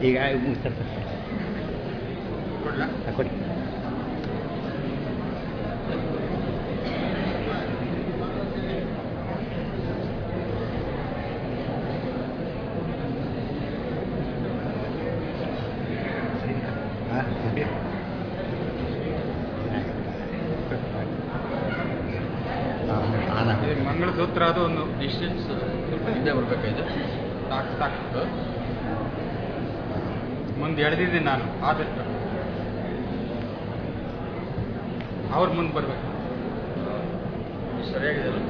ಈಗ ಮುಗಿಸ್ತಾರೆ ಕೊಡಿ. ಮಂಗಳಸೂತ್ರ ಅದು ಒಂದು ಡಿಸ್ಟೆನ್ಸ್ ಹಿಂದೆ ಬರಬೇಕಾಯ್ತು. ಸಾಕು ಮುಂದೆ ಎಳೆದಿದ್ದೀನಿ ನಾನು, ಆದಷ್ಟು ಅವ್ರ ಮುಂದೆ ಬರಬೇಕು. ಸರಿಯಾಗಿದೆ ಅಲ್ಲ?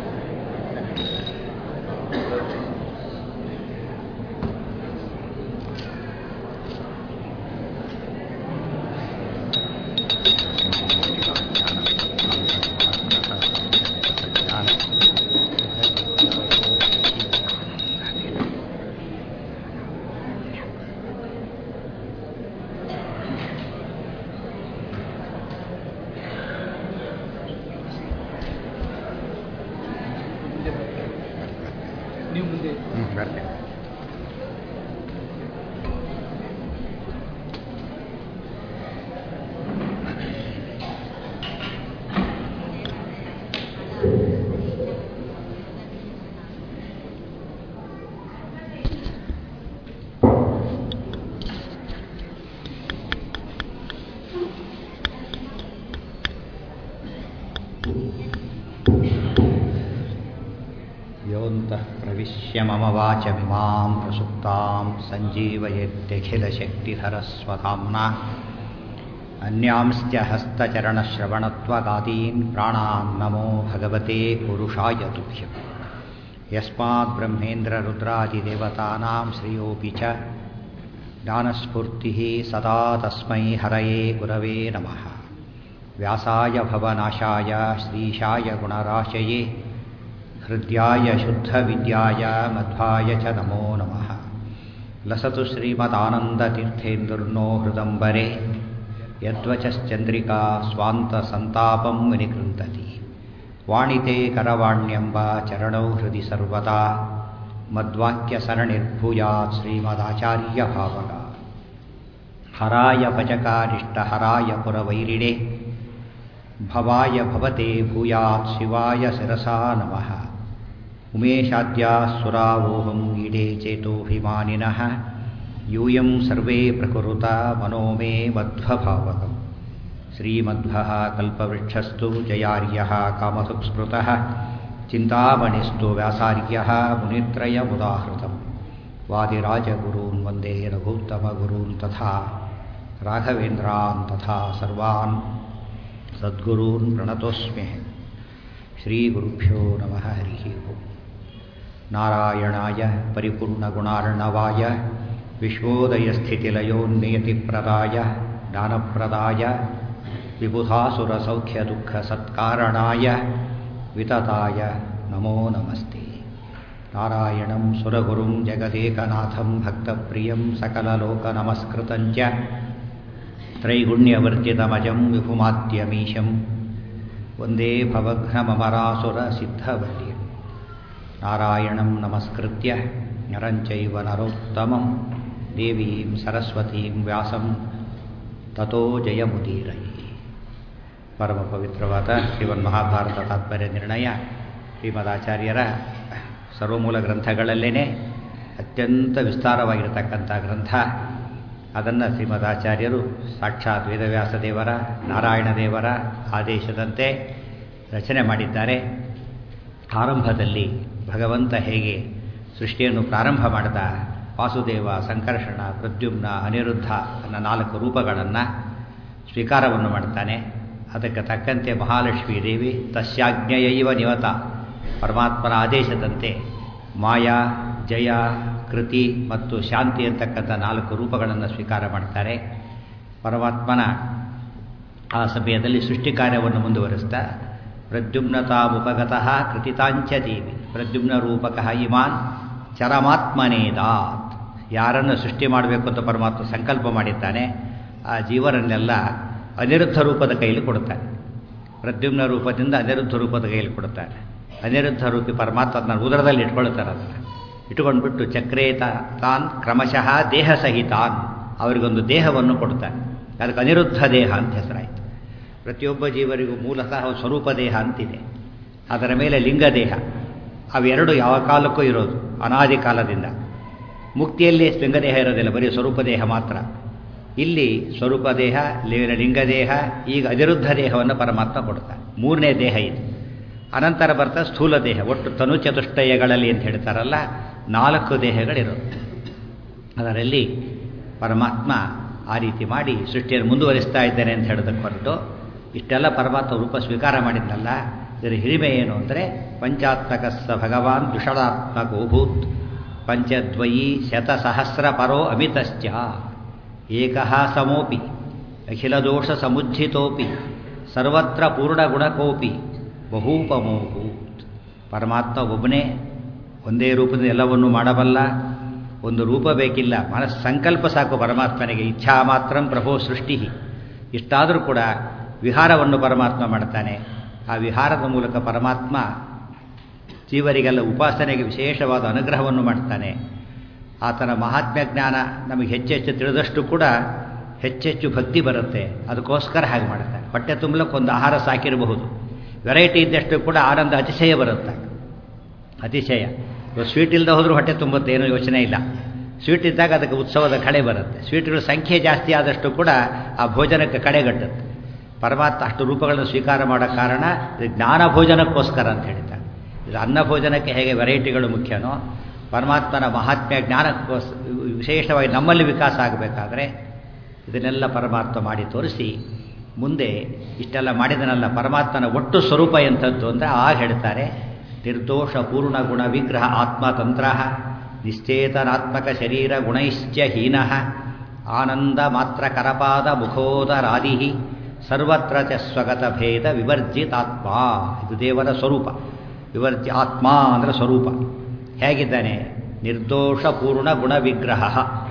ನೀವು ಮುಂದೆ ಬರ್ತೇನೆ. ಯೋಂತಃ ಪ್ರವಿಶ್ಯ ಮಮ ವಾಚಮಿಮಾಂ ಪ್ರಸುಪ್ತಾಂ ಸಂಜೀವಯತ್ಯಖಿಲಶಕ್ತಿಧರಸ್ವಧಾಮ್ನಾ ಅನ್ಯಾಂಶ್ಚ ಹಸ್ತಚರಣಶ್ರವಣತ್ವಗಾದೀನ್ ಪ್ರಾಣಾನ್ ನಮೋ ಭಗವತೆ ಪುರುಷಾಯ ತುಭ್ಯಂ. ಯಸ್ಮಾತ್ ಬ್ರಹ್ಮೇಂದ್ರರುದ್ರಾದಿದೇವತಾನಾಂ ಶ್ರೇಯೋಪಿ ಚ ಜ್ಞಾನಸ್ಫೂರ್ತಿಃ ಸದಾ ತಸ್ಮೈ ಹರಯೇ ಗುರವೇ ನಮಃ. ವ್ಯಾಸಾಯ ಭವನಾಶಾಯ ಶ್ರೀಶಾಯ ಗುಣರಾಶಯೇ ಹೃದ್ಯಾಯ ಶುದ್ಧವಿದ್ಯಾಯ ಮಧ್ವಾಯ ಚ ನಮೋ ನಮಃ. ಲಸತು ಶ್ರೀಮದಾನಂದತೀರ್ಥೇಂದುರ್ನೋ ಹೃದಂಬರೆ ಯದ್ವಚಶ್ಚಂದ್ರಿಕಾ ಸ್ವಾಂತಸಂತಾಪಂ ವಿನಿಕೃಂತತಿ. ವಾಣಿತೆ ಕರವಾಣ್ಯಂಬ ಚರಣೌ ಹೃದಿ ಸರ್ವದಾ ಮದ್ವಾಕ್ಯಸರಣಿರ್ಭೂಯಾತ್ ಶ್ರೀಮದಾಚಾರ್ಯಭಾವಗ. ಹರಾಯ ಭಜಕಾರಿಷ್ಟಹರಾಯ ಪುರವೈರಿಣೆ ಭವಾಯ ಭವತೆ ಭೂಯಾತ್ ಶಿವಾಯ ಶಿರಸಾ ನಮಃ. ಉಮೇಶಾದ್ಯಾಃ ಸುರಾವೋಹಂ ಈಡೇ ಚೇತೋಭಿಮಾನಿನಃ ಯೂಯಂ ಸರ್ವೇ ಪ್ರಕುರುತ ಮನೋ ಮೇ ಮಧ್ವಭಾವಕಂ. ಶ್ರೀಮಧ್ವಃ ಕಲ್ಪವೃಕ್ಷಸ್ತು ಜಯಾರ್ಯಃ ಕಾಮಧುಕ್ಸ್ಮೃತಃ ಚಿಂತಾಮಣಿಸ್ತು ವ್ಯಾಸಾರ್ಯಃ ಮುನಿತ್ರಯಮುದಾಹೃತಂ. ವಾದಿರಾಜಗುರೂನ್ ವಂದೇ ರಘೂತ್ತಮಗುರೂನ್ ತಥಾ ರಾಘವೇಂದ್ರಾನ್ ತಥಾ ಸರ್ವಾನ್ ಸದ್ಗುರೂನ್ ಪ್ರಣತೋಸ್ಮ್ಯಹಂ. ಶ್ರೀಗುರುಭ್ಯೋ ನಮಃ. ಹರಿ ಓಂ. ನಾರಾಯಣಾಯ ಪರಿಪೂರ್ಣಗುಣಾರ್ಣವಾಯ ವಿಶ್ವೋದಯಸ್ಥಿತಿಲಯೋನ್ನಿಯತಿಪ್ರದಾಯ ಜ್ಞಾನಪ್ರದಾಯ ವಿಬುಧಾಸುರಸೌಖ್ಯದುಃಖಸತ್ಕಾರಣಾಯ ವಿತತಾಯ ನಮೋ ನಮಸ್ತೆ. ನಾರಾಯಣಂ ಸುರಗುರುಂ ಜಗದೇಕನಾಥಂ ಭಕ್ತಪ್ರಿಯಂ ಸಕಲಲೋಕನಮಸ್ಕೃತಂ ಚ ತ್ರೈಗುಣ್ಯವರ್ಜಿತಮಜಂ ವಿಭುಮಾದ್ಯಮೀಶಂ ವಂದೇ ಭವಘ್ನಮರಾಸುರಸಿದ್ಧವಲ್ಯಂ. ನಾರಾಯಣಂ ನಮಸ್ಕೃತ್ಯ ನರಂ ಚೈವ ನರೋತ್ತಮಂ ದೇವೀಂ ಸರಸ್ವತೀಂ ವ್ಯಾಸಂ ತತೋ ಜಯಮುದೀರಯೇ. ಪರಮ ಪವಿತ್ರವಾದ ಶ್ರೀಮನ್ಮಹಾಭಾರತ ತಾತ್ಪರ್ಯ ನಿರ್ಣಯ ಶ್ರೀಮದಾಚಾರ್ಯರ ಸರ್ವಮೂಲ ಗ್ರಂಥಗಳಲ್ಲೇ ಅತ್ಯಂತ ವಿಸ್ತಾರವಾಗಿರತಕ್ಕಂಥ ಗ್ರಂಥ. ಅದನ್ನು ಶ್ರೀಮದಾಚಾರ್ಯರು ಸಾಕ್ಷಾತ್ ವೇದವ್ಯಾಸ ದೇವರ ನಾರಾಯಣ ದೇವರ ಆದೇಶದಂತೆ ರಚನೆ ಮಾಡಿದ್ದಾರೆ. ಆರಂಭದಲ್ಲಿ ಭಗವಂತ ಹೇಗೆ ಸೃಷ್ಟಿಯನ್ನು ಪ್ರಾರಂಭ ಮಾಡಿದ, ವಾಸುದೇವ, ಸಂಕರ್ಷಣ, ಪ್ರದ್ಯುಮ್ನ, ಅನಿರುದ್ಧ ಅನ್ನೋ 4 ರೂಪಗಳನ್ನು ಸ್ವೀಕಾರವನ್ನು ಮಾಡ್ತಾನೆ. ಅದಕ್ಕೆ ತಕ್ಕಂತೆ ಮಹಾಲಕ್ಷ್ಮೀ ದೇವಿ ತಸ್ಯಾಜ್ಞೆಯೈವ ನಿವತ, ಪರಮಾತ್ಮನ ಆದೇಶದಂತೆ ಮಾಯಾ, ಜಯ, ಕೃತಿ ಮತ್ತು ಶಾಂತಿ ಅಂತಕ್ಕಂಥ 4 ರೂಪಗಳನ್ನು ಸ್ವೀಕಾರ ಮಾಡ್ತಾರೆ. ಪರಮಾತ್ಮನ ಆ ಸಮಯದಲ್ಲಿ ಸೃಷ್ಟಿ ಕಾರ್ಯವನ್ನು ಮುಂದುವರಿಸ್ತಾ ಪ್ರದ್ಯುಮ್ನತಾಮುಪಗತಃ ಕೃತಿತಾಂಚ ದೇವಿ ಪ್ರದ್ಯುಮ್ನ ರೂಪಕಃ ಇಮಾನ್ ಚರಮಾತ್ಮನೇದಾತ್. ಯಾರನ್ನು ಸೃಷ್ಟಿ ಮಾಡಬೇಕು ಅಂತ ಪರಮಾತ್ಮ ಸಂಕಲ್ಪ ಮಾಡಿದ್ದಾನೆ, ಆ ಜೀವರನ್ನೆಲ್ಲ ಅನಿರುದ್ಧ ರೂಪದ ಕೈಯಲ್ಲಿ ಕೊಡುತ್ತಾನೆ. ಪ್ರದ್ಯುಮ್ನ ರೂಪದಿಂದ ಅನಿರುದ್ಧ ರೂಪದ ಕೈಯಲ್ಲಿ ಕೊಡುತ್ತಾನೆ. ಅನಿರುದ್ಧ ರೂಪಿ ಪರಮಾತ್ಮ ಅದನ್ನು ಉದರದಲ್ಲಿ ಇಟ್ಕೊಳ್ತಾರೆ. ಅದನ್ನು ಇಟ್ಕೊಂಡ್ಬಿಟ್ಟು ಚಕ್ರೇತ ತಾನ್ ಕ್ರಮಶಃ ದೇಹ ಸಹಿತಾನ್, ಅವರಿಗೊಂದು ದೇಹವನ್ನು ಕೊಡ್ತಾನೆ. ಅದಕ್ಕೆ ಅನಿರುದ್ಧ ದೇಹ ಅಂತ ಹೆಸರಾಯಿತು. ಪ್ರತಿಯೊಬ್ಬ ಜೀವರಿಗೂ ಮೂಲತಃ ಸ್ವರೂಪ ದೇಹ ಅಂತಿದೆ. ಅದರ ಮೇಲೆ ಲಿಂಗದೇಹ, ಅವೆರಡು ಯಾವ ಕಾಲಕ್ಕೂ ಇರೋದು, ಅನಾದಿ ಕಾಲದಿಂದ. ಮುಕ್ತಿಯಲ್ಲಿ ಲಿಂಗದೇಹ ಇರೋದಿಲ್ಲ, ಬರೀ ಸ್ವರೂಪ ದೇಹ ಮಾತ್ರ. ಇಲ್ಲಿ ಸ್ವರೂಪ ದೇಹ, ಲಿಂಗದೇಹ, ಈಗ ಅನಿರುದ್ಧ ದೇಹವನ್ನು ಪರಮಾತ್ಮ ಕೊಡ್ತಾನೆ. ಮೂರನೇ ದೇಹ ಇದು. ಅನಂತರ ಬರ್ತಾ ಸ್ಥೂಲ ದೇಹ. ಒಟ್ಟು ತನು ಚತುಷ್ಟಯಗಳಲ್ಲಿ ಅಂತ ಹೇಳ್ತಾರಲ್ಲ, 4 ದೇಹಗಳಿರೋದು. ಅದರಲ್ಲಿ ಪರಮಾತ್ಮ ಆ ರೀತಿ ಮಾಡಿ ಸೃಷ್ಟಿಯನ್ನು ಮುಂದುವರಿಸ್ತಾ ಇದ್ದೇನೆ ಅಂತ ಹೇಳೋದಕ್ಕೆ ಹೊರಟು ಇಷ್ಟೆಲ್ಲ ಪರಮಾತ್ಮ ರೂಪ ಸ್ವೀಕಾರ ಮಾಡಿದ್ನಲ್ಲ, ಇದರ ಹಿರಿಮೆ ಏನು ಅಂದರೆ ಪಂಚಾತ್ಮಕಸ್ಸ ಭಗವಾನ್ ದ್ವಿಷದಾತ್ಮಕೋಭೂತ್ ಪಂಚದ್ವಯೀ ಶತಸಹಸ್ರ ಪರೋ ಅಮಿತಶ್ಚ ಏಕಃ ಸಮೋಪಿ ಅಖಿಲದೋಷ ಸಮುಜ್ಜಿತೋಪಿ ಸರ್ವತ್ರ ಪೂರ್ಣಗುಣಕೋಪಿ ಬಹೂಪಮೋಭೂತ್. ಪರಮಾತ್ಮ ಒಬ್ಬನೇ ಒಂದೇ ರೂಪದಿಂದ ಎಲ್ಲವನ್ನೂ ಮಾಡಬಲ್ಲ. ಒಂದು ರೂಪ ಬೇಕಿಲ್ಲ, ಸಂಕಲ್ಪ ಸಾಕು ಪರಮಾತ್ಮನಿಗೆ. ಇಚ್ಛಾ ಮಾತ್ರಂ ಪ್ರಭೋ ಸೃಷ್ಟಿ. ಇಷ್ಟಾದರೂ ಕೂಡ ವಿಹಾರವನ್ನು ಪರಮಾತ್ಮ ಮಾಡ್ತಾನೆ. ಆ ವಿಹಾರದ ಮೂಲಕ ಪರಮಾತ್ಮ ಜೀವರಿಗೆಲ್ಲ ಉಪಾಸನೆಗೆ ವಿಶೇಷವಾದ ಅನುಗ್ರಹವನ್ನು ಮಾಡ್ತಾನೆ. ಆತನ ಮಹಾತ್ಮ್ಯ ಜ್ಞಾನ ನಮಗೆ ಹೆಚ್ಚೆಚ್ಚು ತಿಳಿದಷ್ಟು ಕೂಡ ಹೆಚ್ಚೆಚ್ಚು ಭಕ್ತಿ ಬರುತ್ತೆ. ಅದಕ್ಕೋಸ್ಕರ ಹಾಗೆ ಮಾಡ್ತಾನೆ. ಹೊಟ್ಟೆ ತುಂಬಲಕ್ಕೆ ಒಂದು ಆಹಾರ ಸಾಕಿರಬಹುದು, ವೆರೈಟಿ ಇದ್ದಷ್ಟು ಕೂಡ ಆನಂದ ಅತಿಶಯ ಬರುತ್ತೆ. ಅತಿಶಯ. ಸ್ವೀಟ್ ಇಲ್ಲದೆ ಹೋದರೂ ಹೊಟ್ಟೆ ತುಂಬುತ್ತೆ, ಏನೂ ಯೋಚನೆ ಇಲ್ಲ. ಸ್ವೀಟ್ ಇದ್ದಾಗ ಅದಕ್ಕೆ ಉತ್ಸವದ ಕಳೆ ಬರುತ್ತೆ. ಸ್ವೀಟ್ಗಳ ಸಂಖ್ಯೆ ಜಾಸ್ತಿ ಆದಷ್ಟು ಕೂಡ ಆ ಭೋಜನಕ್ಕೆ ಕಡೆಗಟ್ಟುತ್ತೆ. ಪರಮಾತ್ಮ ಅಷ್ಟು ರೂಪಗಳನ್ನು ಸ್ವೀಕಾರ ಮಾಡೋ ಕಾರಣ ಇದು ಜ್ಞಾನ ಭೋಜನಕ್ಕೋಸ್ಕರ ಅಂತ ಹೇಳ್ತಾರೆ. ಇದು ಅನ್ನ ಭೋಜನಕ್ಕೆ ಹೇಗೆ ವೆರೈಟಿಗಳು ಮುಖ್ಯನೋ, ಪರಮಾತ್ಮನ ಮಹಾತ್ಮ್ಯ ಜ್ಞಾನಕ್ಕೋಸ್ಕರ ವಿಶೇಷವಾಗಿ ನಮ್ಮಲ್ಲಿ ವಿಕಾಸ ಆಗಬೇಕಾದ್ರೆ ಇದನ್ನೆಲ್ಲ ಪರಮಾತ್ಮ ಮಾಡಿ ತೋರಿಸಿ ಮುಂದೆ ಇಷ್ಟೆಲ್ಲ ಮಾಡಿದನಲ್ಲ. ಪರಮಾತ್ಮನ ಒಟ್ಟು ಸ್ವರೂಪ ಎಂಥದ್ದು ಅಂದರೆ ಆಗ ಹೇಳ್ತಾರೆ, ನಿರ್ದೋಷ ಪೂರ್ಣ ಗುಣ ವಿಗ್ರಹ ಆತ್ಮತಂತ್ರ ನಿಶ್ಚೇತನಾತ್ಮಕ ಶರೀರ ಗುಣೈಶ್ಚ ಹೀನಃ ಆನಂದ ಮಾತ್ರ ಕರಪಾದ ಮುಖೋದರಾದಿ ಸರ್ವತ್ರ ಚ ಸ್ವಗತ ಭೇದ ವಿವರ್ಜಿತಾತ್ಮ. ಇದು ದೇವರ ಸ್ವರೂಪ. ಆತ್ಮ ಅಂದರೆ ಸ್ವರೂಪ. ಹೇಗಿದ್ದಾನೆ? ನಿರ್ದೋಷ ಪೂರ್ಣ ಗುಣ ವಿಗ್ರಹ.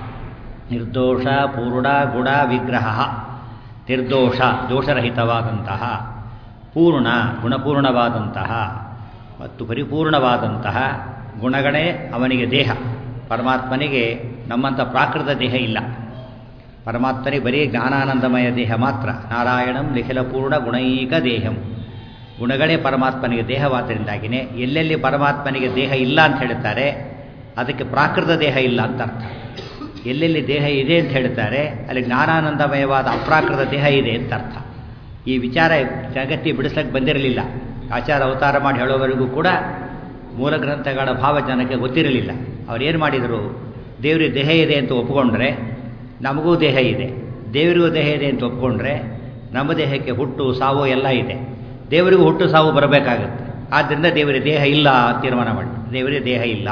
ನಿರ್ದೋಷ ಪೂರ್ಣ ಗುಣ ವಿಗ್ರಹ. ನಿರ್ದೋಷ ದೋಷರಹಿತವಾದಂತಹ, ಪೂರ್ಣ ಗುಣಪೂರ್ಣವಾದಂತಹ ಮತ್ತು ಪರಿಪೂರ್ಣವಾದಂತಹ ಗುಣಗಳೇ ಅವನಿಗೆ ದೇಹ. ಪರಮಾತ್ಮನಿಗೆ ನಮ್ಮಂಥ ಪ್ರಾಕೃತ ದೇಹ ಇಲ್ಲ. ಪರಮಾತ್ಮನಿಗೆ ಬರೀ ಜ್ಞಾನಾನಂದಮಯ ದೇಹ ಮಾತ್ರ. ನಾರಾಯಣಂ ನಿಖಿಲಪೂರ್ಣ ಗುಣೈಕ ದೇಹಂ. ಗುಣಗಳೇ ಪರಮಾತ್ಮನಿಗೆ ದೇಹವಾದ್ದರಿಂದಾಗಿಯೇ ಎಲ್ಲೆಲ್ಲಿ ಪರಮಾತ್ಮನಿಗೆ ದೇಹ ಇಲ್ಲ ಅಂತ ಹೇಳ್ತಾರೆ ಅದಕ್ಕೆ ಪ್ರಾಕೃತ ದೇಹ ಇಲ್ಲ ಅಂತ ಅರ್ಥ. ಎಲ್ಲೆಲ್ಲಿ ದೇಹ ಇದೆ ಅಂತ ಹೇಳ್ತಾರೆ ಅಲ್ಲಿ ಜ್ಞಾನಾನಂದಮಯವಾದ ಅಪ್ರಾಕೃತ ದೇಹ ಇದೆ ಅಂತ ಅರ್ಥ. ಈ ವಿಚಾರ ಜಗತ್ತಿ ಬಿಡಿಸಕ್ಕೆ ಬಂದಿರಲಿಲ್ಲ. ಆಚಾರ ಅವತಾರ ಮಾಡಿ ಹೇಳೋವರೆಗೂ ಕೂಡ ಮೂಲ ಗ್ರಂಥಗಳ ಭಾವ ಜನಕ್ಕೆ ಗೊತ್ತಿರಲಿಲ್ಲ. ಅವರೇನು ಮಾಡಿದರು? ದೇವರಿಗೆ ದೇಹ ಇದೆ ಅಂತ ಒಪ್ಪಿಕೊಂಡ್ರೆ ನಮಗೂ ದೇಹ ಇದೆ, ದೇವರಿಗೂ ದೇಹ ಇದೆ ಅಂತ ಒಪ್ಪಿಕೊಂಡ್ರೆ ನಮ್ಮ ದೇಹಕ್ಕೆ ಹುಟ್ಟು ಸಾವು ಎಲ್ಲ ಇದೆ. ದೇವರಿಗೂ ಹುಟ್ಟು ಸಾವು ಬರಬೇಕಾಗುತ್ತೆ. ಆದ್ದರಿಂದ ದೇವರಿಗೆ ದೇಹ ಇಲ್ಲ ಅಂತ ತೀರ್ಮಾನ ಮಾಡಿ, ದೇವರಿಗೆ ದೇಹ ಇಲ್ಲ.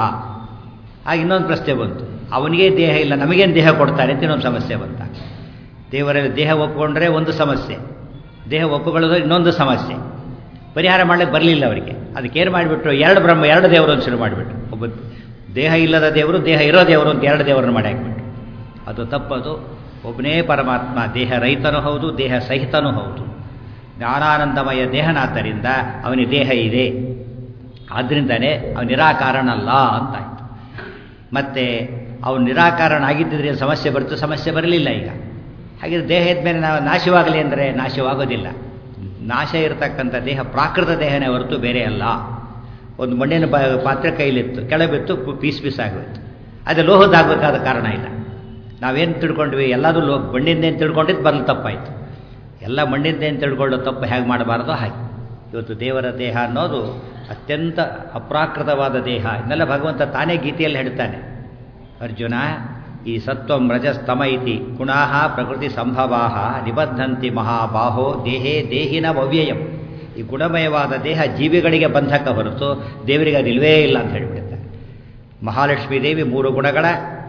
ಆಗ ಇನ್ನೊಂದು ಪ್ರಶ್ನೆ ಬಂತು, ಅವನಿಗೆ ದೇಹ ಇಲ್ಲ, ನಮಗೇನು ದೇಹ ಕೊಡ್ತಾರೆ ಅಂತ ಇನ್ನೊಂದು ಸಮಸ್ಯೆ ಬಂತ. ದೇವರಲ್ಲಿ ದೇಹ ಒಪ್ಪಿಕೊಂಡ್ರೆ ಒಂದು ಸಮಸ್ಯೆ, ದೇಹ ಒಪ್ಪುಕೊಳ್ಳೋದು ಇನ್ನೊಂದು ಸಮಸ್ಯೆ. ಪರಿಹಾರ ಮಾಡಲಿಕ್ಕೆ ಬರಲಿಲ್ಲ ಅವರಿಗೆ. ಅದಕ್ಕೇನು ಮಾಡಿಬಿಟ್ರು? ಎರಡು ಬ್ರಹ್ಮ, ಎರಡು ದೇವರು ಅಂತ ಶುರು ಮಾಡಿಬಿಟ್ರು. ಒಬ್ಬ ದೇಹ ಇಲ್ಲದ ದೇವರು, ದೇಹ ಇರೋ ದೇವರು ಅಂತ ಎರಡು ದೇವರನ್ನು ಮಾಡಿ ಹಾಕಿಬಿಟ್ರು. ಅದು ತಪ್ಪದು. ಒಬ್ಬನೇ ಪರಮಾತ್ಮ ದೇಹ ರಹಿತನೂ ಹೌದು, ದೇಹ ಸಹಿತನೂ ಹೌದು. ಜ್ಞಾನಾನಂದಮಯ ದೇಹನಾದ್ದರಿಂದ ಅವನಿಗೆ ದೇಹ ಇದೆ. ಆದ್ದರಿಂದನೇ ಅವನು ನಿರಾಕಾರನಲ್ಲ ಅಂತಾಯಿತು. ಮತ್ತು ಅವನು ನಿರಾಕಾರಣ ಆಗಿದ್ದರೆ ಸಮಸ್ಯೆ ಬರ್ತು, ಸಮಸ್ಯೆ ಬರಲಿಲ್ಲ. ಈಗ ಹಾಗಿದ್ರೆ ದೇಹ ಇದ್ಮೇಲೆ ನಾವು ನಾಶವಾಗಲಿ ಅಂದರೆ ನಾಶವಾಗೋದಿಲ್ಲ. ನಾಶ ಇರತಕ್ಕಂಥ ದೇಹ ಪ್ರಾಕೃತ ದೇಹನೇ ಹೊರತು ಬೇರೆ ಅಲ್ಲ. ಒಂದು ಮಣ್ಣಿನ ಪಾತ್ರೆ ಕೈಲಿತ್ತು, ಕೆಳಬಿತ್ತು, ಪೀಸ್ ಪೀಸ್ ಆಗೋಯ್ತು. ಅದು ಲೋಹದಾಗಬೇಕಾದ ಕಾರಣ ಇಲ್ಲ. ನಾವೇನು ತಿಳ್ಕೊಂಡ್ವಿ? ಎಲ್ಲದೂ ಮಣ್ಣಿಂದೇನು ತಿಳ್ಕೊಂಡಿದ್ದು ಬರಲು ತಪ್ಪಾಯಿತು. ಎಲ್ಲ ಮಣ್ಣಿಂದೇನು ತಿಳ್ಕೊಳ್ಳೋ ತಪ್ಪು ಹೇಗೆ ಮಾಡಬಾರ್ದು ಹಾಗೆ. ಇವತ್ತು ದೇವರ ದೇಹ ಅನ್ನೋದು ಅತ್ಯಂತ ಅಪ್ರಾಕೃತವಾದ ದೇಹ. ಇದನ್ನೆಲ್ಲ ಭಗವಂತ ತಾನೇ ಗೀತೆಯಲ್ಲಿ ಹೇಳ್ತಾನೆ. ಅರ್ಜುನ, ಈ ಸತ್ವಂ ರಜಸ್ತಮ ಇತಿ ಗುಣಾಃ ಪ್ರಕೃತಿ ಸಂಭವಾಃ ನಿಬದ್ಧಂತಿ ಮಹಾಬಾಹೋ ದೇಹೇ ದೇಹಿನ ಅವ್ಯಯಂ. ಈ ಗುಣಮಯವಾದ ದೇಹ ಜೀವಿಗಳಿಗೆ ಬಂಧಕ ಹೊರತು ದೇವರಿಗೆ ಅದಿಲ್ವೇ ಇಲ್ಲ ಅಂತ ಹೇಳಿಬಿಡ್ತಾರೆ. ಮಹಾಲಕ್ಷ್ಮೀ ದೇವಿ 3 ಗುಣಗಳ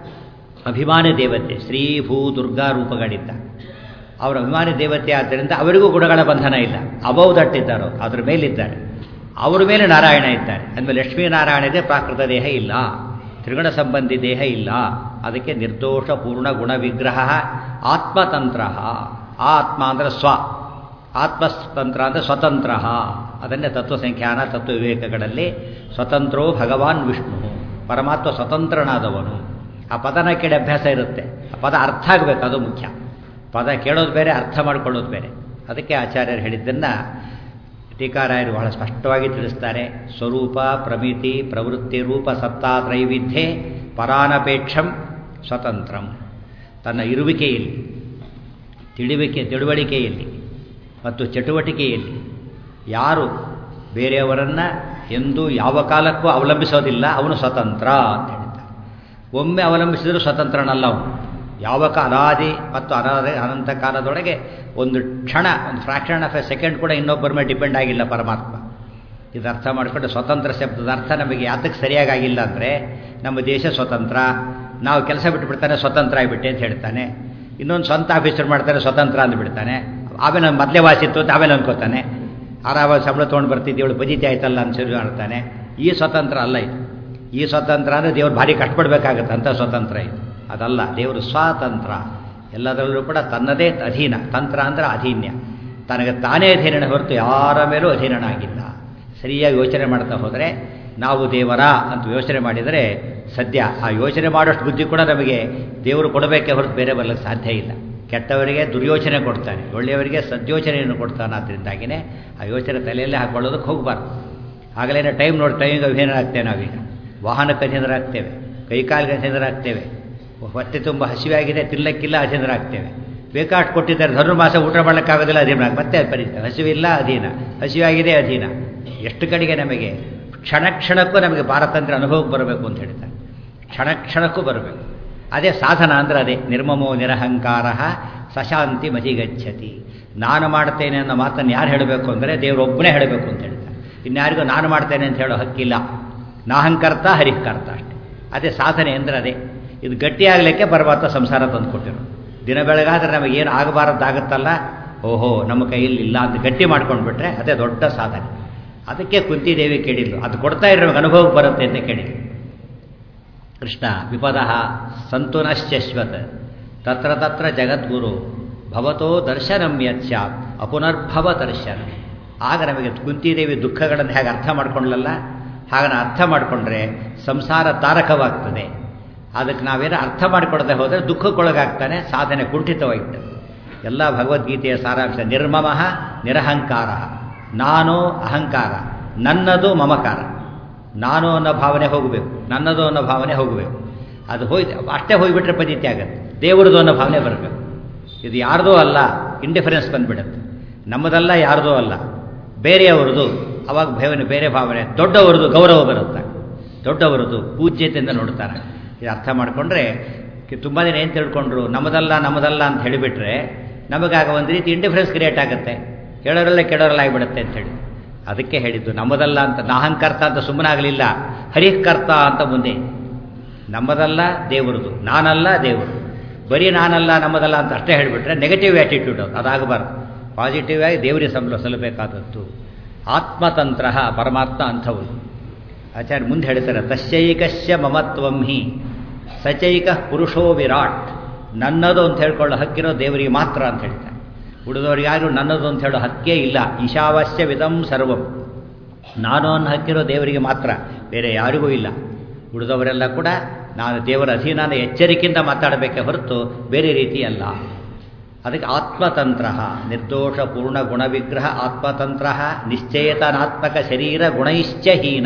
ಅಭಿಮಾನಿ ದೇವತೆ, ಶ್ರೀ ಭೂ ದುರ್ಗಾ ರೂಪಗಳಿಂದ. ಅವರ ಅಭಿಮಾನಿ ದೇವತೆ ಆದ್ದರಿಂದ ಅವರಿಗೂ ಗುಣಗಳ ಬಂಧನ ಇಲ್ಲ. ಅಬೌದಟ್ಟಿದ್ದಾರೋ ಅದ್ರ ಮೇಲಿದ್ದಾರೆ, ಅವರ ಮೇಲೆ ನಾರಾಯಣ ಇದ್ದಾರೆ. ಅಂದಮೇಲೆ ಲಕ್ಷ್ಮೀನಾರಾಯಣ ಇದೆ, ಪ್ರಾಕೃತ ದೇಹ ಇಲ್ಲ, ತ್ರಿಗುಣ ಸಂಬಂಧಿ ದೇಹ ಇಲ್ಲ. ಅದಕ್ಕೆ ನಿರ್ದೋಷ ಪೂರ್ಣ ಗುಣ ವಿಗ್ರಹ ಆತ್ಮತಂತ್ರ. ಆತ್ಮ ಅಂದರೆ ಸ್ವ, ಆತ್ಮತಂತ್ರ ಅಂದರೆ ಸ್ವತಂತ್ರ. ಅದನ್ನೇ ತತ್ವಸಂಖ್ಯಾನ ತತ್ವ ವಿವೇಕಗಳಲ್ಲಿ ಸ್ವತಂತ್ರೋ ಭಗವಾನ್ ವಿಷ್ಣು. ಪರಮಾತ್ಮ ಸ್ವತಂತ್ರನಾದವನು. ಆ ಪದನ ಕೇಳಿ ಅಭ್ಯಾಸ ಇರುತ್ತೆ. ಆ ಪದ ಅರ್ಥ ಆಗಬೇಕು, ಅದು ಮುಖ್ಯ. ಪದ ಕೇಳೋದು ಬೇರೆ, ಅರ್ಥ ಮಾಡ್ಕೊಳ್ಳೋದು ಬೇರೆ. ಅದಕ್ಕೆ ಆಚಾರ್ಯರು ಹೇಳಿದ್ದನ್ನು ಟೀಕಾರಾಯರು ಬಹಳ ಸ್ಪಷ್ಟವಾಗಿ ತಿಳಿಸ್ತಾರೆ. ಸ್ವರೂಪ ಪ್ರಮಿತಿ ಪ್ರವೃತ್ತಿ ರೂಪ ಸತ್ತಾ ತ್ರೈವಿಧ್ಯೆ ಪರಾನಪೇಕ್ಷಂ ಸ್ವತಂತ್ರಂ. ತನ್ನ ಇರುವಿಕೆಯಲ್ಲಿ, ತಿಳುವಳಿಕೆಯಲ್ಲಿ ಮತ್ತು ಚಟುವಟಿಕೆಯಲ್ಲಿ ಯಾರು ಬೇರೆಯವರನ್ನು ಎಂದೂ ಯಾವ ಕಾಲಕ್ಕೂ ಅವಲಂಬಿಸೋದಿಲ್ಲ, ಅವನು ಸ್ವತಂತ್ರ ಅಂತ ಹೇಳ್ತಾರೆ. ಒಮ್ಮೆ ಅವಲಂಬಿಸಿದರೂ ಸ್ವತಂತ್ರನಲ್ಲ ಅವನು. ಯಾವ ಅನಾದಿ ಮತ್ತು ಅನಂತ ಕಾಲದೊಳಗೆ ಒಂದು ಕ್ಷಣ, ಒಂದು ಫ್ರಾಕ್ಷನ್ ಆಫ್ ಎ ಸೆಕೆಂಡ್ ಕೂಡ ಇನ್ನೊಬ್ಬರ ಮೇಲೆ ಡಿಪೆಂಡ್ ಆಗಿಲ್ಲ ಪರಮಾತ್ಮ. ಇದು ಅರ್ಥ ಮಾಡಿಕೊಂಡು ಸ್ವತಂತ್ರ ಶಬ್ದದ ಅರ್ಥ ನಮಗೆ ಯಾತಕ್ಕೆ ಸರಿಯಾಗಿಲ್ಲ ಅಂದರೆ, ನಮ್ಮ ದೇಶ ಸ್ವತಂತ್ರ, ನಾವು ಕೆಲಸ ಬಿಟ್ಟುಬಿಡ್ತಾನೆ ಸ್ವತಂತ್ರ ಆಗಿಬಿಟ್ಟೆ ಅಂತ ಹೇಳ್ತಾನೆ. ಇನ್ನೊಂದು ಸ್ವಂತ ಆಫೀಸರ್ ಮಾಡ್ತಾನೆ ಸ್ವತಂತ್ರ ಅಂದ್ಬಿಡ್ತಾನೆ. ಆಮೇಲೆ ನಾನು ಮೊದಲೇ ವಾಸಿತ್ತು ಅಂತ ಆಮೇಲೆ ಅನ್ಕೋತಾನೆ. ಆರಾಮಾಗಿ ಸಂಬಳ ತೊಗೊಂಡು ಬರ್ತಿದ್ದೆ, ಇವಳು ಬಜಿತೆ ಆಯ್ತಲ್ಲ ಅನ್ಸರಿ ಮಾಡ್ತಾನೆ. ಈ ಸ್ವತಂತ್ರ ಅಲ್ಲ ಇದು. ಈ ಸ್ವತಂತ್ರ ಅಂದರೆ ದೇವ್ರು ಭಾರಿ ಕಷ್ಟಪಡಬೇಕಾಗತ್ತೆ ಅಂತ ಸ್ವತಂತ್ರ ಇದು. ಅದಲ್ಲ, ದೇವರು ಸ್ವಾತಂತ್ರ್ಯ. ಎಲ್ಲದರಲ್ಲೂ ಕೂಡ ತನ್ನದೇ ಅಧೀನ. ತಂತ್ರ ಅಂದರೆ ಅಧೀನ್ಯ. ತನಗೆ ತಾನೇ ಅಧೀನ ಹೊರತು ಯಾರ ಮೇಲೂ ಅಧೀನನಾಗಿಲ್ಲ. ಸರಿಯಾಗಿ ಯೋಚನೆ ಮಾಡ್ತಾ ಹೋದರೆ, ನಾವು ದೇವರ ಅಂತ ಯೋಚನೆ ಮಾಡಿದರೆ ಸದ್ಯ ಆ ಯೋಚನೆ ಮಾಡೋಷ್ಟು ಬುದ್ಧಿ ಕೂಡ ನಮಗೆ ದೇವರು ಕೊಡಬೇಕೇ ಹೊರತು ಬೇರೆ ಬರಲಿಕ್ಕೆ ಸಾಧ್ಯ ಇಲ್ಲ. ಕೆಟ್ಟವರಿಗೆ ದುರ್ಯೋಚನೆ ಕೊಡ್ತಾನೆ, ಒಳ್ಳೆಯವರಿಗೆ ಸದ್ಯೋಚನೆಯನ್ನು ಕೊಡ್ತಾನೆ. ಅದರಿಂದಾಗಿಯೇ ಆ ಯೋಚನೆ ತಲೆಯಲ್ಲೇ ಹಾಕೊಳ್ಳೋದಕ್ಕೆ ಹೋಗಬಾರ್ದು. ಆಗಲೇ ಟೈಮ್ ನೋಡಿ, ಟೈಮಿಗೆ ಅಧೀನರಾಗ್ತೇವೆ. ನಾವೀಗ ವಾಹನಕ್ಕೆ ಅಧೀನರಾಗ್ತೇವೆ, ಕೈಕಾಲಿಗೆ ಅಧೀನರಾಗ್ತೇವೆ. ಹೊಟ್ಟೆ ತುಂಬ ಹಸಿವಾಗಿದೆ, ತಿನ್ನಕ್ಕಿಲ್ಲ, ಅಧೀನರಾಗ್ತೇವೆ. ಬೇಕಾಷ್ಟು ಕೊಟ್ಟಿದ್ದಾರೆ, ಧನುರ್ಮಾಸ ಊಟ ಮಾಡಲಿಕ್ಕಾಗೋದಿಲ್ಲ, ಅಧೀನ. ಮತ್ತೆ ಪರಿಸ್ಥಿತಿ ಹಸಿವಿಲ್ಲ, ಅಧೀನ. ಹಸಿವಾಗಿದೆ, ಅಧೀನ. ಎಷ್ಟು ಕಡೆಗೆ ನಮಗೆ ಕ್ಷಣ ಕ್ಷಣಕ್ಕೂ ನಮಗೆ ಪಾರತಂತ್ರ್ಯ ಅನುಭವಕ್ಕೆ ಬರಬೇಕು ಅಂತ ಹೇಳ್ತಾರೆ. ಕ್ಷಣ ಕ್ಷಣಕ್ಕೂ ಬರಬೇಕು. ಅದೇ ಸಾಧನ ಅಂದರೆ ಅದೇ ನಿರ್ಮಮೋ ನಿರಹಂಕಾರ ಸಶಾಂತಿ ಮಧಿಗಚ್ಚತಿ. ನಾನು ಮಾಡ್ತೇನೆ ಅನ್ನೋ ಮಾತನ್ನು ಯಾರು ಹೇಳಬೇಕು ಅಂದರೆ ದೇವರೊಬ್ಬನೇ ಹೇಳಬೇಕು ಅಂತ ಹೇಳ್ತಾರೆ. ಇನ್ಯಾರಿಗೂ ನಾನು ಮಾಡ್ತೇನೆ ಅಂತ ಹೇಳೋ ಹಕ್ಕಿಲ್ಲ. ನಾಹಂಕರ್ತ ಹರಿಕರ್ತ ಅಷ್ಟೇ. ಅದೇ ಸಾಧನೆ ಅಂದರೆ ಅದೇ. ಇದು ಗಟ್ಟಿಯಾಗಲಿಕ್ಕೆ ಪರಮಾತ್ಮ ಸಂಸಾರ ತಂದುಕೊಟ್ಟಿರು. ದಿನ ಬೆಳಗಾದರೆ ನಮಗೇನು ಆಗಬಾರದ್ದಾಗುತ್ತಲ್ಲ, ಓಹೋ ನಮ್ಮ ಕೈಯಲ್ಲಿ ಇಲ್ಲ ಅಂತ ಗಟ್ಟಿ ಮಾಡ್ಕೊಂಡು ಬಿಟ್ರೆ ಅದೇ ದೊಡ್ಡ ಸಾಧನೆ. ಅದಕ್ಕೆ ಕುಂತಿದೇವಿ ಕೇಳಿದ್ಲು, ಅದು ಕೊಡ್ತಾ ಇರೋ ನಮಗೆ ಅನುಭವಕ್ಕೆ ಬರುತ್ತೆ ಅಂತ ಕೇಳಿದ್ಲು. ಕೃಷ್ಣ ವಿಪದಃ ಸಂತುನಶ್ಚಶ್ವತ್ ತತ್ರ ತತ್ರ ಜಗದ್ಗುರು ಭವತೋ ದರ್ಶನಂ ಯತ್ಸ್ಯಾತ್ ಅಪುನರ್ಭವ ದರ್ಶನ. ಆಗ ನಮಗೆ ಕುಂತಿದೇವಿ ದುಃಖಗಳನ್ನು ಹೇಗೆ ಅರ್ಥ ಮಾಡ್ಕೊಳ್ಳಲ್ಲ, ಹಾಗನ್ನು ಅರ್ಥ ಮಾಡಿಕೊಂಡ್ರೆ ಸಂಸಾರ ತಾರಕವಾಗ್ತದೆ. ಅದಕ್ಕೆ ನಾವೇನೋ ಅರ್ಥ ಮಾಡಿಕೊಡದೆ ಹೋದರೆ ದುಃಖಕ್ಕೊಳಗಾಗ್ತಾನೆ, ಸಾಧನೆ ಕುಂಠಿತವಾಗ್ತದೆ. ಎಲ್ಲ ಭಗವದ್ಗೀತೆಯ ಸಾರಾಂಶ ನಿರ್ಮಮಃ ನಿರಹಂಕಾರ. ನಾನು ಅಹಂಕಾರ, ನನ್ನದು ಮಮಕಾರ. ನಾನು ಅನ್ನೋ ಭಾವನೆ ಹೋಗಬೇಕು, ನನ್ನದು ಅನ್ನೋ ಭಾವನೆ ಹೋಗಬೇಕು. ಅದು ಹೋಯ್ತು ಅಷ್ಟೇ ಹೋಗಿಬಿಟ್ರೆ ಪದ್ಧತಿ ಆಗುತ್ತೆ. ದೇವರದು ಅನ್ನೋ ಭಾವನೆ ಬರಬೇಕು. ಇದು ಯಾರ್ದೋ ಅಲ್ಲ, ಇಂಡಿಫರೆನ್ಸ್ ಬಂದುಬಿಡುತ್ತೆ. ನಮ್ಮದಲ್ಲ, ಯಾರ್ದೋ ಅಲ್ಲ, ಬೇರೆಯವರದು. ಅವಾಗ ಬೇರೆ ಭಾವನೆ. ದೊಡ್ಡವರದು ಗೌರವ ಬರುತ್ತೆ. ದೊಡ್ಡವರದು ಪೂಜ್ಯತೆಯಿಂದ ನೋಡ್ತಾರೆ. ಇದು ಅರ್ಥ ಮಾಡಿಕೊಂಡ್ರೆ ತುಂಬ ದಿನ ಏನು ತಿಳ್ಕೊಂಡ್ರು, ನಮ್ಮದಲ್ಲ ಅಂತ ಹೇಳಿಬಿಟ್ರೆ ನಮಗಾಗ ಒಂದು ರೀತಿ ಇಂಡಿಫರೆನ್ಸ್ ಕ್ರಿಯೇಟ್ ಆಗುತ್ತೆ. ಹೇಳೋರಲ್ಲೇ ಕೆಡೋರಲ್ಲ ಆಗಿಬಿಡುತ್ತೆ ಅಂತೇಳಿ ಅದಕ್ಕೆ ಹೇಳಿದ್ದು ನಮ್ಮದಲ್ಲ ಅಂತ. ನಾಹಂಕರ್ತ ಅಂತ ಸುಮ್ಮನಾಗಲಿಲ್ಲ, ಹರಿಕರ್ತ ಅಂತ ಮುಂದೆ. ನಮ್ಮದಲ್ಲ ದೇವರದು, ನಾನಲ್ಲ ದೇವರು. ಬರೀ ನಾನಲ್ಲ ನಮ್ಮದಲ್ಲ ಅಂತ ಅಷ್ಟೇ ಹೇಳಿಬಿಟ್ರೆ ನೆಗೆಟಿವ್ ಆ್ಯಟಿಟ್ಯೂಡ್ ಅದು. ಅದಾಗಬಾರ್ದು. ಪಾಸಿಟಿವ್ ಆಗಿ ದೇವರಿಗೆ ಸಲ್ಲಬೇಕಾದದ್ದು. ಆತ್ಮತಂತ್ರ ಪರಮಾತ್ಮ ಅಂಥವು. ಆಚಾರ್ಯ ಮುಂದೆ ಹೇಳ್ತಾರೆ, ತಸ್ಯೈಕಸ್ಯ ಮಮತ್ವಂ ಹಿ ಸಚೈಕ ಪುರುಷೋ ವಿರಾಟ್. ನನ್ನದು ಅಂತ ಹೇಳ್ಕೊಳ್ಳೋ ಹಕ್ಕಿರೋ ದೇವರಿಗೆ ಮಾತ್ರ ಅಂತ ಹೇಳ್ತಾರೆ. ಉಳಿದವರಿಗಾದ್ರೂ ನನ್ನದು ಅಂತ ಹೇಳೋ ಹಕ್ಕೇ ಇಲ್ಲ. ಈಶಾವಾಸ್ಯ ವಿಧಂ ಸರ್ವಂ. ನಾನು ಅನ್ನೋ ಹಕ್ಕಿರೋ ದೇವರಿಗೆ ಮಾತ್ರ, ಬೇರೆ ಯಾರಿಗೂ ಇಲ್ಲ. ಉಳಿದವರೆಲ್ಲ ಕೂಡ ನಾನು ದೇವರ ಅಧೀನಾನ ಎಚ್ಚರಿಕೆಯಿಂದ ಮಾತಾಡಬೇಕೇ ಹೊರತು ಬೇರೆ ರೀತಿ ಅಲ್ಲ. ಅದಕ್ಕೆ ಆತ್ಮತಂತ್ರ ನಿರ್ದೋಷ ಪೂರ್ಣ ಗುಣವಿಗ್ರಹ ಆತ್ಮತಂತ್ರ ನಿಶ್ಚೇತನಾತ್ಮಕ ಶರೀರ ಗುಣೈಶ್ಚಹೀನ.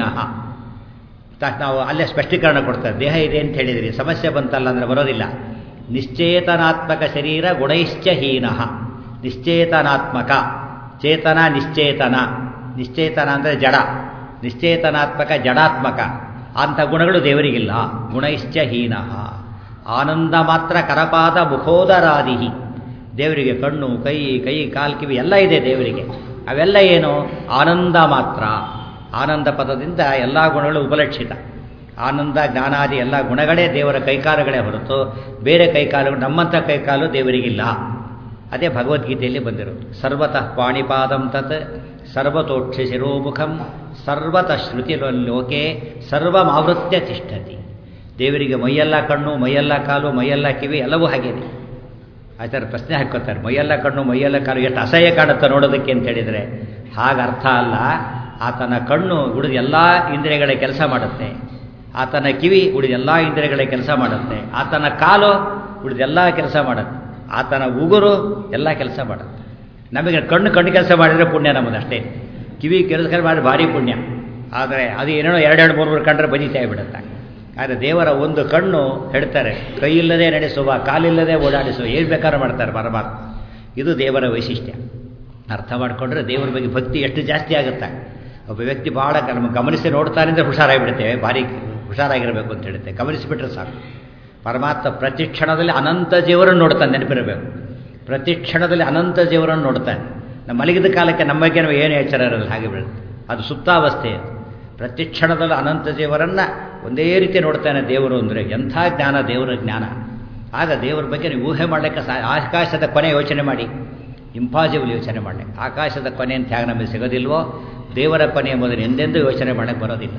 ನಾವು ಅಲ್ಲೇ ಸ್ಪಷ್ಟೀಕರಣ ಕೊಡ್ತಾರೆ. ದೇಹ ಇದೆ ಅಂತ ಹೇಳಿದ್ರಿ, ಸಮಸ್ಯೆ ಬಂತಲ್ಲ ಅಂದರೆ ಬರೋದಿಲ್ಲ. ನಿಶ್ಚೇತನಾತ್ಮಕ ಶರೀರ ಗುಣೈಶ್ಚಹೀನ. ನಿಶ್ಚೇತನಾತ್ಮಕ, ಚೇತನ ನಿಶ್ಚೇತನ. ನಿಶ್ಚೇತನ ಅಂದರೆ ಜಡ, ನಿಶ್ಚೇತನಾತ್ಮಕ ಜಡಾತ್ಮಕ. ಅಂಥ ಗುಣಗಳು ದೇವರಿಗಿಲ್ಲ. ಗುಣೈಶ್ಚಹೀನ. ಆನಂದ ಮಾತ್ರ ಕರಪಾದ ಮುಖೋದರಾದಿ. ದೇವರಿಗೆ ಕಣ್ಣು, ಕೈ ಕಾಲು ಕಿವಿ ಎಲ್ಲ ಇದೆ ದೇವರಿಗೆ. ಅವೆಲ್ಲ ಏನು? ಆನಂದ ಮಾತ್ರ. ಆನಂದ ಪದದಿಂದ ಎಲ್ಲ ಗುಣಗಳು ಉಪಲಕ್ಷಿತ. ಆನಂದ ಜ್ಞಾನಾದಿ ಎಲ್ಲ ಗುಣಗಳೇ ದೇವರ ಕೈಕಾಲುಗಳೇ ಹೊರತು ಬೇರೆ ಕೈಕಾಲುಗಳು, ನಮ್ಮಂಥ ಕೈಕಾಲು ದೇವರಿಗಿಲ್ಲ. ಅದೇ ಭಗವದ್ಗೀತೆಯಲ್ಲಿ ಬಂದಿರೋದು. ಸರ್ವತಃ ಪಾಣಿಪಾದಂ ತತ್ ಸರ್ವತೋಕ್ಷ ಶಿರೋಮುಖಂ ಸರ್ವತಃ ಶ್ರುತಿಲೋಕೆ ಸರ್ವಮಾವೃತ್ಯ ತಿಷ್ಠತಿ. ದೇವರಿಗೆ ಮೈಯೆಲ್ಲ ಕಣ್ಣು, ಮೈಯೆಲ್ಲ ಕಾಲು, ಮೈಯೆಲ್ಲ ಕಿವಿ ಎಲ್ಲವೂ ಹಾಗೇನೆ. ಆಚಾರ್ಯ ಪ್ರಶ್ನೆ ಹಾಕ್ಕೋತಾರೆ, ಮೈಯೆಲ್ಲ ಕಣ್ಣು ಮೈಯೆಲ್ಲ ಕಾಲು ಎಷ್ಟು ಅಸಹ್ಯ ಕಾಣುತ್ತೆ ನೋಡೋದಕ್ಕೆ ಅಂತ ಹೇಳಿದರೆ ಹಾಗರ್ಥ ಅಲ್ಲ. ಆತನ ಕಣ್ಣು ಉಳಿದ ಎಲ್ಲ ಇಂದ್ರಿಯಗಳ ಕೆಲಸ ಮಾಡುತ್ತೆ. ಆತನ ಕಿವಿ ಉಳಿದೆಲ್ಲ ಇಂದ್ರಿಯಗಳ ಕೆಲಸ ಮಾಡುತ್ತೆ, ಆತನ ಕಾಲು ಉಳಿದೆಲ್ಲ ಕೆಲಸ ಮಾಡುತ್ತೆ, ಆತನ ಉಗುರು ಎಲ್ಲ ಕೆಲಸ ಮಾಡುತ್ತೆ. ನಮಗೆ ಕಣ್ಣು ಕೆಲಸ ಮಾಡಿದರೆ ಪುಣ್ಯ ನಮ್ಮದಷ್ಟೇ, ಕಿವಿ ಕೆಲಸ ಮಾಡಿ ಭಾರಿ ಪುಣ್ಯ. ಆದರೆ ಅದು ಏನೇನೋ 2-3 ಕಂಡ್ರೆ ಬಜಿತಾ ಬಿಡುತ್ತೆ. ಆದರೆ ದೇವರ ಒಂದು ಕಣ್ಣು ಹೇಳ್ತಾರೆ, ಕೈಯಿಲ್ಲದೆ ನಡೆಸುವ, ಕಾಲಿಲ್ಲದೆ ಓಡಾಡಿಸುವ, ಏನು ಬೇಕಾದ್ರೂ ಮಾಡ್ತಾರೆ ಪರಮಾತ್ಮ. ಇದು ದೇವರ ವೈಶಿಷ್ಟ್ಯ. ಅರ್ಥ ಮಾಡಿಕೊಂಡ್ರೆ ದೇವರ ಬಗ್ಗೆ ಭಕ್ತಿ ಎಷ್ಟು ಜಾಸ್ತಿ ಆಗುತ್ತೆ. ಒಬ್ಬ ವ್ಯಕ್ತಿ ಭಾಳ ಗಮನಿಸಿ ನೋಡ್ತಾನೆ ಅಂದರೆ ಹುಷಾರಾಗಿಬಿಡ್ತೇವೆ, ಭಾರಿ ಹುಷಾರಾಗಿರಬೇಕು ಅಂತ ಹೇಳುತ್ತೆ. ಗಮನಿಸಿಬಿಟ್ರೆ ಸಾಕು. ಪರಮಾತ್ಮ ಪ್ರತಿ ಕ್ಷಣದಲ್ಲಿ ಅನಂತ ಜೀವರನ್ನು ನೋಡ್ತಾನೆ, ನೆನಪಿರಬೇಕು. ಪ್ರತಿ ಕ್ಷಣದಲ್ಲಿ ಅನಂತ ಜೀವರನ್ನು ನೋಡ್ತಾನೆ. ನಮ್ಮ ಮಲಗಿದ ಕಾಲಕ್ಕೆ ನಮ್ಮ ಬಗ್ಗೆ ನಾವು ಏನು ಎಚ್ಚರ ಇರೋದಿಲ್ಲ, ಹಾಗೆ ಬೀಳುತ್ತೆ. ಅದು ಸುಪ್ತಾವಸ್ಥೆ. ಪ್ರತಿ ಕ್ಷಣದಲ್ಲೂ ಅನಂತ ಜೀವರನ್ನು ಒಂದೇ ರೀತಿ ನೋಡ್ತಾನೆ ದೇವರು. ಅಂದರೆ ಎಂಥ ಜ್ಞಾನ, ದೇವರ ಜ್ಞಾನ. ಆಗ ದೇವರ ಬಗ್ಗೆ ನೀವು ಊಹೆ ಮಾಡಲಿಕ್ಕೆ ಆಕಾಶದ ಕೊನೆ ಯೋಚನೆ ಮಾಡಿ, ಇಂಪಾಸಿಬಲ್ ಯೋಚನೆ ಮಾಡಲಿ. ಆಕಾಶದ ಕೊನೆ ಅಂತ ಹೇಗೆ ನಮಗೆ ಸಿಗೋದಿಲ್ವೋ, ದೇವರ ಕೊನೆ ಎಂಬುದನ್ನು ಎಂದೆಂದೂ ಯೋಚನೆ ಮಾಡಕ್ಕೆ ಬರೋದಿಲ್ಲ.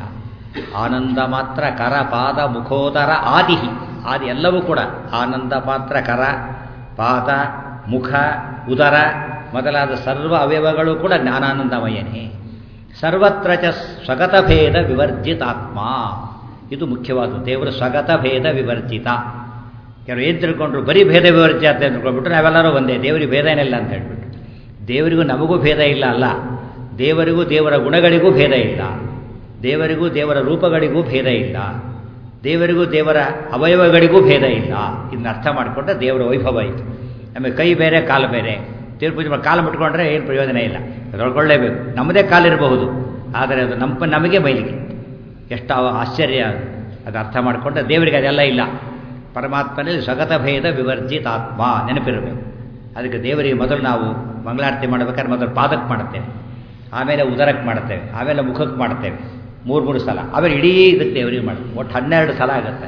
ಆನಂದ ಮಾತ್ರ ಕರ ಪಾದ ಮುಖೋದರ ಆದಿಹಿ, ಆದಿ ಎಲ್ಲವೂ ಕೂಡ ಆನಂದ ಮಾತ್ರ ಕರ ಪಾದ ಮುಖ ಉದರ ಮೊದಲಾದ ಸರ್ವ ಅವಯವಗಳು ಕೂಡ ಜ್ಞಾನಾನಂದಮಯನೇ. ಸರ್ವತ್ರ ಚ ಸ್ವಗತ ಭೇದ ವಿವರ್ಜಿತಾತ್ಮ. ಇದು ಮುಖ್ಯವಾದ ದೇವರು ಸ್ವಗತ ಭೇದ ವಿವರ್ಜಿತ. ಕೆಲವರು ಏನು ತಿಳ್ಕೊಂಡ್ರು, ಬರೀ ಭೇದ ವಿವರ್ಜಿತ ಅಂತ ತಿಳ್ಕೊಂಡ್ಬಿಟ್ರು, ನಾವೆಲ್ಲರೂ ಒಂದೇ, ದೇವರಿಗೆ ಭೇದ ಏನಿಲ್ಲ ಅಂತ ಹೇಳ್ಬಿಟ್ಟು. ದೇವರಿಗೂ ನಮಗೂ ಭೇದ ಇಲ್ಲ ಅಲ್ಲ, ದೇವರಿಗೂ ದೇವರ ಗುಣಗಳಿಗೂ ಭೇದ ಇಲ್ಲ, ದೇವರಿಗೂ ದೇವರ ರೂಪಗಳಿಗೂ ಭೇದ ಇಲ್ಲ, ದೇವರಿಗೂ ದೇವರ ಅವಯವಗಳಿಗೂ ಭೇದ ಇಲ್ಲ. ಇದನ್ನ ಅರ್ಥ ಮಾಡಿಕೊಂಡ್ರೆ ದೇವರ ವೈಭವ ಇತ್ತು. ನಮಗೆ ಕೈ ಬೇರೆ ಕಾಲು ಬೇರೆ, ತಿರುಪೂಜೆ ಮಾಡಿ ಕಾಲು ಮುಟ್ಕೊಂಡ್ರೆ ಏನು ಪ್ರಯೋಜನ ಇಲ್ಲ, ತೊಳ್ಕೊಳ್ಳೇಬೇಕು. ನಮ್ಮದೇ ಕಾಲಿರಬಹುದು, ಆದರೆ ಅದು ನಮಗೆ ಮೈಲಿಗೆ. ಎಷ್ಟು ಆಶ್ಚರ್ಯ ಅದು ಅರ್ಥ ಮಾಡಿಕೊಂಡ್ರೆ ದೇವರಿಗೆ ಅದೆಲ್ಲ ಇಲ್ಲ. ಪರಮಾತ್ಮನಲ್ಲಿ ಸ್ವಗತ ಭೇದ ವಿವರ್ಜಿತಾತ್ಮ ನೆನಪಿರಬೇಕು. ಅದಕ್ಕೆ ದೇವರಿಗೆ ಮೊದಲು ನಾವು ಮಂಗಳಾರತಿ ಮಾಡಬೇಕಾದ್ರೆ ಮೊದಲು ಪಾದಕ್ಕೆ ಮಾಡ್ತೇವೆ, ಆಮೇಲೆ ಉದರಕ್ಕೆ ಮಾಡ್ತೇವೆ, ಆಮೇಲೆ ಮುಖಕ್ಕೆ ಮಾಡ್ತೇವೆ 3 ಸಲ, ಆಮೇಲೆ ಇಡೀ ಇದಕ್ಕೆ ದೇವರಿಗೆ ಮಾಡ್ತೇವೆ. ಒಟ್ಟು 12 ಸಲ ಆಗುತ್ತೆ.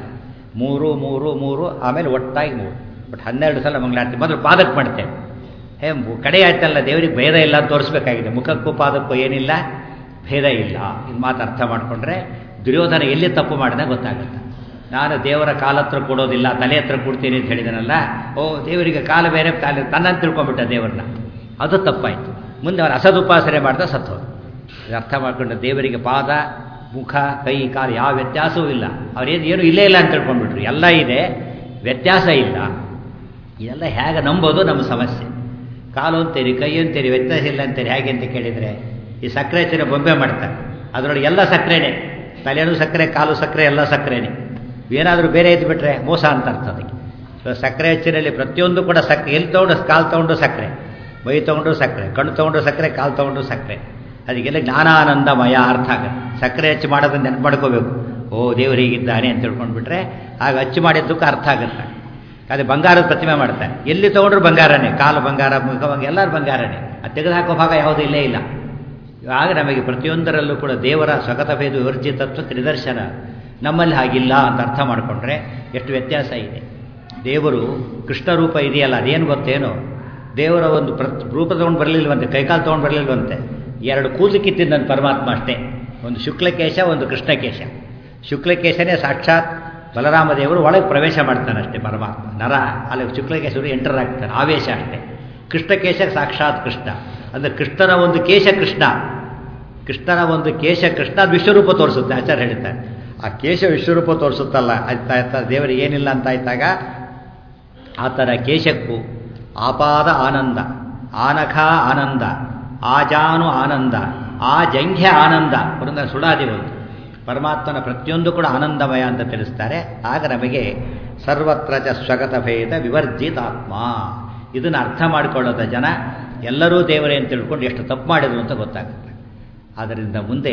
3 3 3 ಆಮೇಲೆ ಒಟ್ಟಾಗಿ 3, ಒಟ್ಟು 12 ಸಲ ಮಂಗಳಾರತಿ ಮೊದಲು ಪಾದಕ್ಕೆ ಮಾಡ್ತೇವೆ. ಕಡೆ ಆಯ್ತಲ್ಲ, ದೇವರಿಗೆ ಭೇದ ಇಲ್ಲ ಅಂತ ತೋರಿಸ್ಬೇಕಾಗಿದೆ. ಮುಖಕ್ಕೂ ಪಾದಕ್ಕೂ ಏನಿಲ್ಲ, ಭೇದ ಇಲ್ಲ. ಇದು ಮಾತು ಅರ್ಥ ಮಾಡಿಕೊಂಡ್ರೆ ದುರ್ಯೋಧನ ಎಲ್ಲಿ ತಪ್ಪು ಮಾಡಿದ ಗೊತ್ತಾಗುತ್ತೆ. ನಾನು ದೇವರ ಕಾಲ ಹತ್ರ ಕೊಡೋದಿಲ್ಲ, ತಲೆ ಹತ್ರ ಕೊಡ್ತೀನಿ ಅಂತ ಹೇಳಿದನಲ್ಲ, ಓ ದೇವರಿಗೆ ಕಾಲು ಬೇರೆ, ಕಾಲು ತನ್ನಂತ ತಿಳ್ಕೊಂಡ್ಬಿಟ್ಟ ದೇವರನ್ನ. ಅದು ತಪ್ಪಾಯಿತು. ಮುಂದೆ ಅವನು ಅಸದುಪಾಸನೆ ಮಾಡ್ದ ಸತ್ತೋದು. ಇದು ಅರ್ಥ ಮಾಡಿಕೊಂಡ್ರೆ ದೇವರಿಗೆ ಪಾದ ಮುಖ ಕೈ ಕಾಲು ಯಾವ ವ್ಯತ್ಯಾಸವೂ ಇಲ್ಲ. ಏನು ಇಲ್ಲೇ ಇಲ್ಲ ಅಂತ ತಿಳ್ಕೊಂಡ್ಬಿಟ್ರು. ಎಲ್ಲ ಇದೆ, ವ್ಯತ್ಯಾಸ ಇಲ್ಲ. ಇದೆಲ್ಲ ಹೇಗೆ ನಂಬೋದು ನಮ್ಮ ಸಮಸ್ಯೆ. ಕಾಲು ಅಂತೀರಿ, ಕೈ ಅಂತೀರಿ, ವ್ಯತ್ಯಾಸ ಇಲ್ಲ ಅಂತೀರಿ. ಹೇಗೆ ಅಂತ ಕೇಳಿದರೆ, ಈ ಸಕ್ಕರೆ ಹಚ್ಚಿನ ಬೊಂಬೆ ಮಾಡ್ತಾರೆ, ಅದರೊಳಗೆ ಎಲ್ಲ ಸಕ್ಕರೆನೇ, ತಲೆನೂ ಸಕ್ಕರೆ, ಕಾಲು ಸಕ್ಕರೆ, ಎಲ್ಲ ಸಕ್ಕರೆನೇ. ಏನಾದರೂ ಬೇರೆ ಇದ್ದು ಬಿಟ್ರೆ ಮೋಸ ಅಂತ ಅರ್ಥ ಅದಕ್ಕೆ. ಸಕ್ಕರೆ ಹಚ್ಚಿನಲ್ಲಿ ಪ್ರತಿಯೊಂದು ಕೂಡ ಸಕ್ಕರೆ. ಎಲ್ಲಿ ತೊಗೊಂಡು ಕಾಲು ತೊಗೊಂಡು ಸಕ್ಕರೆ, ಮೈ ತೊಗೊಂಡು ಸಕ್ಕರೆ, ಕಣ್ಣು ತೊಗೊಂಡು ಸಕ್ಕರೆ, ಕಾಲು ತೊಗೊಂಡು ಸಕ್ಕರೆ. ಅದಕ್ಕೆಲ್ಲ ಜ್ಞಾನಾನಂದಮಯ ಅರ್ಥ ಆಗುತ್ತೆ. ಸಕ್ಕರೆ ಹಚ್ಚು ಮಾಡೋದನ್ನು ನೆನಪು ಮಾಡ್ಕೋಬೇಕು. ಓ ದೇವರು ಹೀಗಿದ್ದಾನೆ ಅಂತ ತಿಳ್ಕೊಂಡ್ಬಿಟ್ರೆ ಆಗ ಹಚ್ಚು ಮಾಡಿದ್ದಕ್ಕೆ ಅರ್ಥ ಆಗುತ್ತೆ. ಅದೇ ಬಂಗಾರದ ಪ್ರತಿಮೆ ಮಾಡ್ತಾರೆ, ಎಲ್ಲಿ ತೊಗೊಂಡ್ರು ಬಂಗಾರನೇ, ಕಾಲು ಬಂಗಾರ, ಮುಖ ಬಂಗಾರ, ಎಲ್ಲರೂ ಬಂಗಾರನೇ. ಅದು ತೆಗೆದುಹಾಕೋ ಭಾಗ ಯಾವುದೂ ಇಲ್ಲೇ ಇಲ್ಲ. ಆಗ ನಮಗೆ ಪ್ರತಿಯೊಂದರಲ್ಲೂ ಕೂಡ ದೇವರ ಸ್ವಗತ ಭೇದ ವಿವರ್ಜಿತತ್ವಕ್ಕೆ ನಿದರ್ಶನ. ನಮ್ಮಲ್ಲಿ ಹಾಗಿಲ್ಲ ಅಂತ ಅರ್ಥ ಮಾಡಿಕೊಂಡ್ರೆ ಎಷ್ಟು ವ್ಯತ್ಯಾಸ ಇದೆ. ದೇವರು ಕೃಷ್ಣ ರೂಪ ಇದೆಯಲ್ಲ, ಅದೇನು ಗೊತ್ತೇನು, ದೇವರ ಒಂದು ರೂಪ ತೊಗೊಂಡು ಬರಲಿಲ್ವಂತೆ, ಕೈಕಾಲು ತೊಗೊಂಡು ಬರಲಿಲ್ವಂತೆ. 2 ಕೂದಲು ಕಿತ್ತಿದ್ದಂತ ಪರಮಾತ್ಮ ಅಷ್ಟೇ. ಒಂದು ಶುಕ್ಲಕೇಶ, ಒಂದು ಕೃಷ್ಣಕೇಶ. ಶುಕ್ಲಕೇಶನೇ ಸಾಕ್ಷಾತ್ ಬಲರಾಮ ದೇವರು ಒಳಗೆ ಪ್ರವೇಶ ಮಾಡ್ತಾನೆ ಅಷ್ಟೇ ಪರಮಾತ್ಮ. ನರ ಅಲ್ಲಿ ಶುಕ್ಲಕೇಶವರು ಎಂಟರ್ ಆಗ್ತಾನೆ, ಆವೇಶ ಅಷ್ಟೇ. ಕೃಷ್ಣಕೇಶ ಸಾಕ್ಷಾತ್ ಕೃಷ್ಣ. ಅಂದರೆ ಕೃಷ್ಣನ ಒಂದು ಕೇಶ ಕೃಷ್ಣ, ಕೃಷ್ಣನ ಒಂದು ಕೇಶ ಕೃಷ್ಣ, ಅದು ವಿಶ್ವರೂಪ ತೋರಿಸುತ್ತೆ. ಆಚಾರ್ಯ ಹೇಳ್ತಾರೆ, ಆ ಕೇಶ ವಿಶ್ವರೂಪ ತೋರಿಸುತ್ತಲ್ಲ, ಆಯ್ತಾ ದೇವರಿಗೆ ಏನಿಲ್ಲ ಅಂತ ಆಯ್ತಾಗ ಆತನ ಕೇಶಕ್ಕೂ ಆಪಾದ ಆನಂದ, ಆನಖ ಆನಂದ, ಆಜಾನು ಆನಂದ, ಆ ಜಂಘ್ಯ ಆನಂದ, ಪುರಂದರ ಸುಡಾದಿವಂತು. ಪರಮಾತ್ಮನ ಪ್ರತಿಯೊಂದು ಕೂಡ ಆನಂದಮಯ ಅಂತ ತಿಳಿಸ್ತಾರೆ. ಆಗ ನಮಗೆ ಸರ್ವತ್ರ ಚ ಸ್ವಗತ ಭೇದ ವಿವರ್ಜಿತಾತ್ಮ. ಇದನ್ನು ಅರ್ಥ ಮಾಡಿಕೊಳ್ಳೋದ ಜನ ಎಲ್ಲರೂ ದೇವರೇ ಅಂತ ತಿಳ್ಕೊಂಡು ಎಷ್ಟು ತಪ್ಪು ಮಾಡಿದ್ರು ಅಂತ ಗೊತ್ತಾಗುತ್ತೆ. ಆದ್ದರಿಂದ ಮುಂದೆ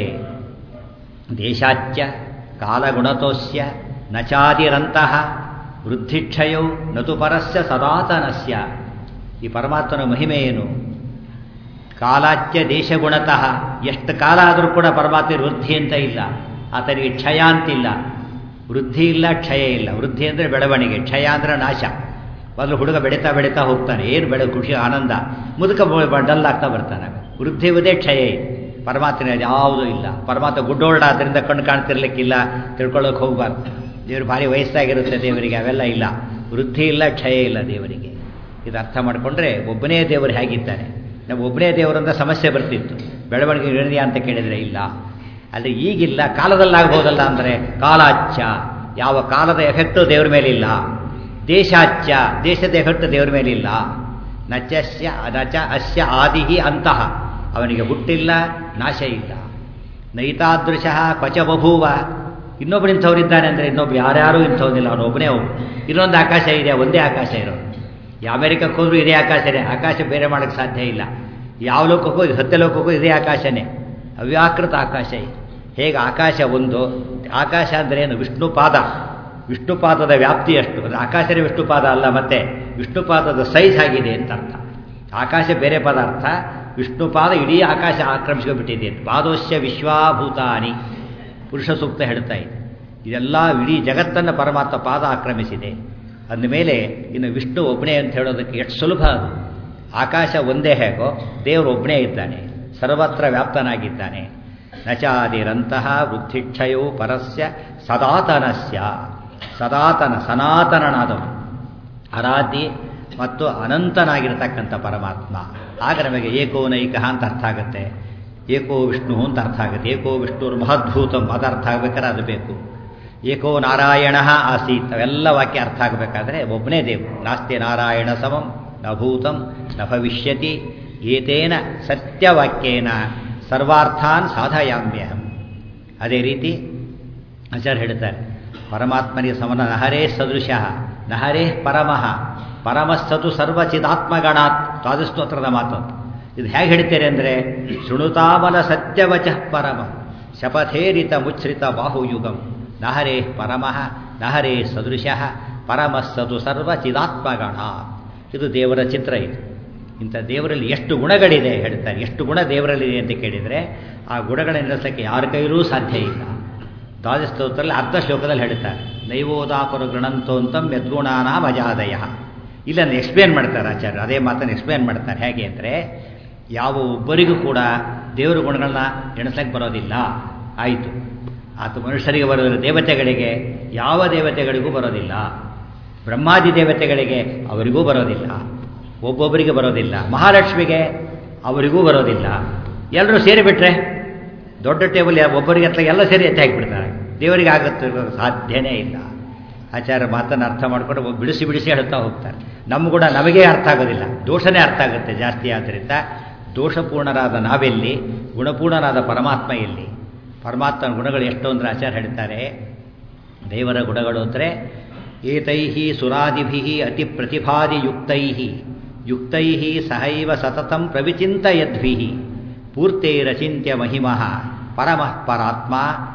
ದೇಶಾಚ್ಯ ಕಾಲಗುಣತೋಸ್ಯ ನಚಾದಿರಂತಹ ವೃದ್ಧಿಕ್ಷಯೌ ನತು ಪರಸ್ಯ ಸದಾತನಸ್ಯ. ಈ ಪರಮಾತ್ಮನ ಮಹಿಮೆ ಏನು? ಕಾಲಾಚ್ಯ ದೇಶಗುಣತಃ, ಎಷ್ಟು ಕಾಲ ಆದರೂ ಕೂಡ ಪರಮಾತ್ಮ ವೃದ್ಧಿ ಅಂತ ಇಲ್ಲ, ಆತನಿಗೆ ಕ್ಷಯ ಅಂತಿಲ್ಲ. ವೃದ್ಧಿ ಇಲ್ಲ, ಕ್ಷಯ ಇಲ್ಲ. ವೃದ್ಧಿ ಅಂದರೆ ಬೆಳವಣಿಗೆ, ಕ್ಷಯ ಅಂದರೆ ನಾಶ. ಮೊದಲು ಹುಡುಗ ಬೆಳೀತಾ ಬೆಳೀತಾ ಹೋಗ್ತಾನೆ, ಏನು ಖುಷಿ ಆನಂದ, ಮುದುಕ ಡಲ್ಲಾಗ್ತಾ ಬರ್ತಾನೆ. ವೃದ್ಧಿ ಇವುದೇ, ಕ್ಷಯ ಇದೆ. ಪರಮಾತ್ಮನ ಯಾವುದೂ ಇಲ್ಲ. ಪರಮಾತ್ಮ ಗುಡ್ಡೋಲ್ಡ, ಅದರಿಂದ ಕಣ್ಣು ಕಾಣ್ತಿರ್ಲಿಕ್ಕಿಲ್ಲ, ತಿಳ್ಕೊಳ್ಳೋಕೆ ಹೋಗಬಾರ್ದು. ದೇವರು ಭಾರಿ ವಯಸ್ಸಾಗಿರುತ್ತೆ ದೇವರಿಗೆ, ಅವೆಲ್ಲ ಇಲ್ಲ. ವೃದ್ಧಿ ಇಲ್ಲ, ಕ್ಷಯ ಇಲ್ಲ ದೇವರಿಗೆ. ಇದು ಅರ್ಥ ಮಾಡಿಕೊಂಡ್ರೆ ಒಬ್ಬನೇ ದೇವರು ಹೇಗಿದ್ದಾನೆ. ನಾವು ಒಬ್ಬನೇ ದೇವರಿಂದ ಸಮಸ್ಯೆ ಬರ್ತಿತ್ತು. ಬೆಳವಣಿಗೆ ಹೇಳಿದೆಯಾ ಅಂತ ಕೇಳಿದರೆ ಇಲ್ಲ. ಅಲ್ಲಿ ಈಗಿಲ್ಲ, ಕಾಲದಲ್ಲಾಗ್ಬೋದಲ್ಲ ಅಂದರೆ ಕಾಲಾಚ್ಯ, ಯಾವ ಕಾಲದ ಎಫೆಕ್ಟು ದೇವ್ರ ಮೇಲಿಲ್ಲ. ದೇಶಾಚ್ಯ, ದೇಶದ ಎಫೆಕ್ಟ್ ದೇವ್ರ ಮೇಲಿಲ್ಲ. ನಚಸ್ಯ ನಚ ಅಸ್ಯ ಆದಿಹಿ ಅಂತಃ, ಅವನಿಗೆ ಹುಟ್ಟಿಲ್ಲ, ನಾಶ ಇಲ್ಲ. ನೈತಾದೃಶ ಕ್ವಚ ಬಭೂವ, ಇನ್ನೊಬ್ಬರು ಇಂಥವ್ರಿದ್ದಾನೆ ಅಂದರೆ ಇನ್ನೊಬ್ರು ಯಾರ್ಯಾರೂ ಇಂಥವನಿಲ್ಲ, ಅವನೊಬ್ಬನೇ ಅವನು. ಇನ್ನೊಂದು ಆಕಾಶ ಇದೆ, ಒಂದೇ ಆಕಾಶ ಇರೋದು. ಅಮೆರಿಕಕ್ಕೆ ಹೋದ್ರೂ ಇದೇ ಆಕಾಶ ಇದೆ, ಆಕಾಶ ಬೇರೆ ಮಾಡೋಕ್ಕೆ ಸಾಧ್ಯ ಇಲ್ಲ. ಯಾವ ಲೋಕಕ್ಕೂ ಸತ್ಯ ಲೋಕಕ್ಕೂ ಇದೇ ಆಕಾಶನೇ, ಅವ್ಯಾಕೃತ ಆಕಾಶ ಇದೆ. ಹೇಗೆ ಆಕಾಶ ಒಂದು, ಆಕಾಶ ಅಂದರೆ ಏನು? ವಿಷ್ಣುಪಾದ, ವಿಷ್ಣುಪಾದದ ವ್ಯಾಪ್ತಿ ಎಷ್ಟು, ಅದು ಆಕಾಶನೇ ವಿಷ್ಣುಪಾದ ಅಲ್ಲ, ಮತ್ತೆ ವಿಷ್ಣುಪಾದದ ಸೈಜ್ ಆಗಿದೆ ಅಂತ ಅರ್ಥ. ಆಕಾಶ ಬೇರೆ ಪದಾರ್ಥ, ವಿಷ್ಣುಪಾದ ಇಡೀ ಆಕಾಶ ಆಕ್ರಮಿಸ್ಕೊಂಡ್ಬಿಟ್ಟಿದೆ. ಪಾದೋಶ್ಯ ವಿಶ್ವಾಭೂತಾನಿ ಪುರುಷ ಸೂಕ್ತ ಹೇಳ್ತಾ ಇದೆ. ಇದೆಲ್ಲ ಇಡೀ ಜಗತ್ತನ್ನು ಪರಮಾತ್ಮ ಪಾದ ಆಕ್ರಮಿಸಿದೆ. ಅಂದಮೇಲೆ ಇನ್ನು ವಿಷ್ಣು ಒಬ್ಬನೇ ಅಂತ ಹೇಳೋದಕ್ಕೆ ಎಷ್ಟು ಸುಲಭ ಅದು. ಆಕಾಶ ಒಂದೇ ಹೇಗೋ ದೇವರು ಒಬ್ಬನೇ ಇದ್ದಾನೆ, ಸರ್ವತ್ರ ವ್ಯಾಪ್ತನಾಗಿದ್ದಾನೆ. ನಚಾದಿರಂತಹ ವೃದ್ಧಿಕ್ಷಯೋ ಪರಸ್ಯ ಸದಾತನಸ್ಯ, ಸದಾತನ ಸನಾತನನಾದವನು, ಆರಾಧ್ಯ ಮತ್ತು ಅನಂತನಾಗಿರ್ತಕ್ಕಂಥ ಪರಮಾತ್ಮ. ಆಗ ನಮಗೆ ಏಕೋನೈಕ ಅಂತ ಅರ್ಥ ಆಗುತ್ತೆ, ಏಕೋ ವಿಷ್ಣು ಅಂತ ಅರ್ಥ ಆಗುತ್ತೆ. ಏಕೋ ವಿಷ್ಣುರು ಮಹದ್ಭೂತಂ ಅದು ಅರ್ಥ ಆಗಬೇಕಾದ್ರೆ ಅದು ಬೇಕು. ಏಕೋ ನಾರಾಯಣ ಆಸೀತ್ ಅವೆಲ್ಲ ವಾಕ್ಯ ಅರ್ಥ ಆಗಬೇಕಾದ್ರೆ ಒಬ್ಬನೇ ದೇವರು. ನಾಸ್ತಿ ನಾರಾಯಣ ಸಮಂ ನ ಭೂತಂ ನ ಭವಿಷ್ಯತಿ ಏತೇನ ಸತ್ಯವಾಕ್ಯೇನ ಸರ್ವಾರ್ಥಾನ್ ಸಾಧಯಾಮ್ಯಹಂ. ಅದೇ ರೀತಿ ಆಚಾರ್ಯ ಹೇಳ್ತಾರೆ, ಪರಮಾತ್ಮನಿಗೆ ಸಮನ ನಹರೇ ಸದೃಶ ನಹರೇ ಪರಮಃ ಪರಮಸ್ಸತು ಸರ್ವಚಿದಾತ್ಮಗಣಾತ್. ದ್ವಾದಸ್ತೋತ್ರದ ಮಾತು ಇದು ಹೇಗೆ ಹೇಳ್ತೀರಿ ಅಂದರೆ, ಶೃಣುತಾಮಲ ಸತ್ಯವಚಃ ಪರಮ ಶಪಥೇರಿತ ಮುಚ್ಛ್ರಿತ ಬಾಹುಯುಗಂ ನಹರೇ ಪರಮಃ ನಹರೇ ಸದೃಶಃ ಪರಮಸ್ಸತು ಸರ್ವಚಿದಾತ್ಮಗಣಾತ್. ಇದು ದೇವರ ಚಿತ್ರ. ಇದು ಇಂಥ ದೇವರಲ್ಲಿ ಎಷ್ಟು ಗುಣಗಳಿದೆ ಹೇಳ್ತಾರೆ. ಎಷ್ಟು ಗುಣ ದೇವರಲ್ಲಿದೆ ಅಂತ ಕೇಳಿದರೆ ಆ ಗುಣಗಳನ್ನು ಎಣಿಸಲಿಕ್ಕೆ ಯಾರ ಕೈಲೂ ಸಾಧ್ಯ ಇಲ್ಲ. ದ್ವಾದಸ್ತೋತ್ರದಲ್ಲಿ ಅರ್ಧ ಶ್ಲೋಕದಲ್ಲಿ ಹೇಳ್ತಾರೆ, ನೈವೋದಾಪರು ಗೃಣಂತೋಂತಂ ಯದ್ಗುಣಾನಾಂ ಅಜಾದಯ. ಇಲ್ಲನ್ನು ಎಕ್ಸ್ಪ್ಲೇನ್ ಮಾಡ್ತಾರೆ ಆಚಾರ್ಯರು. ಅದೇ ಮಾತನ್ನು ಎಕ್ಸ್ಪ್ಲೇನ್ ಮಾಡ್ತಾರೆ. ಹೇಗೆ ಅಂದರೆ, ಯಾವ ಒಬ್ಬರಿಗೂ ಕೂಡ ದೇವರ ಗುಣಗಳನ್ನ ಎಣಿಸ್ಲಿಕ್ಕೆ ಬರೋದಿಲ್ಲ. ಆಯಿತು, ಆತ ಮನುಷ್ಯರಿಗೆ ಬರೋದಿಲ್ಲ, ದೇವತೆಗಳಿಗೆ ಯಾವ ದೇವತೆಗಳಿಗೂ ಬರೋದಿಲ್ಲ, ಬ್ರಹ್ಮಾದಿ ದೇವತೆಗಳಿಗೆ ಅವರಿಗೂ ಬರೋದಿಲ್ಲ, ಒಬ್ಬೊಬ್ಬರಿಗೆ ಬರೋದಿಲ್ಲ, ಮಹಾಲಕ್ಷ್ಮಿಗೆ ಅವರಿಗೂ ಬರೋದಿಲ್ಲ. ಎಲ್ಲರೂ ಸೇರಿಬಿಟ್ರೆ ದೊಡ್ಡ ಟೇಬಲ್ ಒಬ್ಬರಿಗೆ ಹತ್ರ ಎಲ್ಲ ಸೇರಿ ಎತ್ತಿ ಹಾಕಿಬಿಡ್ತಾರೆ. ದೇವರಿಗೆ ಆಗುತ್ತೆ ಸಾಧ್ಯನೇ ಇಲ್ಲ. ಆಚಾರ್ಯ ಮಾತನ್ನು ಅರ್ಥ ಮಾಡಿಕೊಂಡು ಬಿಡಿಸಿ ಬಿಡಿಸಿ ಹೇಳ್ತಾ ಹೋಗ್ತಾರೆ. ನಮ್ಮ ಗುಣ ನಮಗೇ ಅರ್ಥ ಆಗೋದಿಲ್ಲ, ದೋಷನೇ ಅರ್ಥ ಆಗುತ್ತೆ ಜಾಸ್ತಿ. ಆದ್ದರಿಂದ ದೋಷಪೂರ್ಣರಾದ ನಾವೆಲ್ಲಿ, ಗುಣಪೂರ್ಣರಾದ ಪರಮಾತ್ಮ ಎಲ್ಲಿ? ಪರಮಾತ್ಮನ ಗುಣಗಳು ಎಷ್ಟು ಅಂದರೆ ಆಚಾರ್ಯ ಹೇಳ್ತಾರೆ, ದೇವರ ಗುಣಗಳು ಅಂದರೆ ಏತೈಹಿ ಸುರಾದಿಭಿಃ ಅತಿ ಪ್ರತಿಭಾದಿಯುಕ್ತೈಃ ಯುಕ್ತೈಃ ಸಹೈವ ಸತತಂ ಪ್ರವಿಚಿಂತಯದ್ಭಿಃ ಪೂರ್ತೈರಚಿಂತ್ಯ ಮಹಿಮಃ ಪರಮಃ ಪರಾತ್ಮ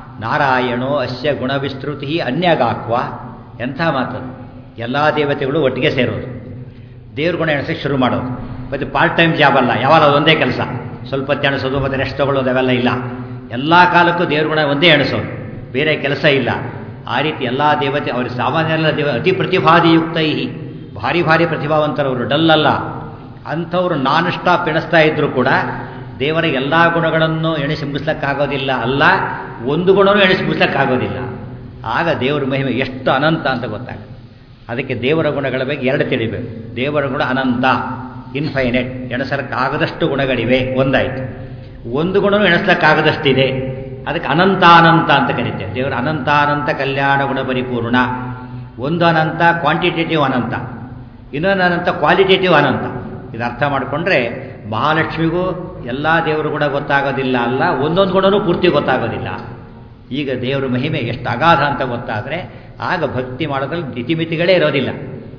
ನಾರಾಯಣೋ ಅಸ್ಯ ಗುಣವಿಸ್ತೃತಿ ಅನ್ಯಗಾಕ್ವ. ಎಂಥ ಮಾತು! ಎಲ್ಲ ದೇವತೆಗಳು ಒಟ್ಟಿಗೆ ಸೇರೋದು, ದೇವ್ರ ಗುಣ ಎಣಿಸೋಕ್ಕೆ ಶುರು ಮಾಡೋದು. ಮತ್ತು ಪಾರ್ಟ್ ಟೈಮ್ ಜಾಬ್ ಅಲ್ಲ, ಯಾವಾಗ ಒಂದೇ ಕೆಲಸ, ಸ್ವಲ್ಪ ಹೊತ್ತು ಎಣಿಸೋದು ಮತ್ತು ರೆಸ್ಟ್ ತೊಗೊಳ್ಳೋದು ಅವೆಲ್ಲ ಇಲ್ಲ. ಎಲ್ಲ ಕಾಲಕ್ಕೂ ದೇವ್ರ ಗುಣ ಒಂದೇ ಎಣಿಸೋದು, ಬೇರೆ ಕೆಲಸ ಇಲ್ಲ. ಆ ರೀತಿ ಎಲ್ಲ ದೇವತೆ ಅವ್ರಿಗೆ ಸಾಮಾನ್ಯ ಎಲ್ಲ ಅತಿ ಪ್ರತಿಭಾದಿಯುಕ್ತೈ, ಭಾರಿ ಭಾರಿ ಪ್ರತಿಭಾವಂತರವರು, ಡಲ್ ಅಲ್ಲ. ಅಂಥವ್ರು ನಾನ್ ಸ್ಟಾಪ್ ಎಣಿಸ್ತಾ ಇದ್ದರೂ ಕೂಡ ದೇವರ ಎಲ್ಲ ಗುಣಗಳನ್ನು ಎಣಿಸಿ ಮುಗಿಸ್ಲಿಕ್ಕಾಗೋದಿಲ್ಲ. ಅಲ್ಲ, ಒಂದು ಗುಣವೂ ಎಣಿಸಿ ಮುಗಿಸ್ಲಿಕ್ಕಾಗೋದಿಲ್ಲ. ಆಗ ದೇವರ ಮಹಿಮೆ ಎಷ್ಟು ಅನಂತ ಅಂತ ಗೊತ್ತಾಗುತ್ತೆ. ಅದಕ್ಕೆ ದೇವರ ಗುಣಗಳ ಬಗ್ಗೆ ಎರಡು ತಿಳಿಬೇಕು. ದೇವರ ಗುಣ ಅನಂತ, ಇನ್ಫೈನೈಟ್, ಎಣಿಸಲಿಕ್ಕಾಗದಷ್ಟು ಗುಣಗಳಿವೆ, ಒಂದಾಯಿತು. ಒಂದು ಗುಣವೂ ಎಣಿಸ್ಲಿಕ್ಕಾಗದಷ್ಟಿದೆ, ಅದಕ್ಕೆ ಅನಂತಾನಂತ ಅಂತ ಕರೀತೇವೆ. ದೇವರ ಅನಂತಾನಂತ ಕಲ್ಯಾಣ ಗುಣ ಪರಿಪೂರ್ಣ. ಒಂದು ಅನಂತ ಕ್ವಾಂಟಿಟೇಟಿವ್ ಅನಂತ, ಇನ್ನೊಂದು ಅನಂತ ಕ್ವಾಲಿಟೇಟಿವ್ ಅನಂತ. ಇದು ಅರ್ಥ ಮಾಡಿಕೊಂಡ್ರೆ ಮಹಾಲಕ್ಷ್ಮಿಗೂ ಎಲ್ಲ ದೇವರ ಗುಣ ಗೊತ್ತಾಗೋದಿಲ್ಲ, ಅಲ್ಲ ಒಂದೊಂದು ಗುಣನೂ ಪೂರ್ತಿ ಗೊತ್ತಾಗೋದಿಲ್ಲ. ಈಗ ದೇವರ ಮಹಿಮೆ ಎಷ್ಟು ಅಗಾಧ ಅಂತ ಗೊತ್ತಾದರೆ ಆಗ ಭಕ್ತಿ ಮಾಡೋದ್ರಲ್ಲಿ ಮಿತಿಮಿತಿಗಳೇ ಇರೋದಿಲ್ಲ.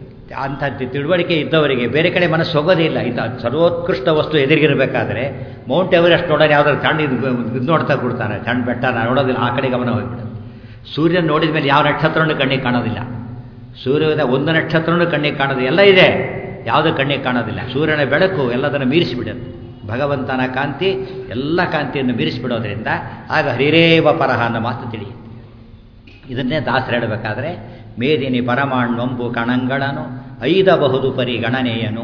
ಅಂಥ ತಿಳುವಳಿಕೆ ಇದ್ದವರಿಗೆ ಬೇರೆ ಕಡೆ ಮನಸ್ಸು ಹೋಗೋದೇ ಇಲ್ಲ. ಇಂಥ ಸರ್ವೋತ್ಕೃಷ್ಟ ವಸ್ತು ಎದುರಿಗಿರಬೇಕಾದ್ರೆ ಮೌಂಟ್ ಎವರೆಸ್ಟ್ ನೋಡೋಣ, ಯಾವ್ದಾದ್ರು ಸಣ್ಣ ಇದು ನೋಡ್ತಾ ಕೊಡ್ತಾರೆ, ಸಣ್ಣ ಬೆಟ್ಟ ನೋಡೋದಿಲ್ಲ, ಆ ಕಡೆ ಗಮನ ಹೋಗ್ಬಿಡೋದು. ಸೂರ್ಯನ ನೋಡಿದ ಮೇಲೆ ಯಾವ ನಕ್ಷತ್ರನೂ ಕಣ್ಣಿಗೆ ಕಾಣೋದಿಲ್ಲ, ಸೂರ್ಯದ ಒಂದು ನಕ್ಷತ್ರನೂ ಕಣ್ಣಿಗೆ ಕಾಣೋದು, ಎಲ್ಲ ಇದೆ, ಯಾವುದೂ ಕಣ್ಣಿಗೆ ಕಾಣೋದಿಲ್ಲ. ಸೂರ್ಯನ ಬೆಳಕು ಎಲ್ಲದನ್ನು ಮೀರಿಸಿಬಿಡೋದು. ಭಗವಂತನ ಕಾಂತಿ ಎಲ್ಲ ಕಾಂತಿಯನ್ನು ಮೀರಿಸಿಬಿಡೋದ್ರಿಂದ ಆಗ ಹರಿರೇವ ಪರಹ ಅನ್ನೋ ಮಾತು ತಿಳಿಯುತ್ತೆ. ಇದನ್ನೇ ದಾಸರು ಹೇಳಬೇಕಾದ್ರೆ, ಮೇದಿನಿ ಪರಮಾಣ್ವಂಬು ಕಣಂಗಳನು ಐದಬಹುದು ಪರಿಗಣನೆಯನು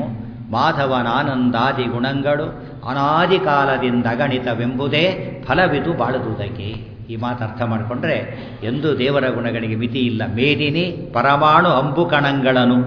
ಮಾಧವನಾನಂದಾದಿ ಗುಣಗಳು ಅನಾದಿ ಕಾಲದಿಂದ ಗಣಿತವೆಂಬುದೇ ಫಲವಿದು ಬಾಳುವುದಕ್ಕೆ. ಈ ಮಾತು ಅರ್ಥ ಮಾಡಿಕೊಂಡ್ರೆ ಎಂದೂ ದೇವರ ಗುಣಗಳಿಗೆ ಮಿತಿ ಇಲ್ಲ. ಮೇದಿನಿ ಪರಮಾಣು ಅಂಬು ಕಣಂಗಳನು,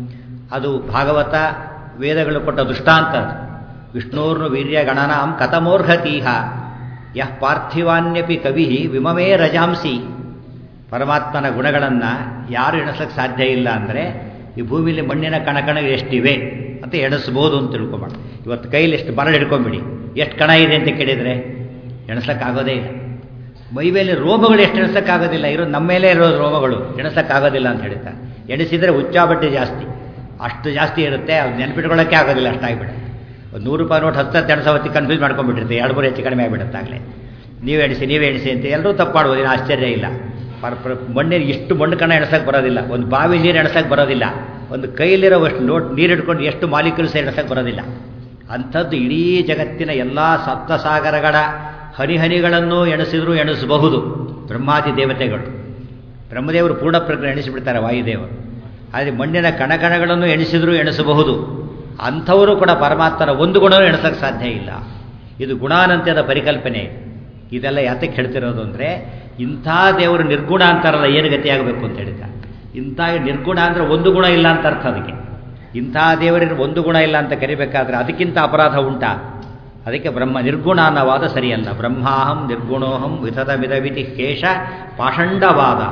ಅದು ಭಾಗವತ ವೇದಗಳು ಕೊಟ್ಟ ದೃಷ್ಟಾಂತ. ವಿಷ್ಣೋರ್ನು ವೀರ್ಯ ಗಣನಾಂ ಕಥಮೋರ್ಹತೀಹ, ಯಃ ಪಾರ್ಥಿವಾನ್ಯಪಿ ಕವಿ ವಿಮಮೇ ರಜಾಂಸಿ. ಪರಮಾತ್ಮನ ಗುಣಗಳನ್ನು ಯಾರು ಎಣಿಸೋಕ್ಕೆ ಸಾಧ್ಯ ಇಲ್ಲ ಅಂದರೆ ಈ ಭೂಮಿಲಿ ಮಣ್ಣಿನ ಕಣ ಎಷ್ಟಿವೆ ಅಂತ ಎಣಿಸ್ಬೋದು ಅಂತ ತಿಳ್ಕೊಬೇಡ. ಇವತ್ತು ಕೈಲಿ ಎಷ್ಟು ಮರಳು ಹಿಡ್ಕೊಂಬಿಡಿ, ಎಷ್ಟು ಕಣ ಇದೆ ಅಂತ ಕೇಳಿದರೆ ಎಣಿಸೋಕ್ಕಾಗೋದೇ ಇಲ್ಲ. ಮೈ ಮೇಲೆ ರೋಮಗಳು ಎಷ್ಟು ಎಣಿಸೋಕ್ಕಾಗೋದಿಲ್ಲ, ನಮ್ಮ ಮೇಲೆ ಇರೋ ರೋಮಗಳು ಎಣಿಸೋಕ್ಕಾಗೋದಿಲ್ಲ ಅಂತ ಹೇಳ್ತಾರೆ. ಎಣಿಸಿದರೆ ಹುಚ್ಚಾಬಟ್ಟೆ ಜಾಸ್ತಿ, ಅಷ್ಟು ಜಾಸ್ತಿ ಇರುತ್ತೆ, ಅದು ನೆನಪಿಟ್ಕೊಳ್ಳೋಕ್ಕೆ ಆಗೋದಿಲ್ಲ, ಅಷ್ಟಾಗಿಬಿಡುತ್ತೆ. ಒಂದು 100 ರೂಪಾಯಿ ನೋಟ್ 10 ಎಣಿಸೋ ಹೊತ್ತಿಗೆ ಕನ್ಫ್ಯೂಸ್ ಮಾಡ್ಕೊಂಡ್ಬಿಟ್ಟಿರುತ್ತೆ, 2-3 ಹೆಚ್ಚು ಕಡಿಮೆ ಆಗಿಬಿಡುತ್ತೆ. ಆಗಲೇ ನೀವೇ ಎಣಿಸಿ ಅಂತ ಎಲ್ಲರೂ ತಪ್ಪು ಮಾಡ್ಬೋದು, ಏನು ಆಶ್ಚರ್ಯ ಇಲ್ಲ. ಮಣ್ಣಿನ ಇಷ್ಟು ಮಣ್ಣು ಕಣ ಎಣಿಸೋಕ್ಕೆ ಬರೋದಿಲ್ಲ, ಒಂದು ಬಾವಿ ನೀರು ಎಣಿಸೋಕ್ಕೆ ಬರೋದಿಲ್ಲ, ಒಂದು ಕೈಲಿರೋವಷ್ಟು ನೋಟ್ ನೀರು ಹಿಡ್ಕೊಂಡು ಎಷ್ಟು ಮಾಲಿಕ್ಯೂಲ್ಸ್ ಎಣಿಸೋಕ್ಕೆ ಬರೋದಿಲ್ಲ. ಅಂಥದ್ದು ಇಡೀ ಜಗತ್ತಿನ ಎಲ್ಲ ಸಪ್ತಸಾಗರಗಳ ಹನಿಹನಿಗಳನ್ನು ಎಣಿಸಿದರೂ ಎಣಿಸಬಹುದು ಬ್ರಹ್ಮಾದಿ ದೇವತೆಗಳು. ಬ್ರಹ್ಮದೇವರು ಪೂರ್ಣ ಪ್ರಜ್ಞೆ ಎಣಿಸಿಬಿಡ್ತಾರೆ, ವಾಯುದೇವರು. ಆದರೆ ಮಣ್ಣಿನ ಕಣಕಣಗಳನ್ನು ಎಣಿಸಿದರೂ ಎಣಿಸಬಹುದು. ಅಂಥವರು ಕೂಡ ಪರಮಾತ್ಮನ ಒಂದು ಗುಣವೂ ಎಣಿಸೋಕ್ಕೆ ಸಾಧ್ಯ ಇಲ್ಲ. ಇದು ಗುಣಾನಂತ್ಯದ ಪರಿಕಲ್ಪನೆ. ಇದೆಲ್ಲ ಯಾತಕ್ಕೆ ಹೇಳ್ತಿರೋದು ಅಂದರೆ, ಇಂಥ ದೇವರು ನಿರ್ಗುಣ ಅಂತಾರಲ್ಲ, ಏನು ಗತಿಯಾಗಬೇಕು ಅಂತ ಹೇಳ್ತಾರೆ. ಇಂಥ ನಿರ್ಗುಣ ಅಂದರೆ ಒಂದು ಗುಣ ಇಲ್ಲ ಅಂತ ಅರ್ಥ. ಅದಕ್ಕೆ ಇಂಥ ದೇವರಿಗೆ ಒಂದು ಗುಣ ಇಲ್ಲ ಅಂತ ಕರಿಬೇಕಾದ್ರೆ ಅದಕ್ಕಿಂತ ಅಪರಾಧ ಉಂಟಾ? ಅದಕ್ಕೆ ಬ್ರಹ್ಮ ನಿರ್ಗುಣ ಅನ್ನೋವಾದ ಸರಿಯಲ್ಲ. ಬ್ರಹ್ಮಾಹಂ ನಿರ್ಗುಣೋಹಂ ವಿತತಮಿದವಿತಿ ಕೇಶ ಪಾಷಂಡವಾದ.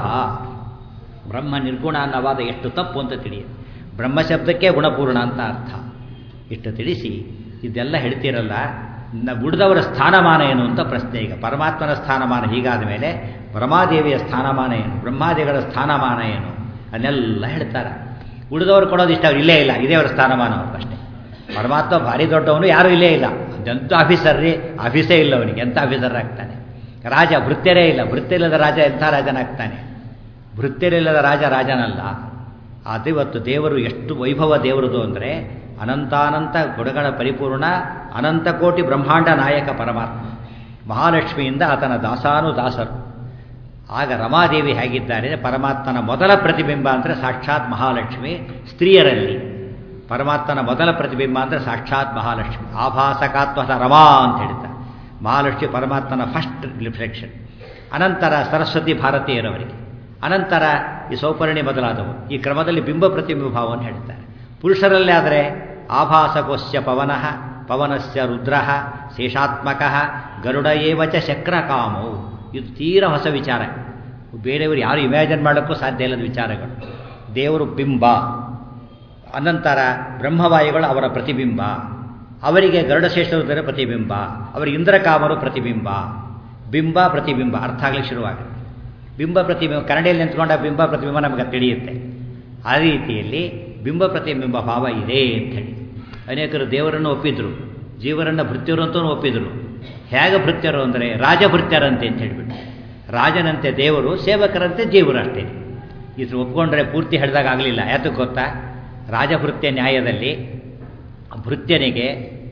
ಬ್ರಹ್ಮ ನಿರ್ಗುಣ ಅನ್ನೋವಾದ ಎಷ್ಟು ತಪ್ಪು ಅಂತ ತಿಳಿಯಿರಿ. ಬ್ರಹ್ಮ ಶಬ್ದಕ್ಕೆ ಗುಣಪೂರ್ಣ ಅಂತ ಅರ್ಥ. ಇಷ್ಟು ತಿಳಿಸಿ ಇದೆಲ್ಲ ಹೇಳ್ತಿರಲ್ಲ, ಉಳಿದವರ ಸ್ಥಾನಮಾನ ಏನು ಅಂತ ಪ್ರಶ್ನೆ. ಈಗ ಪರಮಾತ್ಮನ ಸ್ಥಾನಮಾನ ಹೀಗಾದ ಮೇಲೆ ಬ್ರಹ್ಮಾದೇವಿಯ ಸ್ಥಾನಮಾನ ಏನು, ಬ್ರಹ್ಮಾದಿಗಳ ಸ್ಥಾನಮಾನ ಏನು ಅದನ್ನೆಲ್ಲ ಹೇಳ್ತಾರೆ. ಉಳಿದವರು ಕೊಡೋದು ಇಷ್ಟ, ಅವ್ರು ಇಲ್ಲೇ ಇಲ್ಲ, ಇದೇ ಅವರ ಸ್ಥಾನಮಾನ ಅವ್ರು ಅಷ್ಟೇ. ಪರಮಾತ್ಮ ಭಾರಿ ದೊಡ್ಡವನು, ಯಾರೂ ಇಲ್ಲೇ ಇಲ್ಲ, ಎಂಥ ಆಫೀಸರ್ ರೀ, ಆಫೀಸೇ ಇಲ್ಲ ಅವನಿಗೆ, ಎಂಥ ಆಫೀಸರ್ ಆಗ್ತಾನೆ. ರಾಜ ಭೃತ್ಯರೇ ಇಲ್ಲ, ಭೃತ್ಯರಿಲ್ಲದ ರಾಜ ಎಂಥ ರಾಜನಾಗ್ತಾನೆ? ಭೃತ್ಯರಿಲ್ಲದ ರಾಜ ರಾಜನಲ್ಲ. ಅದು ಇವತ್ತು ದೇವರು ಎಷ್ಟು ವೈಭವ ದೇವರದು ಅಂದರೆ, ಅನಂತಾನಂತ ಗುಣಗಳ ಪರಿಪೂರ್ಣ ಅನಂತ ಕೋಟಿ ಬ್ರಹ್ಮಾಂಡ ನಾಯಕ ಪರಮಾತ್ಮ. ಮಹಾಲಕ್ಷ್ಮಿಯಿಂದ ಆತನ ದಾಸಾನುದಾಸರು. ಆಗ ರಮಾದೇವಿ ಹೇಗಿದ್ದಾರೆ, ಪರಮಾತ್ಮನ ಮೊದಲ ಪ್ರತಿಬಿಂಬ ಅಂದರೆ ಸಾಕ್ಷಾತ್ ಮಹಾಲಕ್ಷ್ಮಿ. ಸ್ತ್ರೀಯರಲ್ಲಿ ಪರಮಾತ್ಮನ ಮೊದಲ ಪ್ರತಿಬಿಂಬ ಅಂದರೆ ಸಾಕ್ಷಾತ್ ಮಹಾಲಕ್ಷ್ಮಿ. ಆಭಾಸಕಾತ್ಮದ ರಮಾ ಅಂತ ಹೇಳ್ತಾರೆ. ಮಹಾಲಕ್ಷ್ಮಿ ಪರಮಾತ್ಮನ ಫಸ್ಟ್ ರಿಫ್ಲೆಕ್ಷನ್. ಅನಂತರ ಸರಸ್ವತಿ ಭಾರತೀಯರವರಿಗೆ, ಅನಂತರ ಈ ಸೌಪರ್ಣಿ ಮೊದಲಾದವು. ಈ ಕ್ರಮದಲ್ಲಿ ಬಿಂಬ ಪ್ರತಿಬಿಂಬ ಭಾವವನ್ನು ಹೇಳ್ತಾರೆ. ಪುರುಷರಲ್ಲೇ ಆದರೆ ಆಭಾಸಕೋಸ್ಯ ಪವನಃ, ಪವನಸ್ಯ ರುದ್ರಃ, ಶೇಷಾತ್ಮಕಃ, ಗರುಡ ಏವಚ ಶಕ್ರಕಾಮೌ. ಇದು ತೀರ ಹೊಸ ವಿಚಾರ, ಬೇರೆಯವರು ಯಾರು ಇಮ್ಯಾಜಿನ್ ಮಾಡೋಕ್ಕೂ ಸಾಧ್ಯ ಇಲ್ಲದ ವಿಚಾರಗಳು. ದೇವರು ಬಿಂಬ, ಅನಂತರ ಬ್ರಹ್ಮವಾಯುಗಳು ಅವರ ಪ್ರತಿಬಿಂಬ, ಅವರಿಗೆ ಗರುಡಶೇಷರುದ್ರ ಪ್ರತಿಬಿಂಬ, ಅವರಿಗೆ ಇಂದ್ರಕಾಮರು ಪ್ರತಿಬಿಂಬ. ಬಿಂಬ ಪ್ರತಿಬಿಂಬ ಅರ್ಥ ಆಗಲಿಕ್ಕೆ ಶುರುವಾಗುತ್ತೆ. ಬಿಂಬ ಪ್ರತಿಬಿಂಬ ಕನ್ನಡಿಯಲ್ಲಿ ನಿಂತ್ಕೊಂಡ ಬಿಂಬ ಪ್ರತಿಬಿಂಬ ನಮಗೆ ತಿಳಿಯುತ್ತೆ. ಆ ರೀತಿಯಲ್ಲಿ ಬಿಂಬ ಪ್ರತಿಬಿಂಬ ಭಾವ ಇದೆ ಅಂಥೇಳಿ ಅನೇಕರು ದೇವರನ್ನು ಒಪ್ಪಿದ್ರು, ಜೀವರನ್ನು ಭೃತ್ಯರು ಅಂತಲೂ ಒಪ್ಪಿದ್ರು. ಹೇಗೆ ಭೃತ್ಯರು ಅಂದರೆ ರಾಜಭೃತ್ಯರಂತೆ ಅಂತ ಹೇಳಿಬಿಟ್ಟು, ರಾಜನಂತೆ ದೇವರು, ಸೇವಕರಂತೆ ಜೀವರು ಅಷ್ಟೇ. ಇದು ಒಪ್ಕೊಂಡ್ರೆ ಪೂರ್ತಿ ಹೇಳಿದಾಗ ಆಗಲಿಲ್ಲ. ಯಾತಕ್ಕೆ ಗೊತ್ತಾ? ರಾಜಭೃತ್ಯ ನ್ಯಾಯದಲ್ಲಿ ಭೃತ್ಯನಿಗೆ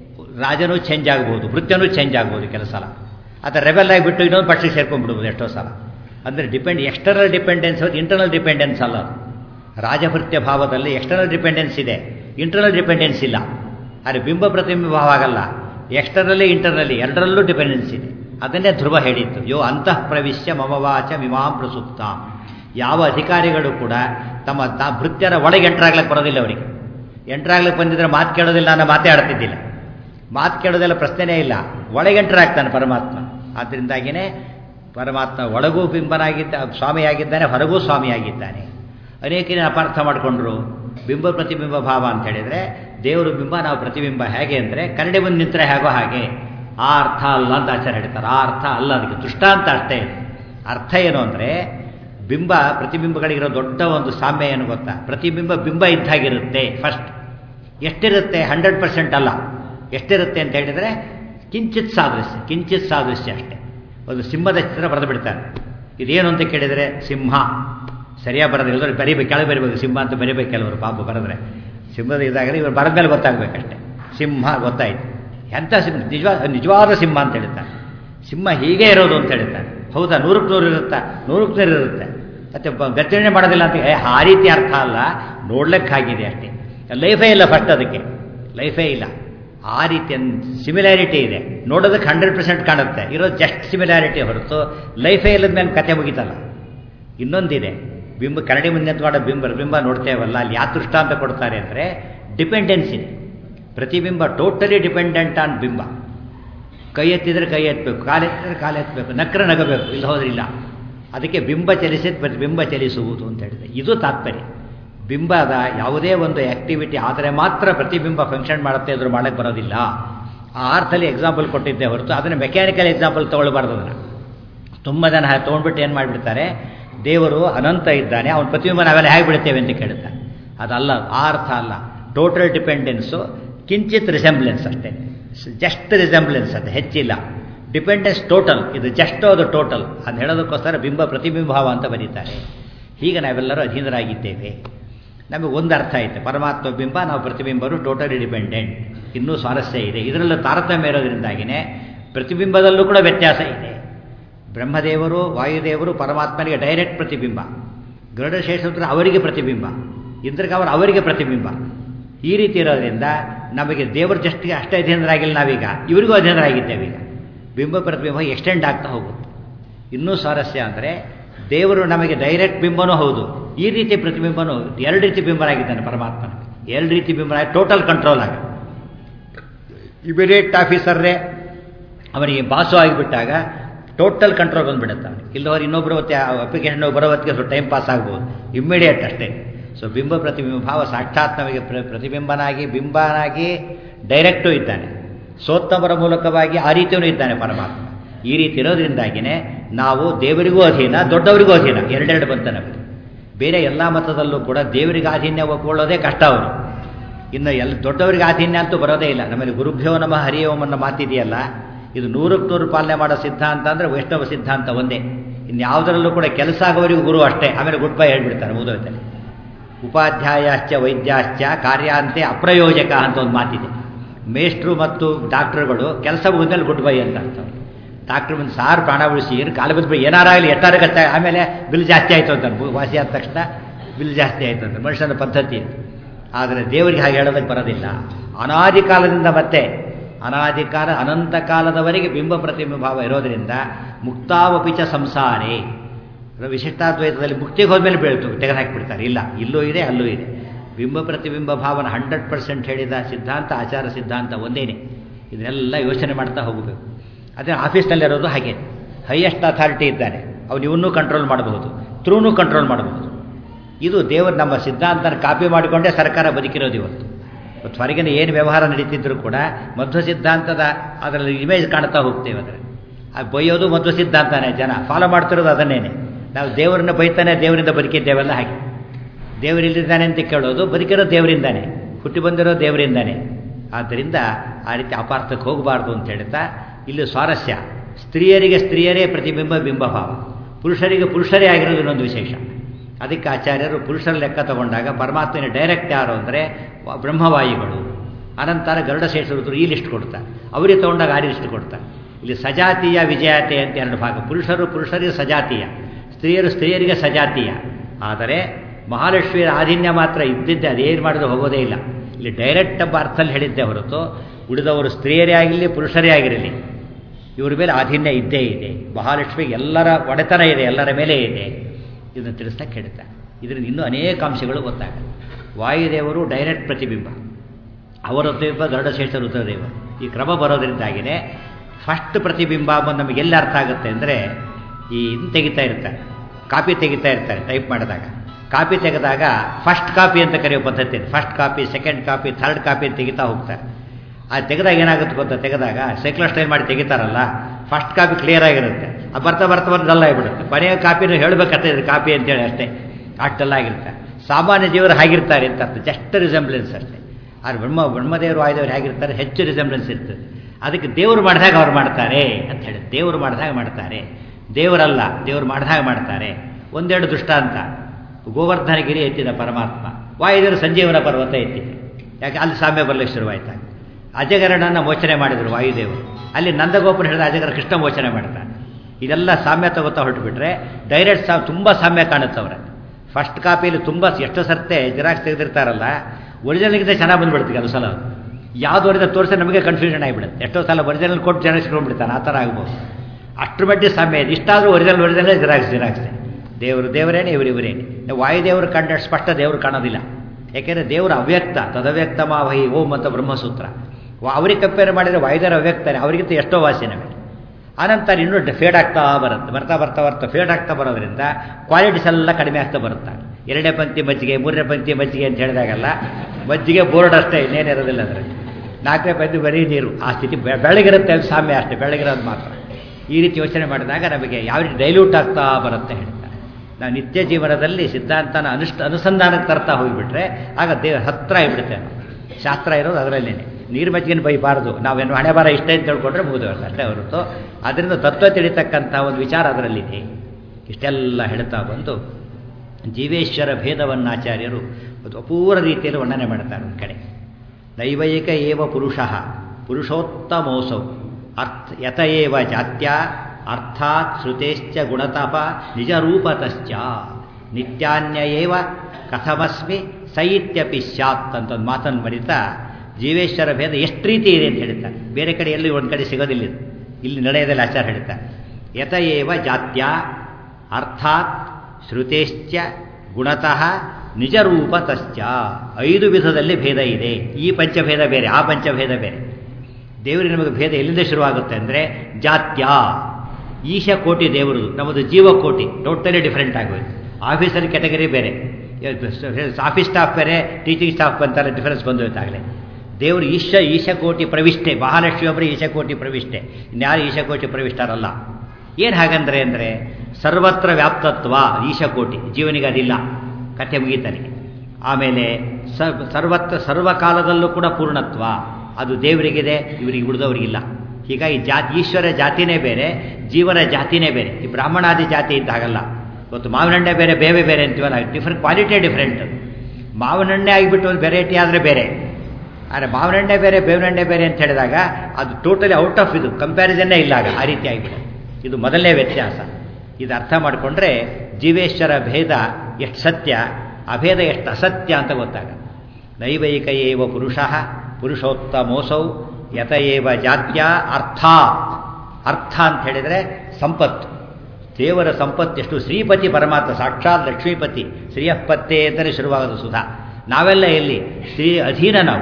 ರಾಜನೂ ಚೇಂಜ್ ಆಗ್ಬೋದು, ಭೃತ್ಯನೂ ಚೇಂಜ್ ಆಗ್ಬೋದು ಕೆಲವು ಸಲ. ಅಥವಾ ರೆಬೆಲ್ ಆಗಿಬಿಟ್ಟು ಇನ್ನೊಂದು ಪಕ್ಷಕ್ಕೆ ಸೇರ್ಕೊಂಡ್ಬಿಡ್ಬೋದು ಎಷ್ಟೋ ಸಲ. ಅಂದರೆ ಎಕ್ಸ್ಟರ್ನಲ್ ಡಿಪೆಂಡೆನ್ಸ್ ಹೊತ್ತು ಇಂಟರ್ನಲ್ ಡಿಪೆಂಡೆನ್ಸ್ ಅಲ್ಲ. ರಾಜಭೃತ್ಯ ಭಾವದಲ್ಲಿ ಎಕ್ಸ್ಟರ್ನಲ್ ಡಿಪೆಂಡೆನ್ಸ್ ಇದೆ, ಇಂಟರ್ನಲ್ ಡಿಪೆಂಡೆನ್ಸ್ ಇಲ್ಲ. ಆದರೆ ಬಿಂಬ ಪ್ರತಿಬಿಂಬ ಭಾವ ಆಗಲ್ಲ, ಎಕ್ಸ್ಟರ್ನಲ್ಲಿ ಇಂಟರ್ನಲ್ಲಿ ಎರಡರಲ್ಲೂ ಡಿಪೆಂಡೆನ್ಸ್ ಇದೆ. ಅದನ್ನೇ ಧ್ರುವ ಹೇಳಿತ್ತು, ಯೋ ಅಂತಃ ಪ್ರವಿಶ್ಯ ಮಮವಾಚ ಮಿಮಾಂ ಪ್ರಸುಪ್ತಾಂ. ಯಾವ ಅಧಿಕಾರಿಗಳು ಕೂಡ ತಮ್ಮ ಭೃತ್ಯರ ಒಳಗೆ ಎಂಟ್ರಾಗ್ಲಿಕ್ಕೆ ಬರೋದಿಲ್ಲ. ಅವರಿಗೆ ಎಂಟ್ರಾಗ್ಲಿಕ್ಕೆ ಬಂದಿದ್ರೆ ಮಾತು ಕೇಳೋದಿಲ್ಲ, ನಾನು ಮಾತೇ ಆಡ್ತಿದ್ದಿಲ್ಲ. ಮಾತು ಕೇಳೋದೆಲ್ಲ ಪ್ರಶ್ನೆನೇ ಇಲ್ಲ, ಒಳಗೆ ಎಂಟ್ರಾಗ್ತಾನೆ ಪರಮಾತ್ಮ. ಆದ್ದರಿಂದಾಗಿಯೇ ಪರಮಾತ್ಮ ಒಳಗೂ ಬಿಂಬನಾಗಿದ್ದ ಸ್ವಾಮಿಯಾಗಿದ್ದಾನೆ, ಹೊರಗೂ ಸ್ವಾಮಿಯಾಗಿದ್ದಾನೆ. ಅನೇಕರೇ ಅಪಾರ್ಥ ಮಾಡಿಕೊಂಡ್ರು. ಬಿಂಬ ಪ್ರತಿಬಿಂಬ ಭಾವ ಅಂತ ಹೇಳಿದರೆ ದೇವರು ಬಿಂಬ, ನಾವು ಪ್ರತಿಬಿಂಬ. ಹೇಗೆ ಅಂದರೆ ಕನ್ನಡಿ ಬಂದು ನಿಂತರೆ ಹೇಗೋ ಹಾಗೆ. ಆ ಅರ್ಥ ಅಲ್ಲ ಅಂತ ಆಚಾರ್ಯ ಹೇಳ್ತಾರೆ. ಆ ಅರ್ಥ ಅಲ್ಲ, ಅದಕ್ಕೆ ದೃಷ್ಟಾಂತ ಅಷ್ಟೇ. ಅರ್ಥ ಏನು ಅಂದರೆ, ಬಿಂಬ ಪ್ರತಿಬಿಂಬಗಳಿಗಿರೋ ದೊಡ್ಡ ಒಂದು ಸಾಮ್ಯ ಏನು ಗೊತ್ತಾ? ಪ್ರತಿಬಿಂಬ ಬಿಂಬ ಇದ್ದಾಗಿರುತ್ತೆ. ಫಸ್ಟ್ ಎಷ್ಟಿರುತ್ತೆ? 100% ಅಲ್ಲ. ಎಷ್ಟಿರುತ್ತೆ ಅಂತ ಹೇಳಿದರೆ ಕಿಂಚಿತ್ ಸಾದೃಶ್ಯ ಅಷ್ಟೇ. ಒಂದು ಸಿಂಹದ ಚಿತ್ರ ಬರೆದು ಬಿಡ್ತಾರೆ. ಇದೇನು ಅಂತ ಕೇಳಿದರೆ ಸಿಂಹ ಸರಿಯಾಗಿ ಬರೋದಿಲ್ಲ, ಬರೀಬೇಕು, ಕೆಳಗೆ ಬರೀಬೇಕು ಸಿಂಹ ಅಂತ ಬರೀಬೇಕು ಕೆಲವರು ಪಾಪ ಬರೆದ್ರೆ. ಸಿಂಹದ ಇದಾಗಲಿ ಇವರು ಬರದ ಮೇಲೆ ಗೊತ್ತಾಗಬೇಕಷ್ಟೆ. ಸಿಂಹ ಗೊತ್ತಾಯಿತು, ಎಂಥ ಸಿಂಹ, ನಿಜವಾದ ಸಿಂಹ ಅಂತ ಹೇಳ್ತಾರೆ. ಸಿಂಹ ಹೀಗೆ ಇರೋದು ಅಂತ ಹೇಳ್ತಾರೆ. ಹೌದಾ? 100ಕ್ಕೆ 100 ಇರುತ್ತಾ? 100ಕ್ಕೆ 100 ಇರುತ್ತೆ. ಮತ್ತು ಗರ್ಜನೆ ಮಾಡೋದಿಲ್ಲ ಅಂತ ಆ ರೀತಿ ಅರ್ಥ ಅಲ್ಲ, ನೋಡ್ಲಿಕ್ಕೆ ಆಗಿದೆ ಅಷ್ಟೇ. ಲೈಫೇ ಇಲ್ಲ, ಫಸ್ಟ್ ಅದಕ್ಕೆ ಲೈಫೇ ಇಲ್ಲ. ಆ ರೀತಿ ಸಿಮಿಲಾರಿಟಿ ಇದೆ, ನೋಡೋದಕ್ಕೆ 100% ಕಾಣುತ್ತೆ, ಇರೋದು ಜಸ್ಟ್ ಸಿಮಿಲಾರಿಟಿ ಹೊರತು ಲೈಫೇ ಇಲ್ಲದ ಮೇಲೆ ಕತೆ ಮುಗಿತಲ್ಲ. ಇನ್ನೊಂದಿದೆ, ಬಿಂಬ ಕನ್ನಡಿ ಮುಂದೆ ನಿಂತ್ಕೊಂಡ ಬಿಂಬ ನೋಡ್ತೇವಲ್ಲ, ಅಲ್ಲಿ ಯಾವ ದೃಷ್ಟಾಂತ ಕೊಡ್ತಾರೆ ಅಂದರೆ ಡಿಪೆಂಡೆನ್ಸ್ ಇದೆ. ಪ್ರತಿಬಿಂಬ ಟೋಟಲಿ ಡಿಪೆಂಡೆಂಟ್ ಆನ್ ಬಿಂಬ. ಕೈ ಎತ್ತಿದರೆ ಕೈ ಎತ್ತಬೇಕು, ಕಾಲೆತ್ತಿದರೆ ಕಾಲೆತ್ತಬೇಕು, ನಕ್ರ ನಗಬೇಕು, ಇಲ್ಲಿ ಹೋದ್ರಿಲ್ಲ. ಅದಕ್ಕೆ ಬಿಂಬ ಚಲಿಸಿದ ಪ್ರತಿಬಿಂಬ ಚಲಿಸುವುದು ಅಂತ ಹೇಳಿದೆ. ಇದು ತಾತ್ಪರ್ಯ. ಬಿಂಬದ ಯಾವುದೇ ಒಂದು ಆ್ಯಕ್ಟಿವಿಟಿ ಆದರೆ ಮಾತ್ರ ಪ್ರತಿಬಿಂಬ ಫಂಕ್ಷನ್ ಮಾಡುತ್ತೆ, ಎದುರು ಮಾಡೋಕ್ಕೆ ಬರೋದಿಲ್ಲ. ಆ ಅರ್ಥದಲ್ಲಿ ಎಕ್ಸಾಂಪಲ್ ಕೊಟ್ಟಿದ್ದೆ ಹೊರತು ಅದನ್ನು ಮೆಕ್ಯಾನಿಕಲ್ ಎಕ್ಸಾಂಪಲ್ ತೊಗೊಳ್ಬಾರ್ದು. ಅದನ್ನು ತುಂಬ ಜನ ತೊಗೊಂಡ್ಬಿಟ್ಟು ಏನು ಮಾಡಿಬಿಡ್ತಾರೆ, ದೇವರು ಅನಂತ ಇದ್ದಾನೆ, ಅವನ ಪ್ರತಿಬಿಂಬ ನಾವೆಲ್ಲ ಹೇಗೆ ಬಿಡ್ತೇವೆ ಅಂತ ಕೇಳ್ತಾರೆ. ಅದಲ್ಲ, ಆ ಅರ್ಥ ಅಲ್ಲ. ಟೋಟಲ್ ಡಿಪೆಂಡೆನ್ಸು, ಕಿಂಚಿತ್ ರಿಸೆಂಬ್ಲೆನ್ಸ್ ಅಷ್ಟೇ, ಜಸ್ಟ್ ರಿಸೆಂಬ್ಲೆನ್ಸ್ ಅದು, ಹೆಚ್ಚಿಲ್ಲ. ಡಿಪೆಂಡೆನ್ಸ್ ಟೋಟಲ್, ಇದು ಜಸ್ಟ್ ಅದು ಟೋಟಲ್ ಅಂತ ಹೇಳೋದಕ್ಕೋಸ್ಕರ ಬಿಂಬ ಪ್ರತಿಬಿಂಬಾವ ಅಂತ ಬರೀತಾರೆ. ಹೀಗೆ ನಾವೆಲ್ಲರೂ ಅಧೀನರಾಗಿದ್ದೇವೆ. ನಮಗೆ ಒಂದು ಅರ್ಥ ಐತೆ, ಪರಮಾತ್ಮ ಬಿಂಬ, ನಾವು ಪ್ರತಿಬಿಂಬರು ಟೋಟಲಿ ಡಿಪೆಂಡೆಂಟ್. ಇನ್ನೂ ಸ್ವಾರಸ್ಯ ಇದೆ, ಇದರಲ್ಲೂ ತಾರತಮ್ಯ ಇರೋದ್ರಿಂದಾಗಿಯೇ ಪ್ರತಿಬಿಂಬದಲ್ಲೂ ಕೂಡ ವ್ಯತ್ಯಾಸ ಇದೆ. ಬ್ರಹ್ಮದೇವರು, ವಾಯುದೇವರು ಪರಮಾತ್ಮನಿಗೆ ಡೈರೆಕ್ಟ್ ಪ್ರತಿಬಿಂಬ, ಗರುಡಶೇಷರುದ್ರ ಅವರಿಗೆ ಪ್ರತಿಬಿಂಬ, ಇಂದ್ರಕವರ ಅವರಿಗೆ ಪ್ರತಿಬಿಂಬ. ಈ ರೀತಿ ಇರೋದ್ರಿಂದ ನಮಗೆ ದೇವರ ಜಸ್ಟಿಗೆ ಅಷ್ಟೇ ಅಧೀನರಾಗಿಲ್ಲ ನಾವೀಗ, ಇವರಿಗೂ ಅಧೀನರಾಗಿದ್ದೇವೆ. ಈಗ ಬಿಂಬ ಪ್ರತಿಬಿಂಬ ಎಕ್ಸ್ಟೆಂಡ್ ಆಗ್ತಾ ಹೋಗುತ್ತೆ. ಇನ್ನೂ ಸ್ವಾರಸ್ಯ ಅಂದರೆ ದೇವರು ನಮಗೆ ಡೈರೆಕ್ಟ್ ಬಿಂಬನೂ ಹೌದು, ಈ ರೀತಿ ಪ್ರತಿಬಿಂಬನೂ, ಎರಡು ರೀತಿ ಬಿಂಬರಾಗಿದ್ದಾನೆ ಪರಮಾತ್ಮನ, ಎರಡು ರೀತಿ ಬಿಂಬರಾಗಿ ಟೋಟಲ್ ಕಂಟ್ರೋಲ್ ಆಗ. ಇಮಿಡಿಯೇಟ್ ಆಫೀಸರ್ರೇ ಅವನಿಗೆ ಬಾಸು ಆಗಿಬಿಟ್ಟಾಗ ಟೋಟಲ್ ಕಂಟ್ರೋಲ್ ಬಂದುಬಿಡುತ್ತೆ ಅವನಿಗೆ. ಇಲ್ಲವರು ಇನ್ನೊಬ್ಬರು ಅಪ್ಲಿಕೇಶನ್ ಬರೋ ಹೊತ್ತಿಗೆ ಸ್ವಲ್ಪ ಟೈಮ್ ಪಾಸ್ ಆಗ್ಬೋದು, ಇಮ್ಮಿಡಿಯೇಟ್ ಅಷ್ಟೇ. ಸೊ ಬಿಂಬ ಪ್ರತಿಬಿಂಬ ಭಾವ ಸಾಕ್ಷಾತ್ ನಮಗೆ ಪ್ರತಿಬಿಂಬನಾಗಿ, ಬಿಂಬನಾಗಿ ಡೈರೆಕ್ಟೂ ಇದ್ದಾನೆ, ಸೋತ್ತಮರ ಮೂಲಕವಾಗಿ ಆ ರೀತಿಯೂ ಇದ್ದಾನೆ ಪರಮಾತ್ಮ. ಈ ರೀತಿ ಇರೋದ್ರಿಂದಾಗಿಯೇ ನಾವು ದೇವರಿಗೂ ಅಧೀನ, ದೊಡ್ಡವರಿಗೂ ಅಧೀನ, ಎರಡೆರಡು ಬಂತ ನಮಗೆ. ಬೇರೆ ಎಲ್ಲ ಮತದಲ್ಲೂ ಕೂಡ ದೇವರಿಗೆ ಆಧೀನ್ಯ ಒಪ್ಕೊಳ್ಳೋದೇ ಕಷ್ಟ ಅವರು. ಇನ್ನು ದೊಡ್ಡವರಿಗೆ ಆಧೀನ್ಯ ಅಂತೂ ಬರೋದೇ ಇಲ್ಲ. ನಮ್ಮಲ್ಲಿ ಗುರುಭ್ಯೋ ನಮಃ ಹರಿ ಓಂ ಅನ್ನೋ ಮಾತಿದೆಯಲ್ಲ, ಇದು 100ಕ್ಕೆ 100 ಪಾಲನೆ ಮಾಡೋ ಸಿದ್ಧಾಂತ ಅಂದರೆ ವೈಷ್ಣವ ಸಿದ್ಧಾಂತ ಒಂದೇ. ಇನ್ಯಾವುದರಲ್ಲೂ ಕೂಡ ಕೆಲಸ ಆಗೋವರೆಗೂ ಗುರು ಅಷ್ಟೇ, ಆಮೇಲೆ ಗುಡ್ ಬೈ ಹೇಳ್ಬಿಡ್ತಾರೆ ಮುಗಿದೋಯ್ತಲ್ಲಿ. ಉಪಾಧ್ಯಾಯಾಶ್ಚ ವೈದ್ಯಾಶ್ಚ ಕಾರ್ಯಾಂತೆ ಅಪ್ರಯೋಜಕ ಅಂತ ಒಂದು ಮಾತಿದೆ. ಮೇಷ್ಟ್ರು ಮತ್ತು ಡಾಕ್ಟರ್ಗಳು ಕೆಲಸ ಮುಗಿದ್ಮೇಲೆ ಗುಡ್ ಬೈ ಅಂತ ಅರ್ಥ. ಡಾಕ್ಟ್ರ್ ಬಂದು ಸಾರು ಪ್ರಾಣ ಉಳಿಸಿ, ಕಾಲು ಬಿದ್ದು ಏನಾರಾಗಲಿ ಎಷ್ಟಾರು ಖರ್ಚು, ಆಮೇಲೆ ಬಿಲ್ ಜಾಸ್ತಿ ಆಯಿತು ಅಂತಾರೆ, ವಾಸಿ ಆದ ತಕ್ಷಣ ಬಿಲ್ ಜಾಸ್ತಿ ಆಯಿತು ಅಂತ ಮನುಷ್ಯನ ಪದ್ಧತಿ. ಆದರೆ ದೇವರಿಗೆ ಹಾಗೆ ಹೇಳೋದಕ್ಕೆ ಬರೋದಿಲ್ಲ. ಅನಾದಿ ಕಾಲದಿಂದ ಮತ್ತೆ ಅನಾದಿ ಕಾಲ ಅನಂತ ಕಾಲದವರೆಗೆ ಬಿಂಬ ಪ್ರತಿಬಿಂಬ ಭಾವ ಇರೋದರಿಂದ ಮುಕ್ತಾವಪಿಚ ಸಂಸಾರೇ. ವಿಶಿಷ್ಟಾದ್ವೈತದಲ್ಲಿ ಮುಕ್ತಿಗೆ ಹೋದ್ಮೇಲೆ ತೆಗೆದುಹಾಕಿಬಿಡ್ತಾರೆ. ಇಲ್ಲ, ಇಲ್ಲೂ ಇದೆ ಅಲ್ಲೂ ಇದೆ. ಬಿಂಬ ಪ್ರತಿಬಿಂಬ ಭಾವನ 100% ಹೇಳಿದ ಸಿದ್ಧಾಂತ, ಆಚಾರ ಸಿದ್ಧಾಂತ ಒಂದೇನೆ. ಇದನ್ನೆಲ್ಲ ಯೋಚನೆ ಮಾಡ್ತಾ ಹೋಗಬೇಕು. ಅದೇ ಆಫೀಸ್ನಲ್ಲಿರೋದು ಹಾಗೆ, ಹೈಯೆಸ್ಟ್ ಅಥಾರಿಟಿ ಇದ್ದಾನೆ, ಅವನು ಇವನ್ನೂ ಕಂಟ್ರೋಲ್ ಮಾಡಬಹುದು, ಥ್ರೂನೂ ಕಂಟ್ರೋಲ್ ಮಾಡಬಹುದು. ಇದು ದೇವರು ನಮ್ಮ ಸಿದ್ಧಾಂತನ ಕಾಪಿ ಮಾಡಿಕೊಂಡೇ ಸರ್ಕಾರ ಬದುಕಿರೋದು ಇವತ್ತು. ಹೊರಗಿನ ಏನು ವ್ಯವಹಾರ ನಡೀತಿದ್ರು ಕೂಡ ಮಧ್ವ ಸಿದ್ಧಾಂತದ ಅದರಲ್ಲಿ ಇಮೇಜ್ ಕಾಣ್ತಾ ಹೋಗ್ತೇವೆ. ಅದರಲ್ಲಿ ಅದು ಬೈಯೋದು ಮಧ್ವ ಸಿದ್ಧಾಂತನೇ, ಜನ ಫಾಲೋ ಮಾಡ್ತಿರೋದು ಅದನ್ನೇನೆ. ನಾವು ದೇವರನ್ನ ಬೈತಾನೆ ದೇವರಿಂದ ಬದುಕಿದ್ದೇವೆಲ್ಲ ಹಾಗೆ. ದೇವರಿಲ್ಲಿದ್ದಾನೆ ಅಂತ ಕೇಳೋದು, ಬದುಕಿರೋ ದೇವರಿಂದಾನೆ, ಹುಟ್ಟಿ ಬಂದಿರೋ ದೇವರಿಂದಾನೆ. ಆದ್ದರಿಂದ ಆ ರೀತಿ ಅಪಾರ್ಥಕ್ಕೆ ಹೋಗಬಾರ್ದು ಅಂತ ಹೇಳ್ತಾ ಇಲ್ಲಿ ಸ್ವಾರಸ್ಯ. ಸ್ತ್ರೀಯರಿಗೆ ಸ್ತ್ರೀಯರೇ ಪ್ರತಿಬಿಂಬ ಬಿಂಬಭಾವ, ಪುರುಷರಿಗೆ ಪುರುಷರೇ ಆಗಿರೋದು ಇನ್ನೊಂದು ವಿಶೇಷ. ಅದಕ್ಕೆ ಆಚಾರ್ಯರು ಪುರುಷರ ಲೆಕ್ಕ ತಗೊಂಡಾಗ ಪರಮಾತ್ಮನ ಡೈರೆಕ್ಟ್ ಯಾರು ಅಂದರೆ ಬ್ರಹ್ಮವಾಯುಗಳು, ಅನಂತರ ಗರುಡಶೇಷರುದ್ರು ಈ ಲಿಸ್ಟ್ ಕೊಡ್ತಾರೆ. ಅವರಿಗೆ ತಗೊಂಡಾಗ ಆ ಲಿಸ್ಟ್ ಕೊಡ್ತಾರೆ. ಇಲ್ಲಿ ಸಜಾತೀಯ ವಿಜಯಾತೆ ಅಂತ ಎರಡು ಭಾಗ. ಪುರುಷರಿಗೆ ಸಜಾತೀಯ, ಸ್ತ್ರೀಯರಿಗೆ ಸಜಾತೀಯ. ಆದರೆ ಮಹಾಲಕ್ಷ್ಮಿಯ ಆಧೀನ್ಯ ಮಾತ್ರ ಇದ್ದಿದ್ದೆ, ಅದೇನು ಮಾಡಿದ್ರು ಹೋಗೋದೇ ಇಲ್ಲ. ಇಲ್ಲಿ ಡೈರೆಕ್ಟ್ ಎಂಬ ಅರ್ಥದಲ್ಲಿ ಹೇಳಿದ್ದೆ ಹೊರತು ಉಳಿದವರು ಸ್ತ್ರೀಯರೇ ಆಗಿರಲಿ ಪುರುಷರೇ ಆಗಿರಲಿ ಇವ್ರ ಮೇಲೆ ಆಧೀನ್ಯ ಇದ್ದೇ ಇದೆ. ಮಹಾಲಕ್ಷ್ಮಿಗೆ ಎಲ್ಲರ ಒಡೆತನ ಇದೆ, ಎಲ್ಲರ ಮೇಲೆ ಇದೆ. ಇದನ್ನು ತಿಳಿಸ್ಲಿಕ್ಕೆ ಹೇಳ್ತಾರೆ. ಇದರಿಂದ ಇನ್ನೂ ಅನೇಕ ಅಂಶಗಳು ಗೊತ್ತಾಗುತ್ತೆ. ವಾಯುದೇವರು ಡೈರೆಕ್ಟ್ ಪ್ರತಿಬಿಂಬ, ಅವರ ಪ್ರತಿಬಿಂಬ ಗರುಡಶೇಷ ರುದ್ರದೇವರು. ಈ ಕ್ರಮ ಬರೋದ್ರಿಂದಾಗಿಯೇ ಫಸ್ಟ್ ಪ್ರತಿಬಿಂಬ ನಮಗೆ ಎಲ್ಲಿ ಅರ್ಥ ಆಗುತ್ತೆ ಅಂದರೆ, ಈ ತೆಗಿತಾ ಇರ್ತಾರೆ, ಕಾಪಿ ತೆಗಿತಾ ಇರ್ತಾರೆ ಟೈಪ್ ಮಾಡಿದಾಗ. ಕಾಪಿ ತೆಗೆದಾಗ ಫಸ್ಟ್ ಕಾಪಿ ಅಂತ ಕರೆಯೋ ಪದ್ಧತಿ ಇದೆ. First copy, second copy, third copy ತೆಗಿತಾ ಹೋಗ್ತಾರೆ. ಅದು ತೆಗೆದಾಗ ಏನಾಗುತ್ತೆ ಗೊತ್ತಾ, ತೆಗೆದಾಗ ಸೈಕ್ಲೋ ಸ್ಟೈಲ್ ಮಾಡಿ ತೆಗಿತಾರಲ್ಲ, ಫಸ್ಟ್ ಕಾಪಿ ಕ್ಲಿಯರ್ ಆಗಿರುತ್ತೆ, ಅದು ಬರ್ತಾ ಡಲ್ ಆಗಿಬಿಡುತ್ತೆ. ಕೊನೆಯ ಕಾಪಿನೂ ಹೇಳಬೇಕಂತ ಇದ್ರೆ ಕಾಪಿ ಅಂತೇಳಿ ಅಷ್ಟೇ, ಅಷ್ಟೆಲ್ಲ ಆಗಿರುತ್ತೆ. ಸಾಮಾನ್ಯ ಜೀವರು ಹಾಗಿರ್ತಾರೆ ಅಂತ ಅರ್ಥ, ಜಸ್ಟ್ ರಿಸೆಂಬ್ಲೆನ್ಸ್ ಅಷ್ಟೇ. ಆದರೆ ಬ್ರಹ್ಮದೇವರು ವಾಯುದೇವರು ಹೇಗಿರ್ತಾರೆ, ಹೆಚ್ಚು ರಿಸೆಂಬ್ಲೆನ್ಸ್ ಇರ್ತದೆ. ಅದಕ್ಕೆ ದೇವರು ಮಾಡಿದಾಗ ಅವ್ರು ಮಾಡ್ತಾರೆ ಅಂತ ಹೇಳಿ, ದೇವರು ಮಾಡಿದಾಗ ಮಾಡ್ತಾರೆ, ದೇವರಲ್ಲ ದೇವರು ಮಾಡಿದಾಗ ಮಾಡ್ತಾರೆ. ಒಂದೆರಡು ದೃಷ್ಟಾಂತ. ಗೋವರ್ಧನಗಿರಿ ಎತ್ತಿದ ಪರಮಾತ್ಮ, ವಾಯುದೇವರು ಸಂಜೀವನ ಪರ್ವತ ಎತ್ತಿದ್ರು. ಯಾಕೆ ಅಲ್ಲಿ ಸಾಮ್ಯ ಬರಲಿಕ್ಕೆ ಶುರುವಾಯ್ತಾಗ. ಅಜಗರನನ್ನು ಮೋಚನೆ ಮಾಡಿದರು ವಾಯುದೇವರು, ಅಲ್ಲಿ ನಂದಗೋಪನ ಹೇಳಿದ ಅಜಗರ ಕೃಷ್ಣ ಮೋಚನೆ ಮಾಡ್ತಾನೆ. ಇದೆಲ್ಲ ಸಾಮ್ಯ ತಗೋತಾ ಹೊರಟುಬಿಟ್ರೆ ಡೈರೆಕ್ಟ್ ತುಂಬ ಸಾಮ್ಯ ಕಾಣುತ್ತೆ ಅವರ. ಫಸ್ಟ್ ಕಾಪಿಯಲ್ಲಿ ತುಂಬ ಎಷ್ಟೋ ಸರ್ತೆ ಜಿರಾಕ್ಸ್ ತೆಗೆದಿರ್ತಾರಲ್ಲ, ಒರಿಜಿನಲ್ಗಿಂತ ಚೆನ್ನಾಗಿ ಬಂದುಬಿಡ್ತೀವಿ ಕೆಲವು ಸಲ. ಯಾವುದು ಒರಿಜಿನಲ್ ತೋರಿಸಿ ನಮಗೆ ಕನ್ಫ್ಯೂಷನ್ ಆಗಿಬಿಡುತ್ತೆ. ಎಷ್ಟೋ ಸಲ ಒರಿಜಿನಲ್ ಕೊಟ್ಟು ಜೆರಾಕ್ಸ್ ಇಟ್ಕೊಂಡ್ಬಿಡ್ತಾನೆ, ಆ ಥರ ಆಗ್ಬೋದು. ಅಷ್ಟರ ಮಟ್ಟಿಗೆ ಸಾಮ್ಯ ಇದೆ. ಇಷ್ಟಾದರೂ ಒರಿಜಿನಲ್ ಜಿರಾಕ್ಸೇ. ದೇವರೇನೆ ಇವರೇನೆ. ವಾಯುದೇವರು ಕಂಡ ಸ್ಪಷ್ಟ ದೇವರು ಕಾಣೋದಿಲ್ಲ. ಯಾಕೆಂದರೆ ದೇವರು ಅವ್ಯಕ್ತ, ತದವ್ಯಕ್ತ ಮಾವಹಿ ಓಂ ಅಂತ ಬ್ರಹ್ಮಸೂತ್ರ. ಅವ್ರಿಗೆ ಕಂಪೇರ್ ಮಾಡಿದರೆ ವಾಯುದೇವರು ಅವ್ಯಕ್ತಾನೆ, ಅವರಿಗಿಂತ ಎಷ್ಟೋ ವಾಸಿ ನಮಗೆ. ಆನಂತರ ಇನ್ನೂ ಫೇಡ್ ಆಗ್ತಾ ಬರುತ್ತೆ, ಬರ್ತಾ ಬರ್ತಾ ಬರ್ತಾ ಫೇಡ್ ಆಗ್ತಾ ಬರೋದ್ರಿಂದ ಕ್ವಾಲಿಟೀಸ್ ಎಲ್ಲ ಕಡಿಮೆ ಆಗ್ತಾ ಬರುತ್ತೆ. 2ನೇ ಪಂಕ್ತಿ ಮಜ್ಜಿಗೆ, 3ನೇ ಪಂಕ್ತಿ ಮಜ್ಜಿಗೆ ಅಂತ ಹೇಳಿದಾಗಲ್ಲ, ಮಜ್ಜಿಗೆ ಬೋರ್ಡ್ ಅಷ್ಟೇ, ಇನ್ನೇನಿರೋದಿಲ್ಲ ಅದರಲ್ಲಿ. 4ನೇ ಪಂಕ್ತಿ ಬರೀ ನೀರು, ಆ ಸ್ಥಿತಿ ಬೆಳಗಿರುತ್ತೆ, ಅಲ್ಲಿ ಸಾಮ್ಯ ಅಷ್ಟೇ, ಬೆಳಗಿರೋದು ಮಾತ್ರ. ಈ ರೀತಿ ಯೋಚನೆ ಮಾಡಿದಾಗ ನಮಗೆ ಯಾವ ರೀತಿ ಡೈಲ್ಯೂಟ್ ಆಗ್ತಾ ಬರುತ್ತೆ ಹೇಳ್ತಾರೆ. ನಾವು ನಿತ್ಯ ಜೀವನದಲ್ಲಿ ಸಿದ್ಧಾಂತನ ಅನುಸಂಧಾನಕ್ಕೆ ತರ್ತಾ ಹೋಗಿಬಿಟ್ರೆ ಆಗ ಹತ್ರ ಆಗಿಬಿಡುತ್ತೆ. ಶಾಸ್ತ್ರ ಇರೋದು ಅದರಲ್ಲೇನೆ. ನೀರು ಮಜ್ಜಿಗೆನ ಬೈಬಾರ್ದು, ನಾವೇನು ಹಣೆ ಬಾರ ಇಷ್ಟ ಅಂತ ತಿಳ್ಕೊಂಡ್ರೆ ಮುಗಿದು ಅಷ್ಟೇ ಹೊರತು ಅದರಿಂದ ತತ್ವ ತಿಳಿತಕ್ಕಂಥ ಒಂದು ವಿಚಾರ ಅದರಲ್ಲಿದೆ. ಇಷ್ಟೆಲ್ಲ ಹೇಳ್ತಾ ಬಂದು ಜೀವೇಶ್ವರ ಭೇದವನ್ನು ಆಚಾರ್ಯರು ಒಂದು ಅಪೂರ್ವ ರೀತಿಯಲ್ಲಿ ವರ್ಣನೆ ಮಾಡ್ತಾರೆ. ಒಂದು ಕಡೆ ನೈವೈಕ ಏವ ಪುರುಷಃ ಪುರುಷೋತ್ತಮೋಸೌ ಯತ ಏವ ಜಾತ್ಯ ಅರ್ಥಾತ್ ಶ್ರುತೇಶ್ಚ ಗುಣತಪ ನಿಜರೂಪತಶ್ಚ ನಿತ್ಯಾನ್ಯ ಏವ ಕಥಮಸ್ಮಿ ಸೈತ್ಯಪಿ ಸ್ಯಾತ್ ಅಂತ ಒಂದು ಮಾತನ್ನು ಮರಿತಾ ಜೀವೇಶ್ವರ ಭೇದ ಎಷ್ಟು ರೀತಿ ಇದೆ ಅಂತ ಹೇಳ್ತಾರೆ. ಬೇರೆ ಕಡೆ ಎಲ್ಲಿ ಒಂದು ಕಡೆ ಸಿಗೋದಿಲ್ಲ, ಇಲ್ಲಿ ನಡೆಯೋದಲ್ಲಿ ಆಚಾರ ಹೇಳ್ತಾರೆ. ಯತ ಏವ ಜಾತ್ಯ ಅರ್ಥಾತ್ ಶ್ರುತೇಶ್ಚ ಗುಣತಃ ನಿಜರೂಪತಶ್ಚ 5 ವಿಧದಲ್ಲಿ ಭೇದ ಇದೆ. ಈ ಪಂಚಭೇದ ಬೇರೆ, ಆ ಪಂಚಭೇದ ಬೇರೆ. ದೇವರಿಗೆ ನಮಗೆ ಭೇದ ಎಲ್ಲಿಂದ ಶುರುವಾಗುತ್ತೆ ಅಂದರೆ ಜಾತ್ಯ, ಈಶ ಕೋಟಿ ದೇವರದು, ನಮ್ಮದು ಜೀವಕೋಟಿ, ಟೋಟಲಿ ಡಿಫ್ರೆಂಟ್ ಆಗೋಯ್ತು. ಆಫೀಸಲ್ಲಿ ಕ್ಯಾಟಗರಿ ಬೇರೆ, ಆಫೀಸ್ ಸ್ಟಾಫ್ ಬೇರೆ, ಟೀಚಿಂಗ್ ಸ್ಟಾಫ್ ಬಂತಾರೆ, ಡಿಫರೆನ್ಸ್ ಬಂದೋಯ್ತಾಗಲೇ. ದೇವರು ಈಶಕೋಟಿ ಪ್ರವಿಷ್ಠೆ, ಮಹಾಲಕ್ಷ್ಮಿ ಒಬ್ಬರು ಈಶಕೋಟಿ ಪ್ರವಿಷ್ಠೆ, ಇನ್ಯಾರು ಈಶಕೋಟಿ ಪ್ರವಿಷ್ಠರಲ್ಲ. ಏನು ಹಾಗಂದ್ರೆ ಅಂದರೆ ಸರ್ವತ್ರ ವ್ಯಾಪ್ತತ್ವ ಈಶಕೋಟಿ, ಜೀವನಿಗೆ ಅದಿಲ್ಲ, ಕಥೆ ಮುಗೀತನಿಗೆ. ಆಮೇಲೆ ಸರ್ವಕಾಲದಲ್ಲೂ ಕೂಡ ಪೂರ್ಣತ್ವ, ಅದು ದೇವರಿಗಿದೆ, ಇವರಿಗೆ ಉಳಿದವರಿಗಿಲ್ಲ. ಹೀಗಾಗಿ ಈಶ್ವರ ಜಾತಿನೇ ಬೇರೆ, ಜೀವನ ಜಾತಿನೇ ಬೇರೆ. ಈ ಬ್ರಾಹ್ಮಣಾದಿ ಜಾತಿ ಇದ್ದಾಗಲ್ಲ. ಇವತ್ತು ಮಾವಿನಣ್ಣೆ ಬೇರೆ, ಬೇವೆ ಬೇರೆ ಅಂತೀವಲ್ಲ, ಡಿಫ್ರೆಂಟ್ ಕ್ವಾಲಿಟಿ ಡಿಫ್ರೆಂಟ್. ಮಾವಿನಣ್ಣೆ ಆಗಿಬಿಟ್ಟು ಒಂದು ವೆರೈಟಿ ಆದರೆ ಬೇರೆ, ಆದರೆ ಮಾವಿನಣ್ಣೆ ಬೇರೆ ಬೇವಿನಣ್ಣೆ ಬೇರೆ ಅಂತ ಹೇಳಿದಾಗ ಅದು ಟೋಟಲಿ ಔಟ್ ಆಫ್ ಇದು ಕಂಪ್ಯಾರಿಸನ್ನೇ ಇಲ್ಲ, ಆಗ ಆ ರೀತಿ ಆಗಿಬಿಡುತ್ತೆ. ಇದು ಮೊದಲನೇ ವ್ಯತ್ಯಾಸ. ಇದು ಅರ್ಥ ಮಾಡಿಕೊಂಡ್ರೆ ಜೀವೇಶ್ವರ ಭೇದ ಎಷ್ಟು ಸತ್ಯ, ಅಭೇದ ಎಷ್ಟು ಅಸತ್ಯ ಅಂತ ಗೊತ್ತಾಗ. ನೈವೈಕ ಏವ ಪುರುಷಃ ಪುರುಷೋತ್ತಮೋಸೌ ಯತ ಏವ ಜಾತ್ಯ ಅರ್ಥಾತ್. ಅರ್ಥ ಅಂತ ಹೇಳಿದರೆ ಸಂಪತ್ತು, ದೇವರ ಸಂಪತ್ತು ಎಷ್ಟು. ಶ್ರೀಪತಿ ಪರಮಾತ್ಮ ಸಾಕ್ಷಾತ್ ಲಕ್ಷ್ಮೀಪತಿ, ಶ್ರೀಯಪತ್ತೆ ಅಂತಲೇ ಶುರುವಾಗೋದು ಸುಧಾ. ನಾವೆಲ್ಲ ಎಲ್ಲಿ ಶ್ರೀ ಅಧೀನ, ನಾವು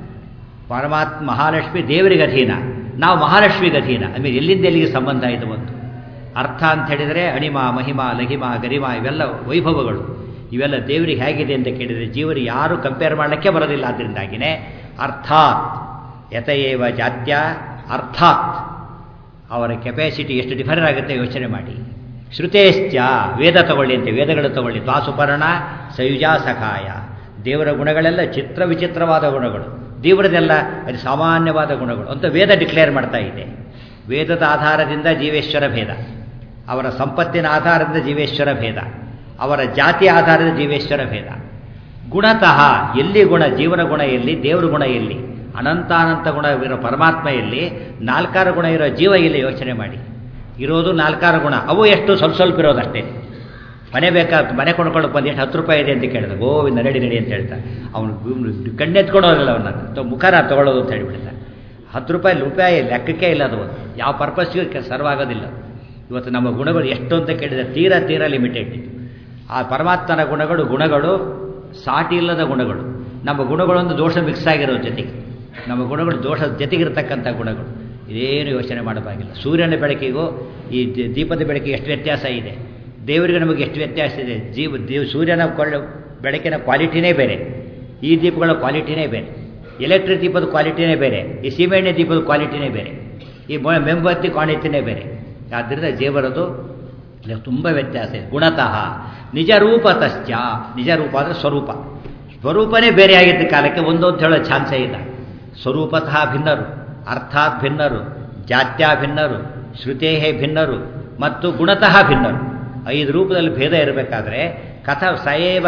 ಪರಮಾತ್ಮ ಮಹಾಲಕ್ಷ್ಮಿ ದೇವರಿಗೆ ಅಧೀನ, ನಾವು ಮಹಾಲಕ್ಷ್ಮಿಗೆ ಅಧೀನ. ಅಂದರೆ ಎಲ್ಲಿಂದ ಎಲ್ಲಿಗೆ ಸಂಬಂಧ ಇದು ಬಂತು. ಅರ್ಥ ಅಂತ ಹೇಳಿದರೆ ಅಣಿಮ ಮಹಿಮಾ ಲಘಿಮ ಗರಿಮ ಇವೆಲ್ಲ ವೈಭವಗಳು, ಇವೆಲ್ಲ ದೇವರಿಗೆ ಹೇಗಿದೆ ಅಂತ ಕೇಳಿದರೆ ಜೀವರಿಗೆ ಯಾರೂ ಕಂಪೇರ್ ಮಾಡಲಿಕ್ಕೆ ಬರೋದಿಲ್ಲ. ಅದರಿಂದಾಗಿಯೇ ಅರ್ಥಾತ್ ಯತಯೇವ ಜಾತ್ಯ ಅರ್ಥಾತ್, ಅವರ ಕೆಪಾಸಿಟಿ ಎಷ್ಟು ಡಿಫರ್ ಆಗುತ್ತೆ ಯೋಚನೆ ಮಾಡಿ. ಶ್ರುತೇಶ್ಚ, ವೇದ ತಗೊಳ್ಳಿ ಅಂತೆ, ವೇದಗಳು ತಗೊಳ್ಳಿ. ತ್ವಾಸುಪರ್ಣ ಸಯುಜಾ ಸಖಾಯ, ದೇವರ ಗುಣಗಳೆಲ್ಲ ಚಿತ್ರ ವಿಚಿತ್ರವಾದ ಗುಣಗಳು, ದೇವರದೆಲ್ಲ ಅದು ಸಾಮಾನ್ಯವಾದ ಗುಣಗಳು ಅಂತ ವೇದ ಡಿಕ್ಲೇರ್ ಮಾಡ್ತಾ ಇದೆ. ವೇದದ ಆಧಾರದಿಂದ ಜೀವೇಶ್ವರ ಭೇದ, ಅವರ ಸಂಪತ್ತಿನ ಆಧಾರದಿಂದ ಜೀವೇಶ್ವರ ಭೇದ, ಅವರ ಜಾತಿ ಆಧಾರದ ಜೀವೇಶ್ವರ ಭೇದ. ಗುಣತಃ ಎಲ್ಲಿ ಗುಣ, ಜೀವನ ಗುಣ ಎಲ್ಲಿ, ದೇವರ ಗುಣ ಎಲ್ಲಿ, ಅನಂತಾನಂತ ಗುಣ ಇರೋ ಪರಮಾತ್ಮ ಎಲ್ಲಿ, 4 ಗುಣ ಇರೋ ಜೀವ ಎಲ್ಲಿ ಯೋಚನೆ ಮಾಡಿ. ಇರೋದು 4 ಗುಣ, ಅವು ಎಷ್ಟು ಸ್ವಲ್ಪ ಸ್ವಲ್ಪ ಇರೋದಷ್ಟೇ. ಮನೆ ಬೇಕಾದ ಮನೆ ಕೊಂಡ್ಕೊಳ್ಳೋಕೆ ಬಂದು ಎಷ್ಟು 10 ರೂಪಾಯಿ ಇದೆ ಅಂತ ಕೇಳಿದ, ಗೋವಿಂದ ನಡಿ ನಡಿ ಅಂತ ಹೇಳ್ತಾರೆ. ಅವನು ಕಣ್ಣೆತ್ಕೊಂಡೋಗಲ್ಲ, ಅವನ್ನ ಮುಖಾರ ತೊಗೊಳ್ಳೋದು ಅಂತ ಹೇಳಿಬಿಡ್ತಾರೆ. 10 ರೂಪಾಯಿ ಲೆಕ್ಕಕ್ಕೆ ಇಲ್ಲ, ಅದು ಯಾವ ಪರ್ಪಸ್ಗೆ ಸರ್ವ್ ಆಗೋದಿಲ್ಲ. ಇವತ್ತು ನಮ್ಮ ಗುಣಗಳು ಎಷ್ಟು ಅಂತ ಕೇಳಿದರೆ ತೀರಾ ಲಿಮಿಟೆಡ್. ಆ ಪರಮಾತ್ಮನ ಗುಣಗಳು ಸಾಟಿ ಇಲ್ಲದ ಗುಣಗಳು. ನಮ್ಮ ಗುಣಗಳೊಂದು ದೋಷ ಮಿಕ್ಸ್ ಆಗಿರೋ ಜೊತೆಗೆ, ನಮ್ಮ ಗುಣಗಳು ದೋಷದ ಜೊತೆಗಿರ್ತಕ್ಕಂಥ ಗುಣಗಳು. ಇದೇನು ಯೋಚನೆ ಮಾಡಬಾಗಿಲ್ಲ. ಸೂರ್ಯನ ಬೆಳಕಿಗೂ ಈ ದೀಪದ ಬೆಳಕಿಗೆ ಎಷ್ಟು ವ್ಯತ್ಯಾಸ ಇದೆ, ದೇವರಿಗೆ ನಮಗೆ ಎಷ್ಟು ವ್ಯತ್ಯಾಸ ಇದೆ. ಸೂರ್ಯನ ಬೆಳಕಿನ ಕ್ವಾಲಿಟಿನೇ ಬೇರೆ, ಈ ದೀಪಗಳ ಕ್ವಾಲಿಟಿನೇ ಬೇರೆ, ಎಲೆಕ್ಟ್ರಿಕ್ ದೀಪದ ಕ್ವಾಲಿಟಿನೇ ಬೇರೆ, ಈ ಸೀಮೆಎಣ್ಣೆ ದೀಪದ ಕ್ವಾಲಿಟಿನೇ ಬೇರೆ, ಈ ಮೆಂಬತ್ತಿ ಕ್ವಾಲಿಟಿನೇ ಬೇರೆ. ಆದ್ದರಿಂದ ದೇವರದು ತುಂಬ ವ್ಯತ್ಯಾಸ ಇದೆ. ಗುಣತಃ ನಿಜ ರೂಪತಶ್ಚ, ನಿಜ ರೂಪ ಅಂದರೆ ಸ್ವರೂಪನೇ ಬೇರೆ ಆಗಿದ್ದ ಕಾಲಕ್ಕೆ ಒಂದು ಅಂತ ಹೇಳೋ ಚಾನ್ಸೇ ಇಲ್ಲ. ಸ್ವರೂಪತಃ ಭಿನ್ನರು, ಅರ್ಥಾತ್ ಭಿನ್ನರು, ಜಾತ್ಯ ಭಿನ್ನರು, ಶ್ರುತೇ ಭಿನ್ನರು ಮತ್ತು ಗುಣತಃ ಭಿನ್ನರು. 5 ರೂಪದಲ್ಲಿ ಭೇದ ಇರಬೇಕಾದ್ರೆ ಕಥ ಸಯೇವ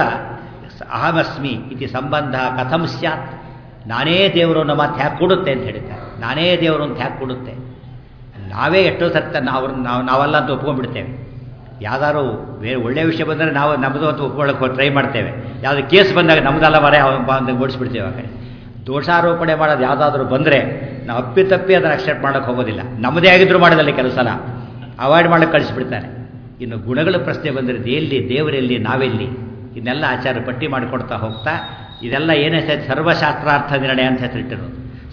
ಅಹಮಸ್ಮಿ ಇತಿ ಸಂಬಂಧ ಕಥಂ ಸ್ಯಾತ್. ನಾನೇ ದೇವರು ಅನ್ನೋ ಮಾತು ಹ್ಯಾಕ್ ಕೊಡುತ್ತೆ ಅಂತ ಹೇಳಿದ್ದಾರೆ. ನಾನೇ ದೇವರು ಅಂತ ಹ್ಯಾಕ್ ಕೊಡುತ್ತೆ. ನಾವೇ ಎಷ್ಟೋ ಸರ್ತ ನಾವಲ್ಲ ಅಂತ ಒಪ್ಕೊಂಡ್ಬಿಡ್ತೇವೆ. ಯಾವ್ದಾದ್ರು ಬೇರೆ ಒಳ್ಳೆಯ ವಿಷಯ ಬಂದರೆ ನಾವು ನಮ್ಮದು ಅಂತ ಒಪ್ಕೊಳ್ಳೋಕೆ ಟ್ರೈ ಮಾಡ್ತೇವೆ. ಯಾವುದೇ ಕೇಸ್ ಬಂದಾಗ ನಮ್ಮದಲ್ಲ ಮರೆ ಅಂತ ಓಡಿಸ್ಬಿಡ್ತೇವೆ. ಆ ಕಡೆ ದೋಷಾರೋಪಣೆ ಮಾಡೋದು ಯಾವುದಾದ್ರೂ ಬಂದರೆ ನಾವು ಅಪ್ಪಿತಪ್ಪಿ ಅದನ್ನು ಅಕ್ಸೆಪ್ಟ್ ಮಾಡೋಕ್ಕೆ ಹೋಗೋದಿಲ್ಲ. ನಮ್ಮದೇ ಆಗಿದ್ರೂ ಮಾಡೋದಲ್ಲಿ ಕೆಲವು ಸಲ ಅವಾಯ್ಡ್ ಮಾಡೋಕ್ಕೆ ಕಳಿಸ್ಬಿಡ್ತಾರೆ. ಇನ್ನು ಗುಣಗಳ ಪ್ರಶ್ನೆ ಬಂದರೆ ಎಲ್ಲಿ ದೇವರೆಲ್ಲಿ, ನಾವೆಲ್ಲಿ, ಇದನ್ನೆಲ್ಲ ಆಚಾರ್ಯ ಪಟ್ಟಿ ಮಾಡಿಕೊಡ್ತಾ ಹೋಗ್ತಾ ಇದೆಲ್ಲ ಏನೇ ಸರ್ವಶಾಸ್ತ್ರಾರ್ಥ ನಿರ್ಣಯ ಅಂತ ಹೆಸರಿಟ್ಟಿರೋದು.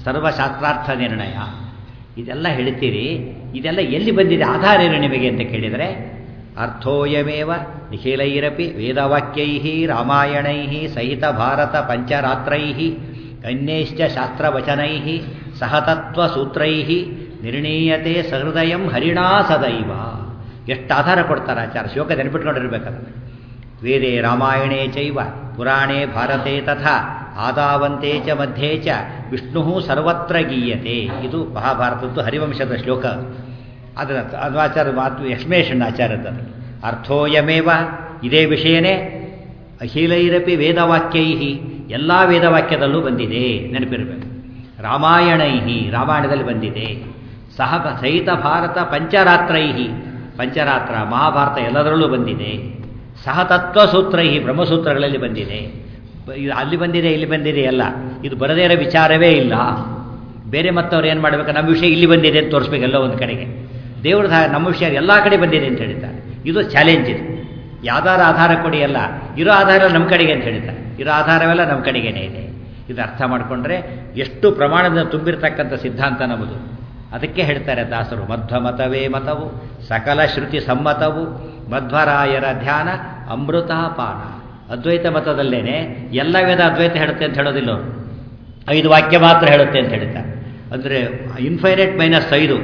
ಸರ್ವಶಾಸ್ತ್ರಾರ್ಥ ನಿರ್ಣಯ. ಇದೆಲ್ಲ ಹೇಳ್ತೀರಿ, ಇದೆಲ್ಲ ಎಲ್ಲಿ ಬಂದಿದೆ, ಆಧಾರ ಏನು ನಿಮಗೆ ಅಂತ ಕೇಳಿದರೆ, ಅರ್ಥೋಯಮೇವ ನಿಖಿಲೈರಪಿ ವೇದವಾಕ್ಯೈ ರಾಮಾಯಣೈ ಸಹಿತ ಭಾರತ ಪಂಚರಾತ್ರೈ ಅನ್ಯೈಶ್ಚ ಶಾಸ್ತ್ರವಚನೈ ಸಹತತ್ವಸೂತ್ರೈ ನಿರ್ಣೀಯತೆ ಸಹೃದಯಂ ಹರಿಣಾ ಸದೈವ. ಎಷ್ಟು ಆಧಾರ ಕೊಡ್ತಾರೆ ಆಚಾರ್ಯ, ಶ್ಲೋಕ ನೆನಪಿಟ್ಕೊಂಡಿರ್ಬೇಕದನ್ನು. ವೇದೇ ರಾಮಾಯಣೇ ಚೈವ ಪುರಾಣೇ ಭಾರತೆ ತಥಾ ಆದಾವಂತೆ ಚ ಮಧ್ಯೆ ಚ ವಿಷ್ಣು ಸರ್ವತ್ರ ಗೀಯತೆ. ಇದು ಮಹಾಭಾರತದ್ದು ಹರಿವಂಶದ ಶ್ಲೋಕ. ಅದರ ಅದು ಆಚಾರ್ಯ ಮಾತು ಎಕ್ಸ್ಪ್ಲೇಷನ್ ಆಚಾರ್ಯದ್ದು. ಅರ್ಥೋಯಮೇವ, ಇದೇ ವಿಷಯನೇ ಅಖಿಲೈರಪಿ ವೇದವಾಕ್ಯೈ, ಎಲ್ಲ ವೇದವಾಕ್ಯದಲ್ಲೂ ಬಂದಿದೆ, ನೆನಪಿರಬೇಕು. ರಾಮಾಯಣೈ, ರಾಮಾಯಣದಲ್ಲಿ ಬಂದಿದೆ. ಸಹಿತ ಭಾರತ ಪಂಚರಾತ್ರೈ, ಪಂಚರಾತ್ರ ಮಹಾಭಾರತ ಎಲ್ಲದರಲ್ಲೂ ಬಂದಿದೆ. ಸಹತತ್ವಸೂತ್ರೈ, ಬ್ರಹ್ಮಸೂತ್ರಗಳಲ್ಲಿ ಬಂದಿದೆ. ಅಲ್ಲಿ ಬಂದಿದೆ ಇಲ್ಲಿ ಬಂದಿದೆ ಅಲ್ಲ, ಇದು ಬರದೇ ಇರೋ ವಿಚಾರವೇ ಇಲ್ಲ. ಬೇರೆ ಮತ್ತವ್ರು ಏನು ಮಾಡಬೇಕು, ನಮ್ಮ ವಿಷಯ ಇಲ್ಲಿ ಬಂದಿದೆ ಅಂತ ತೋರಿಸ್ಬೇಕು ಎಲ್ಲೋ ಒಂದು ಕಡೆಗೆ. ದೇವ್ರ ನಮ್ಮ ವಿಷಯ ಎಲ್ಲ ಕಡೆ ಬಂದಿದೆ ಅಂತ ಹೇಳ್ತಾರೆ. ಇದು ಚಾಲೆಂಜ್. ಇದು ಯಾವ್ದಾರ ಆಧಾರ ಕೊಡಿ ಅಲ್ಲ, ಇರೋ ಆಧಾರ ನಮ್ಮ ಕಡೆಗೆ ಅಂತ ಹೇಳ್ತಾರೆ. ಇರೋ ಆಧಾರವೆಲ್ಲ ನಮ್ಮ ಕಡೆಗೇನೆ ಇದೆ. ಇದು ಅರ್ಥ ಮಾಡಿಕೊಂಡ್ರೆ ಎಷ್ಟು ಪ್ರಮಾಣದಿಂದ ತುಂಬಿರ್ತಕ್ಕಂಥ ಸಿದ್ಧಾಂತ ನಮ್ಮದು. ಅದಕ್ಕೆ ಹೇಳ್ತಾರೆ ದಾಸರು, ಮಧ್ವಮತವೇ ಮತವು ಸಕಲ ಶ್ರುತಿ ಸಮ್ಮತವು ಮಧ್ವರಾಯರ ಧ್ಯಾನ ಅಮೃತಾಪಾನ. ಅದ್ವೈತ ಮತದಲ್ಲೇನೆ ಎಲ್ಲ ವೇದ ಅದ್ವೈತ ಹೇಳುತ್ತೆ ಅಂತ ಹೇಳೋದಿಲ್ಲ ಅವರು. 5 ವಾಕ್ಯ ಮಾತ್ರ ಹೇಳುತ್ತೆ ಅಂತ ಹೇಳ್ತಾರೆ. ಅಂದರೆ ಇನ್ಫೈನೈಟ್ ಮೈನಸ್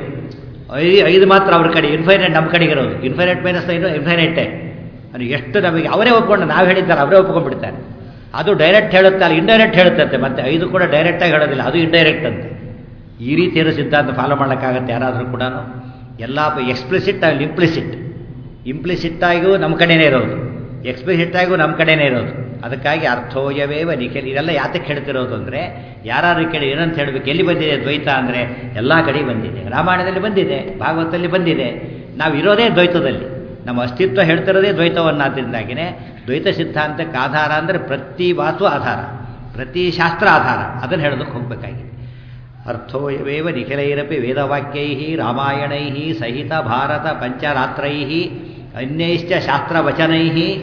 5 ಮಾತ್ರ ಅವ್ರ ಕಡೆ, ಇನ್ಫೈನೈಟ್ ನಮ್ಮ ಕಡೆಗೆ ಇರೋದು. ಇನ್ಫೈನೈಟ್ ಮೈನಸ್ 5 ಇನ್ಫೈನೈಟೇ. ಅದು ಎಷ್ಟು ನಮಗೆ ಅವರೇ ಒಪ್ಕೊಂಡು, ನಾವು ಹೇಳಿದ್ದಾರೆ ಅವರೇ ಒಪ್ಕೊಂಡ್ಬಿಡ್ತಾರೆ. ಅದು ಡೈರೆಕ್ಟ್ ಹೇಳುತ್ತೆ, ಅಲ್ಲಿ ಇಂಡೈರೆಕ್ಟ್ ಹೇಳುತ್ತೆ. ಮತ್ತೆ 5 ಕೂಡ ಡೈರೆಕ್ಟಾಗಿ ಹೇಳೋದಿಲ್ಲ, ಅದು ಇಂಡೈರೆಕ್ಟ್ ಅಂತೆ. ಈ ರೀತಿಯ ಸಿದ್ಧಾಂತ ಫಾಲೋ ಮಾಡೋಕ್ಕಾಗತ್ತೆ ಯಾರಾದರೂ ಕೂಡ? ಎಲ್ಲ ಎಕ್ಸ್ಪ್ಲಿಸಿಟ್ ಆಗಲಿ ಇಂಪ್ಲಿಸಿಟ್. ಇಂಪ್ಲಿಸಿಟ್ಟಾಗಿಯೂ ನಮ್ಮ ಕಡೆಯೇ ಇರೋದು, ಎಕ್ಸ್ಪ್ಲಿಸಿಟ್ಟಾಗಿಯೂ ನಮ್ಮ ಕಡೆಯೇ ಇರೋದು. ಅದಕ್ಕಾಗಿ ಅರ್ಥೋಯವೇವ ನಿಖಿಲ್. ಇದೆಲ್ಲ ಯಾತಕ್ಕೆ ಹೇಳ್ತಿರೋದು ಅಂದರೆ, ಯಾರು ಕೇಳಿ ಏನಂತ ಹೇಳಬೇಕು, ಎಲ್ಲಿ ಬಂದಿದೆ ದ್ವೈತ ಅಂದರೆ ಎಲ್ಲ ಕಡೆ ಬಂದಿದೆ. ರಾಮಾಯಣದಲ್ಲಿ ಬಂದಿದೆ, ಭಾಗವತದಲ್ಲಿ ಬಂದಿದೆ. ನಾವು ಇರೋದೇ ದ್ವೈತದಲ್ಲಿ, ನಮ್ಮ ಅಸ್ತಿತ್ವ ಹೇಳ್ತಿರೋದೇ ದ್ವೈತವನ್ನಾದ್ದರಿಂದಾಗಿಯೇ ದ್ವೈತ ಸಿದ್ಧಾಂತಕ್ಕೆ ಆಧಾರ ಅಂದರೆ ಪ್ರತಿ ಮಾತು ಆಧಾರ, ಪ್ರತಿ ಶಾಸ್ತ್ರ ಆಧಾರ. ಅದನ್ನು ಹೇಳೋದಕ್ಕೆ ಹೋಗಬೇಕಾಗಿದೆ. ಅರ್ಥೋಯವೇವ ನಿಖಿಲೈರಪಿ ವೇದವಾಕ್ಯೈ ರಾಮಾಯಣೈ ಸಹಿತ ಭಾರತ ಪಂಚರಾತ್ರೈ ಅನ್ಯೈಶ್ಚ ಶಾಸ್ತ್ರವಚನೈ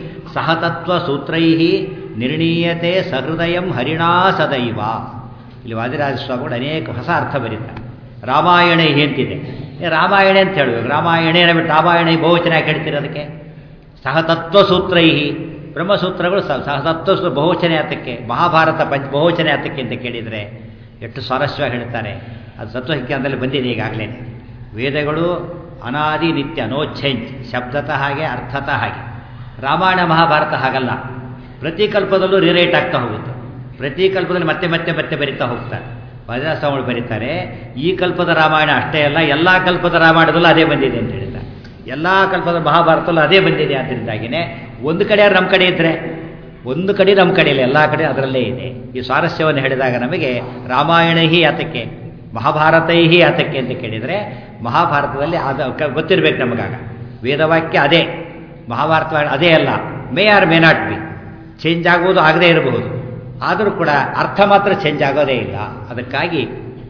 ಸಹತತ್ವಸೂತ್ರೈ ನಿರ್ಣೀಯತೆ ಸಹೃದಯಂ ಹರಿಣಾ ಸದೈವ. ಇಲ್ಲಿ ವಾದಿರಾಜ ಸ್ವಾಮಿಗಳು ಅನೇಕ ಹೊಸ ಅರ್ಥ ಬರೀತಾರೆ. ರಾಮಾಯಣೈ ಅಂತಿದೆ, ರಾಮಾಯಣ ಅಂತ ಹೇಳಬೇಕು. ರಾಮಾಯಣೇನ ಬಿಟ್ಟು ರಾಮಾಯಣ ಬಹುವಚನ ಯಾಕೆ ಹೇಳ್ತೀರಿ? ಅದಕ್ಕೆ ಸಹತತ್ವಸೂತ್ರೈ, ಬ್ರಹ್ಮಸೂತ್ರಗಳು ಸಹತತ್ವ ಬಹುವಚನ ಯಾತಕ್ಕೆ, ಮಹಾಭಾರತ ಬಹುವಚನ ಯಾತಕ್ಕೆ ಅಂತ ಕೇಳಿದರೆ ಎಷ್ಟು ಸ್ವಾರಸ್ಯವಾಗಿ ಹೇಳ್ತಾರೆ. ಅದು ತತ್ವಜ್ಞಾನದಲ್ಲಿ ಬಂದಿದೆ ಈಗಾಗಲೇ. ವೇದಗಳು ಅನಾದಿ ನಿತ್ಯ, ನೋ ಚೇಂಜ್, ಶಬ್ದತಃ ಹಾಗೆ ಅರ್ಥತಃ ಹಾಗೆ. ರಾಮಾಯಣ ಮಹಾಭಾರತ ಹಾಗಲ್ಲ, ಪ್ರತಿ ಕಲ್ಪದಲ್ಲೂ ರಿರೈಟ್ ಆಗ್ತಾ ಹೋಗುತ್ತೆ. ಪ್ರತಿ ಕಲ್ಪದಲ್ಲಿ ಮತ್ತೆ ಮತ್ತೆ ಮತ್ತೆ ಬರಿತಾ ಹೋಗ್ತಾರೆ. ವಾದಿರಾಜಸ್ವಾಮಿಗಳು ಬರೀತಾರೆ, ಈ ಕಲ್ಪದ ರಾಮಾಯಣ ಅಷ್ಟೇ ಅಲ್ಲ, ಎಲ್ಲ ಕಲ್ಪದ ರಾಮಾಯಣದಲ್ಲೂ ಅದೇ ಬಂದಿದೆ ಅಂತ ಹೇಳ್ತಾರೆ. ಎಲ್ಲ ಕಲ್ಪದ ಮಹಾಭಾರತದಲ್ಲೂ ಅದೇ ಬಂದಿದೆ. ಆದ್ದರಿಂದಾಗಿಯೇ ಒಂದು ಕಡೆ ನಮ್ಮ ಕಡೆ ಇದ್ದರೆ, ಒಂದು ಕಡೆ ನಮ್ಮ ಕಡೆ ಇಲ್ಲ, ಎಲ್ಲ ಕಡೆ ಅದರಲ್ಲೇ ಇದೆ. ಈ ಸ್ವಾರಸ್ಯವನ್ನು ಹೇಳಿದಾಗ ನಮಗೆ ರಾಮಾಯಣೈ ಯಾತಕ್ಕೆ, ಮಹಾಭಾರತೈ ಯಾತಕ್ಕೆ ಅಂತ ಕೇಳಿದರೆ, ಮಹಾಭಾರತದಲ್ಲಿ ಗೊತ್ತಿರಬೇಕು ನಮಗಾಗ. ವೇದವಾಕ್ಯ ಅದೇ, ಮಹಾಭಾರತ ಅದೇ ಅಲ್ಲ. May or may not be, change ಆಗೋದು ಆಗದೇ ಇರಬಹುದು, ಆದರೂ ಕೂಡ ಅರ್ಥ ಮಾತ್ರ ಚೇಂಜ್ ಆಗೋದೇ ಇಲ್ಲ. ಅದಕ್ಕಾಗಿ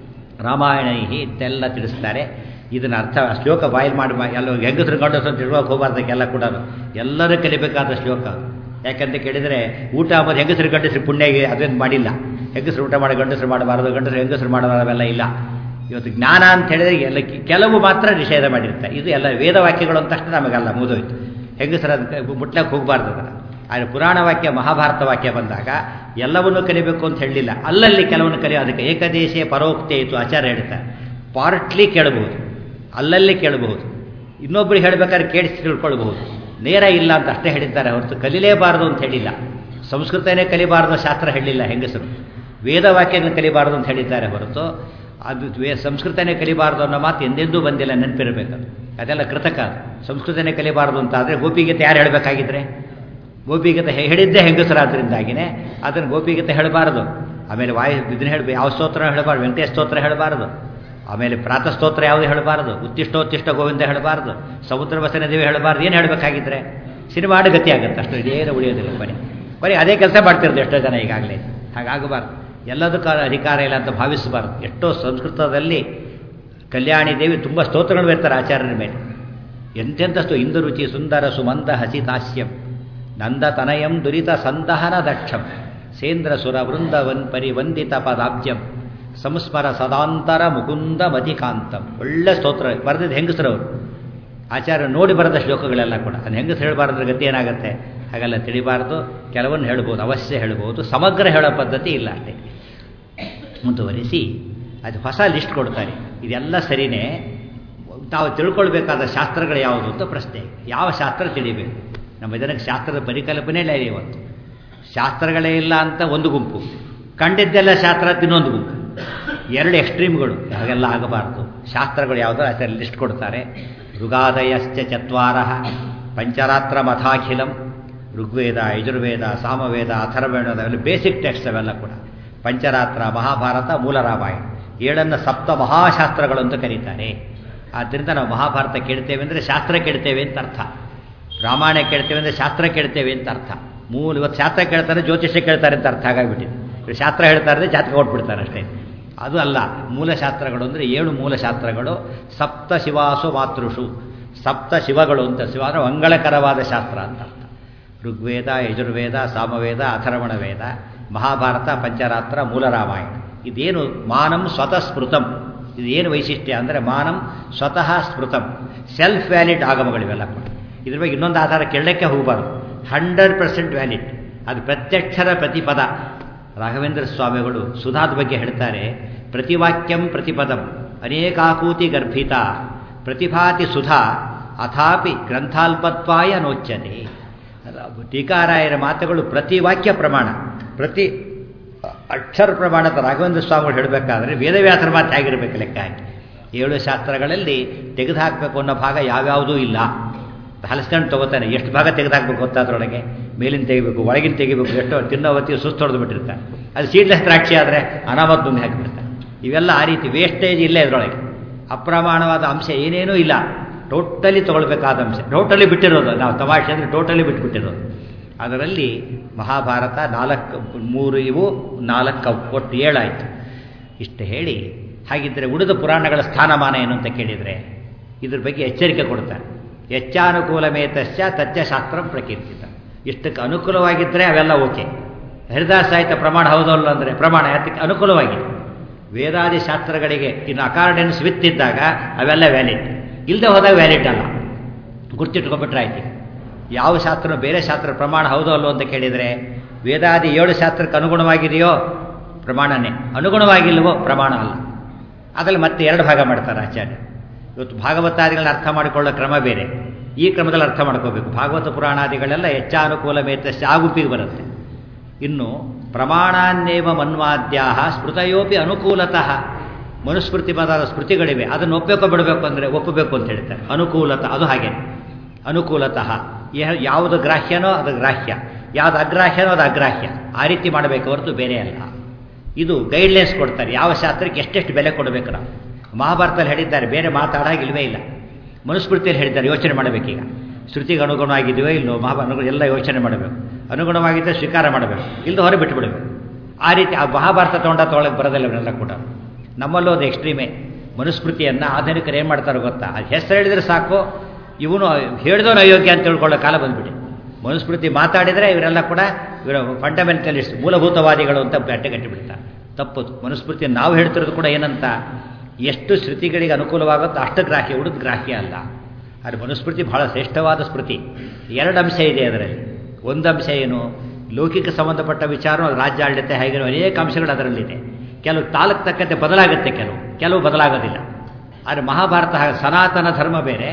ರಾಮಾಯಣೈ ಇತ್ತೆಲ್ಲ ತಿಳಿಸ್ತಾರೆ. ಇದನ್ನು ಅರ್ಥ ಶ್ಲೋಕ ಬಾಯ್ಲ್ ಮಾಡಿ ಎಲ್ಲ ಹೆಂಗಸರು ಗಂಡಸರು ತಿಳುವಕ್ಕೆ ಹೋಗಬಾರ್ದಕ್ಕೆಲ್ಲ ಕೂಡ ಎಲ್ಲರೂ ಕಲಿಬೇಕಾದ ಶ್ಲೋಕ. ಯಾಕಂತ ಕೇಳಿದರೆ, ಊಟ ಮತ್ತು ಹೆಂಗಸರು ಗಂಡಸರು ಪುಣ್ಯಗೆ ಅದೇನು ಮಾಡಿಲ್ಲ. ಹೆಂಗಸರು ಊಟ ಮಾಡಿ ಗಂಡಸರು ಮಾಡಬಾರದು, ಗಂಡಸರು ಹೆಂಗಸರು ಮಾಡಬಾರದು, ಅವೆಲ್ಲ ಇಲ್ಲ. ಇವತ್ತು ಜ್ಞಾನ ಅಂತ ಹೇಳಿದರೆ ಎಲ್ಲ ಕೆಲವು ಮಾತ್ರ ನಿಷೇಧ ಮಾಡಿರ್ತಾರೆ. ಇದು ಎಲ್ಲ ವೇದವಾಕ್ಯಗಳು ಅಂತ ತಕ್ಷಣ ನಮಗೆಲ್ಲ ಮುಗಿದೋಯ್ತು. ಹೆಂಗಸರ ಮುಟ್ಲಕ್ಕೆ ಹೋಗಬಾರ್ದು ಅದನ್ನು. ಆದರೆ ಪುರಾಣ ವಾಕ್ಯ ಮಹಾಭಾರತ ವಾಕ್ಯ ಬಂದಾಗ ಎಲ್ಲವನ್ನೂ ಕಲಿಬೇಕು ಅಂತ ಹೇಳಲಿಲ್ಲ, ಅಲ್ಲಲ್ಲಿ ಕೆಲವನ್ನು ಕಲಿಯೋದಕ್ಕೆ ಏಕದೇಶೀಯ ಪರೋಕ್ತಿ ಇತ್ತು ಆಚಾರ್ಯ ಹೇಳ್ತಾರೆ. ಪಾರ್ಟ್ಲಿ ಕೇಳಬಹುದು, ಅಲ್ಲಲ್ಲಿ ಕೇಳಬಹುದು, ಇನ್ನೊಬ್ಬರಿಗೆ ಹೇಳಬೇಕಾದ್ರೆ ಕೇಳಿಸಿ ತಿಳ್ಕೊಳ್ಬಹುದು. ನೇರ ಇಲ್ಲ ಅಂತ ಅಷ್ಟೇ ಹೇಳಿದ್ದಾರೆ ಹೊರತು ಕಲಿಲೇಬಾರದು ಅಂತ ಹೇಳಿಲ್ಲ. ಸಂಸ್ಕೃತನೇ ಕಲಿಬಾರದು ಶಾಸ್ತ್ರ ಹೇಳಿಲ್ಲ ಹೆಂಗಸರು. ವೇದವಾಕ್ಯಗಳನ್ನು ಕಲಿಬಾರದು ಅಂತ ಹೇಳಿದ್ದಾರೆ ಹೊರತು ಅದು ಸಂಸ್ಕೃತನೇ ಕಲಿಬಾರದು ಅನ್ನೋ ಮಾತು ಎಂದೆಂದೂ ಬಂದಿಲ್ಲ, ನೆನಪಿರಬೇಕು. ಅದೆಲ್ಲ ಕೃತಕ. ಸಂಸ್ಕೃತನೇ ಕಲಿಬಾರದು ಅಂತ ಆದರೆ ಗೋಪಿಗೀತೆ ಯಾರು ಹೇಳಬೇಕಾಗಿದ್ರೆ? ಗೋಪಿಗೀತೆ ಹೇಳಿದ್ದೇ ಹೆಂಗಸರಾದ್ರಿಂದಾಗಿಯೇ ಅದನ್ನು ಗೋಪಿಗೀತೆ ಹೇಳಬಾರದು. ಆಮೇಲೆ ಇದನ್ನು ಹೇಳಬೇಕು, ಯಾವ ಸ್ತೋತ್ರ ಹೇಳಬಾರ್ದು, ವೆಂಕಟೇಶ ಸ್ತೋತ್ರ ಹೇಳಬಾರದು. ಆಮೇಲೆ ಪ್ರಾತಃ ಸ್ತೋತ್ರ ಯಾವುದು ಹೇಳಬಾರದು, ಉತ್ತಿಷ್ಟೋತ್ತಿಷ್ಟ ಗೋವಿಂದ ಹೇಳಬಾರದು, ಸಮುದ್ರ ವಸನ ದೇವಿ ಹೇಳಬಾರ್ದು. ಏನು ಹೇಳಬೇಕಾಗಿದ್ರೆ ಸಿನಿಮಾ ಗತಿ ಆಗುತ್ತೆ, ಅಷ್ಟು ಇದೇನು ಉಳಿಯೋದಿಲ್ಲ. ಬರೀ ಅದೇ ಕೆಲಸ ಮಾಡ್ತಿರೋದು ಎಷ್ಟೋ ಜನ ಈಗಾಗಲೇ. ಹಾಗಾಗಬಾರ್ದು. ಎಲ್ಲದಕ್ಕೂ ಅಧಿಕಾರ ಇಲ್ಲ ಅಂತ ಭಾವಿಸಬಾರ್ದು. ಎಷ್ಟೋ ಸಂಸ್ಕೃತದಲ್ಲಿ ಕಲ್ಯಾಣಿ ದೇವಿ ತುಂಬ ಸ್ತೋತ್ರಗಳು ಬರ್ತಾರೆ ಆಚಾರ್ಯರ ಮೇಲೆ. ಎಂತೆಂಥಷ್ಟು ಇಂದು ರುಚಿ ಸುಂದರ ಸುಮಂದ ಹಸಿತಾಸ್ಯಂ ನಂದತನಯಂ ದುರಿತ ಸಂದಹನ ದಕ್ಷಂ ಸೇಂದ್ರ ಸುರ ವೃಂದವನ್ ಪರಿವಂದಿತ ಪದಾಬ್ಜಂ ಸಂಸ್ಮರ ಸದಾಂತರ ಮುಕುಂದ ಮತಿಕಾಂತಂ. ಒಳ್ಳೆ ಸ್ತೋತ್ರ ಬರೆದಿದ್ದು ಹೆಂಗಸರವರು, ಆಚಾರ್ಯ ನೋಡಿ ಬರೆದ ಶ್ಲೋಕಗಳೆಲ್ಲ ಕೂಡ. ಅದು ಹೆಂಗಸರು ಹೇಳಬಾರ್ದ್ರ ಗತಿ ಏನಾಗುತ್ತೆ? ಹಾಗೆಲ್ಲ ತಿಳಿಬಾರ್ದು. ಕೆಲವನ್ನು ಹೇಳ್ಬೋದು, ಅವಶ್ಯ ಹೇಳ್ಬೋದು, ಸಮಗ್ರ ಹೇಳೋ ಪದ್ಧತಿ ಇಲ್ಲ ಅಷ್ಟೇ. ಮುಂದುವರಿಸಿ ಅದು ಹೊಸ ಲಿಸ್ಟ್ ಕೊಡ್ತಾರೆ. ಇದೆಲ್ಲ ಸರಿನೇ, ನಾವು ತಿಳ್ಕೊಳ್ಬೇಕಾದ ಶಾಸ್ತ್ರಗಳು ಯಾವುದು ಅಂತ ಪ್ರಶ್ನೆ. ಯಾವ ಶಾಸ್ತ್ರ ತಿಳಿಬೇಕು? ನಮ್ಮ ಜನಕ್ಕೆ ಶಾಸ್ತ್ರದ ಪರಿಕಲ್ಪನೆ ಇಲ್ಲ ಇವತ್ತು. ಶಾಸ್ತ್ರಗಳೇ ಇಲ್ಲ ಅಂತ ಒಂದು ಗುಂಪು, ಕಂಡಿದ್ದೆಲ್ಲ ಶಾಸ್ತ್ರ ಅಂತ ಇನ್ನೊಂದು ಗುಂಪು, ಎರಡು ಎಕ್ಸ್ಟ್ರೀಮ್ಗಳು. ಹಾಗೆಲ್ಲ ಆಗಬಾರ್ದು. ಶಾಸ್ತ್ರಗಳು ಯಾವುದೋ ಆಚಾರ್ಯ ಲಿಸ್ಟ್ ಕೊಡ್ತಾರೆ. ಋಗಾದಯಶ್ಚ ಚತ್ವಾರ ಪಂಚರಾತ್ರ ಮಥಾಖಿಲಂ. ಋಗ್ವೇದ, ಯಜುರ್ವೇದ, ಸಾಮವೇದ, ಅಥರ್ವವೇದ ಅವೆಲ್ಲ ಬೇಸಿಕ್ ಟೆಕ್ಸ್ಟ್ ಅವೆಲ್ಲ ಕೂಡ. ಪಂಚರಾತ್ರ, ಮಹಾಭಾರತ, ಮೂಲ ರಾಮಾಯಣ, 7 ಸಪ್ತ ಮಹಾಶಾಸ್ತ್ರಗಳು ಅಂತ ಕರೀತಾರೆ. ಆದ್ದರಿಂದ ನಾವು ಮಹಾಭಾರತ ಕೇಳ್ತೇವೆ ಅಂದರೆ ಶಾಸ್ತ್ರ ಕೇಳ್ತೇವೆ ಅಂತ ಅರ್ಥ. ರಾಮಾಯಣ ಕೇಳ್ತೇವೆ ಅಂದರೆ ಶಾಸ್ತ್ರ ಕೇಳ್ತೇವೆ ಅಂತ ಅರ್ಥ. ಇವತ್ತು ಶಾಸ್ತ್ರ ಕೇಳ್ತಾರೆ, ಜ್ಯೋತಿಷ್ಯ ಕೇಳ್ತಾರೆ ಅಂತ ಅರ್ಥ ಆಗಾಗ್ಬಿಟ್ಟಿದೆ. ಶಾಸ್ತ್ರ ಹೇಳ್ತಾರೆ, ಜಾತಕ ಕೊಟ್ಬಿಡ್ತಾರೆ ಅಷ್ಟೇ. ಅದು ಅಲ್ಲ. ಮೂಲಶಾಸ್ತ್ರಗಳು ಅಂದರೆ 7 ಮೂಲಶಾಸ್ತ್ರಗಳು. ಸಪ್ತ ಶಿವಾಸು ಮಾತೃಷು, ಸಪ್ತ ಶಿವಗಳು ಅಂತ. ಶಿವ ಅಂದರೆ ಮಂಗಳಕರವಾದ ಶಾಸ್ತ್ರ ಅಂತ ಅರ್ಥ. ಋಗ್ವೇದ, ಯಜುರ್ವೇದ, ಸಾಮವೇದ, ಅಥರ್ವಣ ವೇದ, ಮಹಾಭಾರತ, ಪಂಚರಾತ್ರ, ಮೂಲ ರಾಮಾಯಣ. ಇದೇನು ಮಾನಂ ಸ್ವತಃ ಸ್ಮೃತಂ. ಇದೇನು ವೈಶಿಷ್ಟ್ಯ ಅಂದರೆ ಮಾನಂ ಸ್ವತಃ ಸ್ಮೃತಂ, ಸೆಲ್ಫ್ ವ್ಯಾಲಿಡ್ ಆಗಮಗಳಿವೆಲ್ಲ ಕೂಡ. ಇದ್ರ ಬಗ್ಗೆ ಇನ್ನೊಂದು ಆಧಾರ ಕೇಳಕ್ಕೆ ಹೋಗಬಾರ್ದು. 100% ವ್ಯಾಲಿಡ್. ಅದು ಪ್ರತ್ಯಕ್ಷರ ಪ್ರತಿಪದ. ರಾಘವೇಂದ್ರ ಸ್ವಾಮಿಗಳು ಸುಧಾದ ಬಗ್ಗೆ ಹೇಳ್ತಾರೆ, ಪ್ರತಿವಾಕ್ಯಂ ಪ್ರತಿಪದಂ ಅನೇಕಾಕೂತಿ ಗರ್ಭಿತ ಪ್ರತಿಭಾತಿ ಸುಧಾ ಅಥಾಪಿ ಗ್ರಂಥಾಲ್ಪತ್ವಾಯ ನೋಚ್ಯತೆ. ಟೀಕಾರಾಯರ ಮಾತುಗಳು ಪ್ರತಿ ವಾಕ್ಯ ಪ್ರಮಾಣ, ಪ್ರತಿ ಅಕ್ಷರ ಪ್ರಮಾಣದ ರಾಘವೇಂದ್ರ ಸ್ವಾಮಿಗಳು ಹೇಳಬೇಕಾದ್ರೆ ವೇದವ್ಯಾಸರ ಮಾತು ಆಗಿರಬೇಕು ಲೆಕ್ಕ ಹಾಕಿ. 7 ಶಾಸ್ತ್ರಗಳಲ್ಲಿ ತೆಗೆದುಹಾಕಬೇಕು ಅನ್ನೋ ಭಾಗ ಯಾವ್ಯಾವುದೂ ಇಲ್ಲ. ಹಲಸ್ಕೊಂಡು ತಗೋತಾನೆ, ಎಷ್ಟು ಭಾಗ ತೆಗೆದುಹಾಕಬೇಕು ಗೊತ್ತಾದ್ರೊಳಗೆ. ಮೇಲಿನ ತೆಗಿಬೇಕು, ಒಳಗಿನ ತೆಗಿಬೇಕು, ಎಷ್ಟೋ ತಿನ್ನೋವತ್ತಿಗೆ ಸುಸ್ತು ಹೊಡೆದು ಬಿಟ್ಟಿರ್ತಾರೆ. ಅದು ಸೀಡ್ಲೆಸ್ ದ್ರಾಕ್ಷಿ ಆದರೆ ಅನಾಮತ್ ಮುಂದೆ ಹಾಕಿಬಿಡ್ತಾರೆ. ಇವೆಲ್ಲ ಆ ರೀತಿ ವೇಸ್ಟೇಜ್ ಇಲ್ಲ ಇದರೊಳಗೆ. ಅಪ್ರಮಾಣವಾದ ಅಂಶ ಏನೇನೂ ಇಲ್ಲ. ಟೋಟಲಿ ತೊಗೊಳ್ಬೇಕಾದ ಅಂಶ, ಟೋಟಲಿ ಬಿಟ್ಟಿರೋದು. ನಾವು ತಮಾಷೆ ಅಂದರೆ ಟೋಟಲಿ ಬಿಟ್ಟುಬಿಟ್ಟಿರೋದು. ಅದರಲ್ಲಿ ಮಹಾಭಾರತ 3 ಇವು, 4 ಒಟ್ಟು 7 ಆಯಿತು. ಇಷ್ಟು ಹೇಳಿ, ಹಾಗಿದ್ದರೆ ಉಳಿದ ಪುರಾಣಗಳ ಸ್ಥಾನಮಾನ ಏನು ಅಂತ ಕೇಳಿದರೆ ಇದ್ರ ಬಗ್ಗೆ ಎಚ್ಚರಿಕೆ ಕೊಡ್ತಾರೆ. ಯಚ್ಚಾನುಕೂಲಮೇತಶ್ಚ ತತ್ಯಶಾಸ್ತ್ರಂ ಪ್ರಕೀರ್ತಿತ. ಇಷ್ಟಕ್ಕೆ ಅನುಕೂಲವಾಗಿದ್ದರೆ ಅವೆಲ್ಲ ಓಕೆ. ಹರಿದಾಸ ಸಾಹಿತ್ಯ ಪ್ರಮಾಣ ಹೌದಲ್ಲ ಅಂದರೆ ಪ್ರಮಾಣ ಯಾತಕ್ಕೆ ಅನುಕೂಲವಾಗಿದೆ. ವೇದಾದಿ ಶಾಸ್ತ್ರಗಳಿಗೆ ಇನ್ನು ಅಕಾರ್ಡೆನ್ಸ್ ವಿತ್ತಿದ್ದಾಗ ಅವೆಲ್ಲ ವ್ಯಾಲಿಡ್, ಇಲ್ಲದೆ ಹೋದಾಗ ವ್ಯಾಲಿಡ್ ಅಲ್ಲ. ಗುರ್ತಿಟ್ಕೊಂಡ್ಬಿಟ್ರೆ ಆಯ್ತು. ಯಾವ ಶಾಸ್ತ್ರ ಬೇರೆ ಶಾಸ್ತ್ರ ಪ್ರಮಾಣ ಹೌದೋ ಅಲ್ಲೋ ಅಂತ ಕೇಳಿದರೆ ವೇದಾದಿ 7 ಶಾಸ್ತ್ರಕ್ಕೆ ಅನುಗುಣವಾಗಿದೆಯೋ ಪ್ರಮಾಣನೇ, ಅನುಗುಣವಾಗಿಲ್ವೋ ಪ್ರಮಾಣ ಅಲ್ಲ. ಅದರಲ್ಲಿ ಮತ್ತೆ 2 ಭಾಗ ಮಾಡ್ತಾರೆ ಆಚಾರ್ಯ. ಇವತ್ತು ಭಾಗವತಾದಿಗಳನ್ನ ಅರ್ಥ ಮಾಡಿಕೊಳ್ಳೋ ಕ್ರಮ ಬೇರೆ, ಈ ಕ್ರಮದಲ್ಲಿ ಅರ್ಥ ಮಾಡ್ಕೋಬೇಕು. ಭಾಗವತ ಪುರಾಣಾದಿಗಳೆಲ್ಲ ಹೆಚ್ಚಾನುಕೂಲ ಮೇತಸ್ಯ ಆ ಗುಂಪಿಗೆ ಬರುತ್ತೆ. ಇನ್ನು ಪ್ರಮಾಣಾನ್ನೇವ ಮನ್ವಾದ್ಯಾಹ ಸ್ಮೃತಯೋಪಿ ಅನುಕೂಲತಃ. ಮನುಸ್ಮೃತಿ ಪದದ ಸ್ಮೃತಿಗಳಿವೆ, ಅದನ್ನು ಒಪ್ಪಬೇಕು ಬಿಡಬೇಕು ಅಂದರೆ ಒಪ್ಪಬೇಕು ಅಂತ ಹೇಳ್ತಾರೆ. ಅನುಕೂಲತ ಅದು ಹಾಗೆ. ಅನುಕೂಲತಃ ಯಾವುದು ಗ್ರಾಹ್ಯನೋ ಅದು ಗ್ರಾಹ್ಯ, ಯಾವುದು ಅಗ್ರಾಹ್ಯನೋ ಅದು ಅಗ್ರಾಹ್ಯ. ಆ ರೀತಿ ಮಾಡಬೇಕು ಹೊರತು ಬೇರೆ ಅಲ್ಲ. ಇದು ಗೈಡ್ಲೈನ್ಸ್ ಕೊಡ್ತಾರೆ, ಯಾವ ಶಾಸ್ತ್ರಕ್ಕೆ ಎಷ್ಟೆಷ್ಟು ಬೆಲೆ ಕೊಡಬೇಕು. ನಾವು ಮಹಾಭಾರತದಲ್ಲಿ ಹೇಳಿದ್ದಾರೆ, ಬೇರೆ ಮಾತಾಡಾಗಿಲ್ವೇ ಇಲ್ಲ. ಮನುಸ್ಮೃತಿಯಲ್ಲಿ ಹೇಳಿದ್ದಾರೆ, ಯೋಚನೆ ಮಾಡಬೇಕೀಗ. ಶ್ರುತಿಗೆ ಅನುಗುಣವಾಗಿದೆಯೋ ಇಲ್ಲೋ ಮಹಾಭಾರತ ಎಲ್ಲ ಯೋಚನೆ ಮಾಡಬೇಕು. ಅನುಗುಣವಾಗಿದ್ದರೆ ಸ್ವೀಕಾರ ಮಾಡಬೇಕು, ಇಲ್ಲದೆ ಹೊರ ಬಿಟ್ಟು ಬಿಡಬೇಕು. ಆ ರೀತಿ ಆ ಮಹಾಭಾರತ ತೊಗೊಳಕ್ಕೆ ಬರೋದಿಲ್ಲ ಇವನ್ನೆಲ್ಲ ಕೂಡ. ನಮ್ಮಲ್ಲೂ ಅದು ಎಕ್ಸ್ಟ್ರೀಮೇ. ಮನುಸ್ಮೃತಿಯನ್ನು ಆಧುನಿಕರು ಏನು ಮಾಡ್ತಾರೋ ಗೊತ್ತಾ, ಅದು ಹೆಸರು ಹೇಳಿದರೆ ಸಾಕು, ಇವನು ಹೇಳಿದವನು ಅಯೋಗ್ಯ ಅಂತ ತಿಳ್ಕೊಳ್ಳೋ ಕಾಲ ಬಂದುಬಿಟ್ಟು. ಮನುಸ್ಮೃತಿ ಮಾತಾಡಿದರೆ ಇವರೆಲ್ಲ ಕೂಡ ಇವರು ಫಂಡಮೆಂಟಲಿಸ್ಟ್, ಮೂಲಭೂತವಾದಿಗಳು ಅಂತ ಗಟ್ಟಿಬಿಡ್ತಾರೆ. ತಪ್ಪದು. ಮನುಸ್ಮೃತಿ ನಾವು ಹೇಳ್ತಿರೋದು ಕೂಡ ಏನಂತ, ಎಷ್ಟು ಶ್ರುತಿಗಳಿಗೆ ಅನುಕೂಲವಾಗುತ್ತೋ ಅಷ್ಟು ಗ್ರಾಹ್ಯ, ಉಳಿದ ಗ್ರಾಹ್ಯ ಅಲ್ಲ. ಆದರೆ ಮನುಸ್ಮೃತಿ ಬಹಳ ಶ್ರೇಷ್ಠವಾದ ಸ್ಮೃತಿ. 2 ಅಂಶ ಇದೆ ಅದರಲ್ಲಿ. ಒಂದು ಅಂಶ ಏನು, ಲೌಕಿಕ ಸಂಬಂಧಪಟ್ಟ ವಿಚಾರ, ರಾಜ್ಯ ಆಡಳಿತ ಹೇಗಿರೋ ಅನೇಕ ಅಂಶಗಳು ಅದರಲ್ಲಿದೆ. ಕೆಲವು ತಾಲೂಕು ತಕ್ಕಂತೆ ಬದಲಾಗುತ್ತೆ, ಕೆಲವು ಬದಲಾಗೋದಿಲ್ಲ. ಆದರೆ ಮಹಾಭಾರತ ಸನಾತನ ಧರ್ಮ ಬೇರೆ,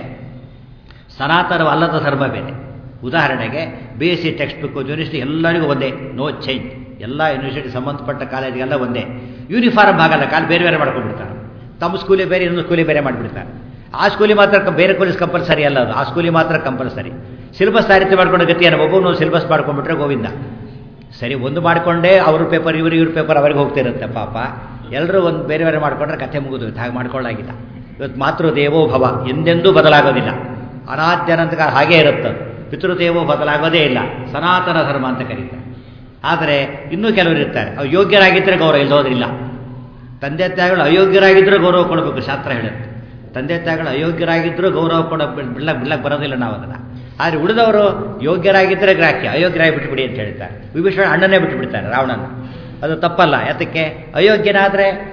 ಸನಾತನವಲ್ಲದ ಧರ್ಮ ಬೇರೆ. ಉದಾಹರಣೆಗೆ BSc ಟೆಕ್ಸ್ಟ್ ಬುಕ್ ಯೂನಿವರ್ಸಿಟಿ ಎಲ್ಲರಿಗೂ ಒಂದೇ, ನೋ ಚೇಂಜ್. ಎಲ್ಲ ಯೂನಿವರ್ಸಿಟಿ ಸಂಬಂಧಪಟ್ಟ ಕಾಲೇಜಿಗೆಲ್ಲ ಒಂದೇ. ಯೂನಿಫಾರ್ಮ್ ಆಗಲ್ಲ, ಬೇರೆ ಬೇರೆ ಮಾಡ್ಕೊಂಡ್ಬಿಡ್ತಾರೆ. ತಮ್ಮ ಸ್ಕೂಲೇ ಬೇರೆ, ಇನ್ನೊಂದು ಸ್ಕೂಲೇ ಬೇರೆ ಮಾಡಿಬಿಡ್ತಾರೆ. ಆ ಸ್ಕೂಲಿಗೆ ಮಾತ್ರ ಬೇರೆ ಕಾಲೇಜ್ ಕಂಪಲ್ಸರಿ ಅಲ್ಲ, ಅದು ಆ ಸ್ಕೂಲಿಗೆ ಮಾತ್ರ ಕಂಪಲ್ಸರಿ. ಸಿಲೆಬಸ್ ಆ ರೀತಿ ಮಾಡ್ಕೊಂಡು ಗತಿಯನ್ನು ಒಬ್ಬನು ಸಿಲೆಬಸ್ ಮಾಡ್ಕೊಂಡ್ಬಿಟ್ರೆ ಗೋವಿಂದ. ಸರಿ, ಒಂದು ಮಾಡಿಕೊಂಡೇ ಅವ್ರ ಪೇಪರ್ ಇವ್ರ ಪೇಪರ್ ಅವ್ರಿಗೆ ಹೋಗ್ತಿರುತ್ತೆ ಪಾಪ. ಎಲ್ಲರೂ ಒಂದು ಬೇರೆ ಬೇರೆ ಮಾಡಿಕೊಂಡ್ರೆ ಕಥೆ ಮುಗಿದು. ಹಾಗೆ ಮಾಡ್ಕೊಳ್ಳಾಗಿಲ್ಲ. ಇವತ್ತು ಮಾತೃದೇವೋ ಭವ ಎಂದೆಂದೂ ಬದಲಾಗೋದಿಲ್ಲ, ಅನಾದ್ಯನಂತ ಹಾಗೇ ಇರುತ್ತೆ. ಪಿತೃದೇವೋ ಬದಲಾಗೋದೇ ಇಲ್ಲ, ಸನಾತನ ಧರ್ಮ ಅಂತ ಕರೀತಾರೆ. ಆದರೆ ಇನ್ನೂ ಕೆಲವರು ಇರ್ತಾರೆ, ಅವ್ರು ಯೋಗ್ಯರಾಗಿದ್ದರೆ ಗೌರವ, ಇಲ್ಲದೋದ್ರಿಲ್ಲ. ತಂದೆ ತಾಯಿಗಳು ಅಯೋಗ್ಯರಾಗಿದ್ದರೂ ಗೌರವ ಕೊಡಬೇಕು, ಶಾಸ್ತ್ರ ಹೇಳುತ್ತೆ. ತಂದೆ ತಾಯಿಗಳು ಅಯೋಗ್ಯರಾಗಿದ್ದರೂ ಗೌರವ ಬಿಡ್ಲಕ್ಕೆ ಬರೋದಿಲ್ಲ ನಾವು ಅದನ್ನು. ಆದರೆ ಉಳಿದವರು ಯೋಗ್ಯರಾಗಿದ್ದರೆ ಗ್ರಾಹ್ಯ, ಅಯೋಗ್ಯರಾಗಿ ಬಿಟ್ಟುಬಿಡಿ ಅಂತ ಹೇಳ್ತಾರೆ. ವಿಭೀಷಣ ಅಣ್ಣನೇ ಬಿಟ್ಟುಬಿಡ್ತಾರೆ ರಾವಣನ. ಅದು ತಪ್ಪಲ್ಲ. ಯಾತಕ್ಕೆ? ಅಯೋಗ್ಯನಾದರೆ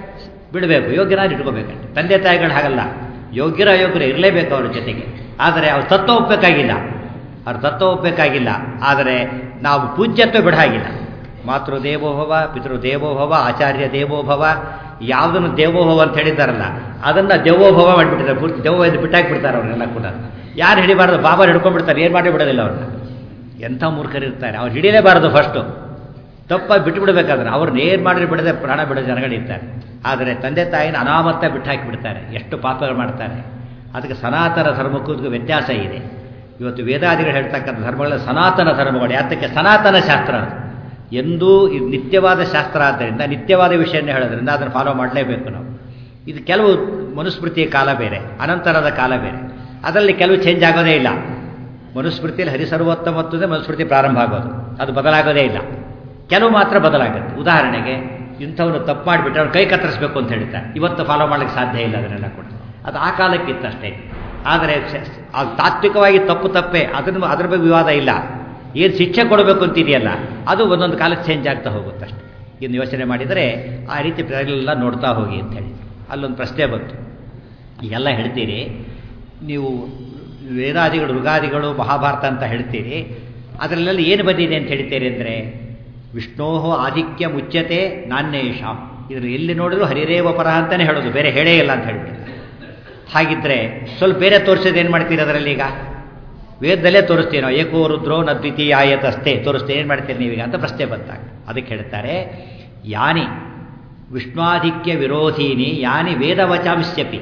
ಬಿಡಬೇಕು, ಯೋಗ್ಯರಾಗಿ ಇಟ್ಕೋಬೇಕಂತೆ. ತಂದೆ ತಾಯಿಗಳು ಹಾಗಲ್ಲ, ಯೋಗ್ಯರ ಅಯೋಗ್ಯರು ಇರಲೇಬೇಕು ಅವ್ರ ಜೊತೆಗೆ. ಆದರೆ ಅವ್ರ ತತ್ವ ಒಪ್ಪಬೇಕಾಗಿಲ್ಲ, ಅವ್ರ ತತ್ವ ಒಪ್ಪಬೇಕಾಗಿಲ್ಲ. ಆದರೆ ನಾವು ಪೂಜ್ಯತ್ವ ಬಿಡ ಹಾಗಿಲ್ಲ. ಮಾತೃ ದೇವೋಭವ, ಪಿತೃ ದೇವೋಭವ, ಆಚಾರ್ಯ ದೇವೋಭವ, ಯಾವುದನ್ನು ದೇವೋಭವ ಅಂತ ಹೇಳಿದ್ದಾರಲ್ಲ ಅದನ್ನು ದೇವೋಭವ ಮಾಡಿಬಿಟ್ಟಿದ್ದಾರೆ. ಪೂರ್ತಿ ದೆವ್ವ ಇದು ಬಿಟ್ಟಾಕ್ಬಿಡ್ತಾರೆ ಅವ್ರನ್ನೆಲ್ಲ ಕೂಡ. ಯಾರು ಹಿಡಿಬಾರ್ದು, ಬಾಬಾ ಹಿಡ್ಕೊಂಡ್ಬಿಡ್ತಾರೆ, ಏನು ಮಾಡಿ ಬಿಡೋದಿಲ್ಲ ಅವ್ರನ್ನ. ಎಂಥ ಮೂರ್ಖರಿರ್ತಾರೆ, ಅವ್ರು ಹಿಡಿಯಲೇಬಾರದು. ಫಸ್ಟು ತಪ್ಪಾಗಿ ಬಿಟ್ಟು ಬಿಡಬೇಕಾದ್ರೆ ಅವ್ರನ್ನ ಏನು ಮಾಡಿದ್ರೆ ಬಿಡದೆ ಪ್ರಾಣ ಬಿಡೋ ಜನಗಳಿರ್ತಾರೆ. ಆದರೆ ತಂದೆ ತಾಯಿನ ಅನಾಮತ್ತ ಬಿಟ್ಟು ಹಾಕಿಬಿಡ್ತಾರೆ, ಎಷ್ಟು ಪಾಪಗಳು ಮಾಡ್ತಾರೆ. ಅದಕ್ಕೆ ಸನಾತನ ಧರ್ಮಕ್ಕೂ ವ್ಯತ್ಯಾಸ ಇದೆ. ಇವತ್ತು ವೇದಾದಿಗಳು ಹೇಳ್ತಕ್ಕಂಥ ಧರ್ಮಗಳ ಸನಾತನ ಧರ್ಮಗಳು. ಯಾತಕ್ಕೆ? ಸನಾತನ ಶಾಸ್ತ್ರ ಅದು ಎಂದೂ ಇದು ನಿತ್ಯವಾದ ಶಾಸ್ತ್ರ. ಆದ್ದರಿಂದ ನಿತ್ಯವಾದ ವಿಷಯನೇ ಹೇಳೋದ್ರಿಂದ ಅದನ್ನು ಫಾಲೋ ಮಾಡಲೇಬೇಕು ನಾವು. ಇದು ಕೆಲವು ಮನುಸ್ಮೃತಿಯ ಕಾಲ ಬೇರೆ, ಅನಂತರದ ಕಾಲ ಬೇರೆ. ಅದರಲ್ಲಿ ಕೆಲವು ಚೇಂಜ್ ಆಗೋದೇ ಇಲ್ಲ. ಮನುಸ್ಮೃತಿಯಲ್ಲಿ ಹರಿಸರ್ವೋತ್ತಮತ್ವದ ಮನುಸ್ಮೃತಿ ಪ್ರಾರಂಭ ಆಗೋದು, ಅದು ಬದಲಾಗೋದೇ ಇಲ್ಲ. ಕೆಲವು ಮಾತ್ರ ಬದಲಾಗುತ್ತೆ. ಉದಾಹರಣೆಗೆ ಇಂಥವನು ತಪ್ಪು ಮಾಡಿಬಿಟ್ಟು ಅವ್ರು ಕೈ ಕತ್ತರಿಸಬೇಕು ಅಂತ ಹೇಳ್ತಾರೆ, ಇವತ್ತು ಫಾಲೋ ಮಾಡಲಿಕ್ಕೆ ಸಾಧ್ಯ ಇಲ್ಲ ಅದನ್ನೆಲ್ಲ ಕೂಡ. ಅದು ಆ ಕಾಲಕ್ಕಿತ್ತಷ್ಟೇ. ಆದರೆ ತಾತ್ವಿಕವಾಗಿ ತಪ್ಪು ತಪ್ಪೇ, ಅದ್ರ ಬಗ್ಗೆ ವಿವಾದ ಇಲ್ಲ. ಏನು ಶಿಕ್ಷೆ ಕೊಡಬೇಕು ಅಂತಿದೆಯಲ್ಲ ಅದು ಒಂದೊಂದು ಕಾಲಕ್ಕೆ ಚೇಂಜ್ ಆಗ್ತಾ ಹೋಗುತ್ತಷ್ಟೆ. ಇನ್ನು ಯೋಚನೆ ಮಾಡಿದರೆ ಆ ರೀತಿ ಎಲ್ಲ ನೋಡ್ತಾ ಹೋಗಿ ಅಂಥೇಳಿ ಅಲ್ಲೊಂದು ಪ್ರಶ್ನೆ ಬಂತು. ಎಲ್ಲ ಹೇಳ್ತೀರಿ ನೀವು, ವೇದಾದಿಗಳು ಋಗಾದಿಗಳು ಮಹಾಭಾರತ ಅಂತ ಹೇಳ್ತೀರಿ, ಅದರಲ್ಲೆಲ್ಲ ಏನು ಬಂದಿದೆ ಅಂತ ಹೇಳ್ತೀರಿ ಅಂದರೆ ವಿಷ್ಣೋ ಆಧಿಕ್ಯ ಮುಚ್ಯತೆ ನಾನ್ಯೇಷಾಂ. ಇದನ್ನು ಎಲ್ಲಿ ನೋಡಿದ್ರು ಹರಿರೇವ ಪರಹ ಅಂತಲೇ ಹೇಳೋದು, ಬೇರೆ ಹೇಳೇ ಇಲ್ಲ ಅಂತ ಹೇಳ್ಬಿಟ್ಟು. ಹಾಗಿದ್ದರೆ ಸ್ವಲ್ಪ ಬೇರೆ ತೋರಿಸೋದು ಏನು ಮಾಡ್ತೀರಿ ಅದರಲ್ಲಿ? ಈಗ ವೇದದಲ್ಲೇ ತೋರಿಸ್ತೀವಿ ನಾವು, ಏಕೋ ರುದ್ರೋ ನ ದ್ವಿತೀಯ ಆಯತಸ್ತೆ ತೋರಿಸ್ತೀವಿ, ಏನು ಮಾಡ್ತೀರಿ ನೀವೀಗ ಅಂತ ಪ್ರಶ್ನೆ ಬಂದಾಗ ಅದಕ್ಕೆ ಹೇಳ್ತಾರೆ, ಯಾನಿ ವಿಷ್ಣಾಧಿಕ್ಯ ವಿರೋಧೀನಿ ಯಾನಿ ವೇದವಚಾಂಸ್ಯಪಿ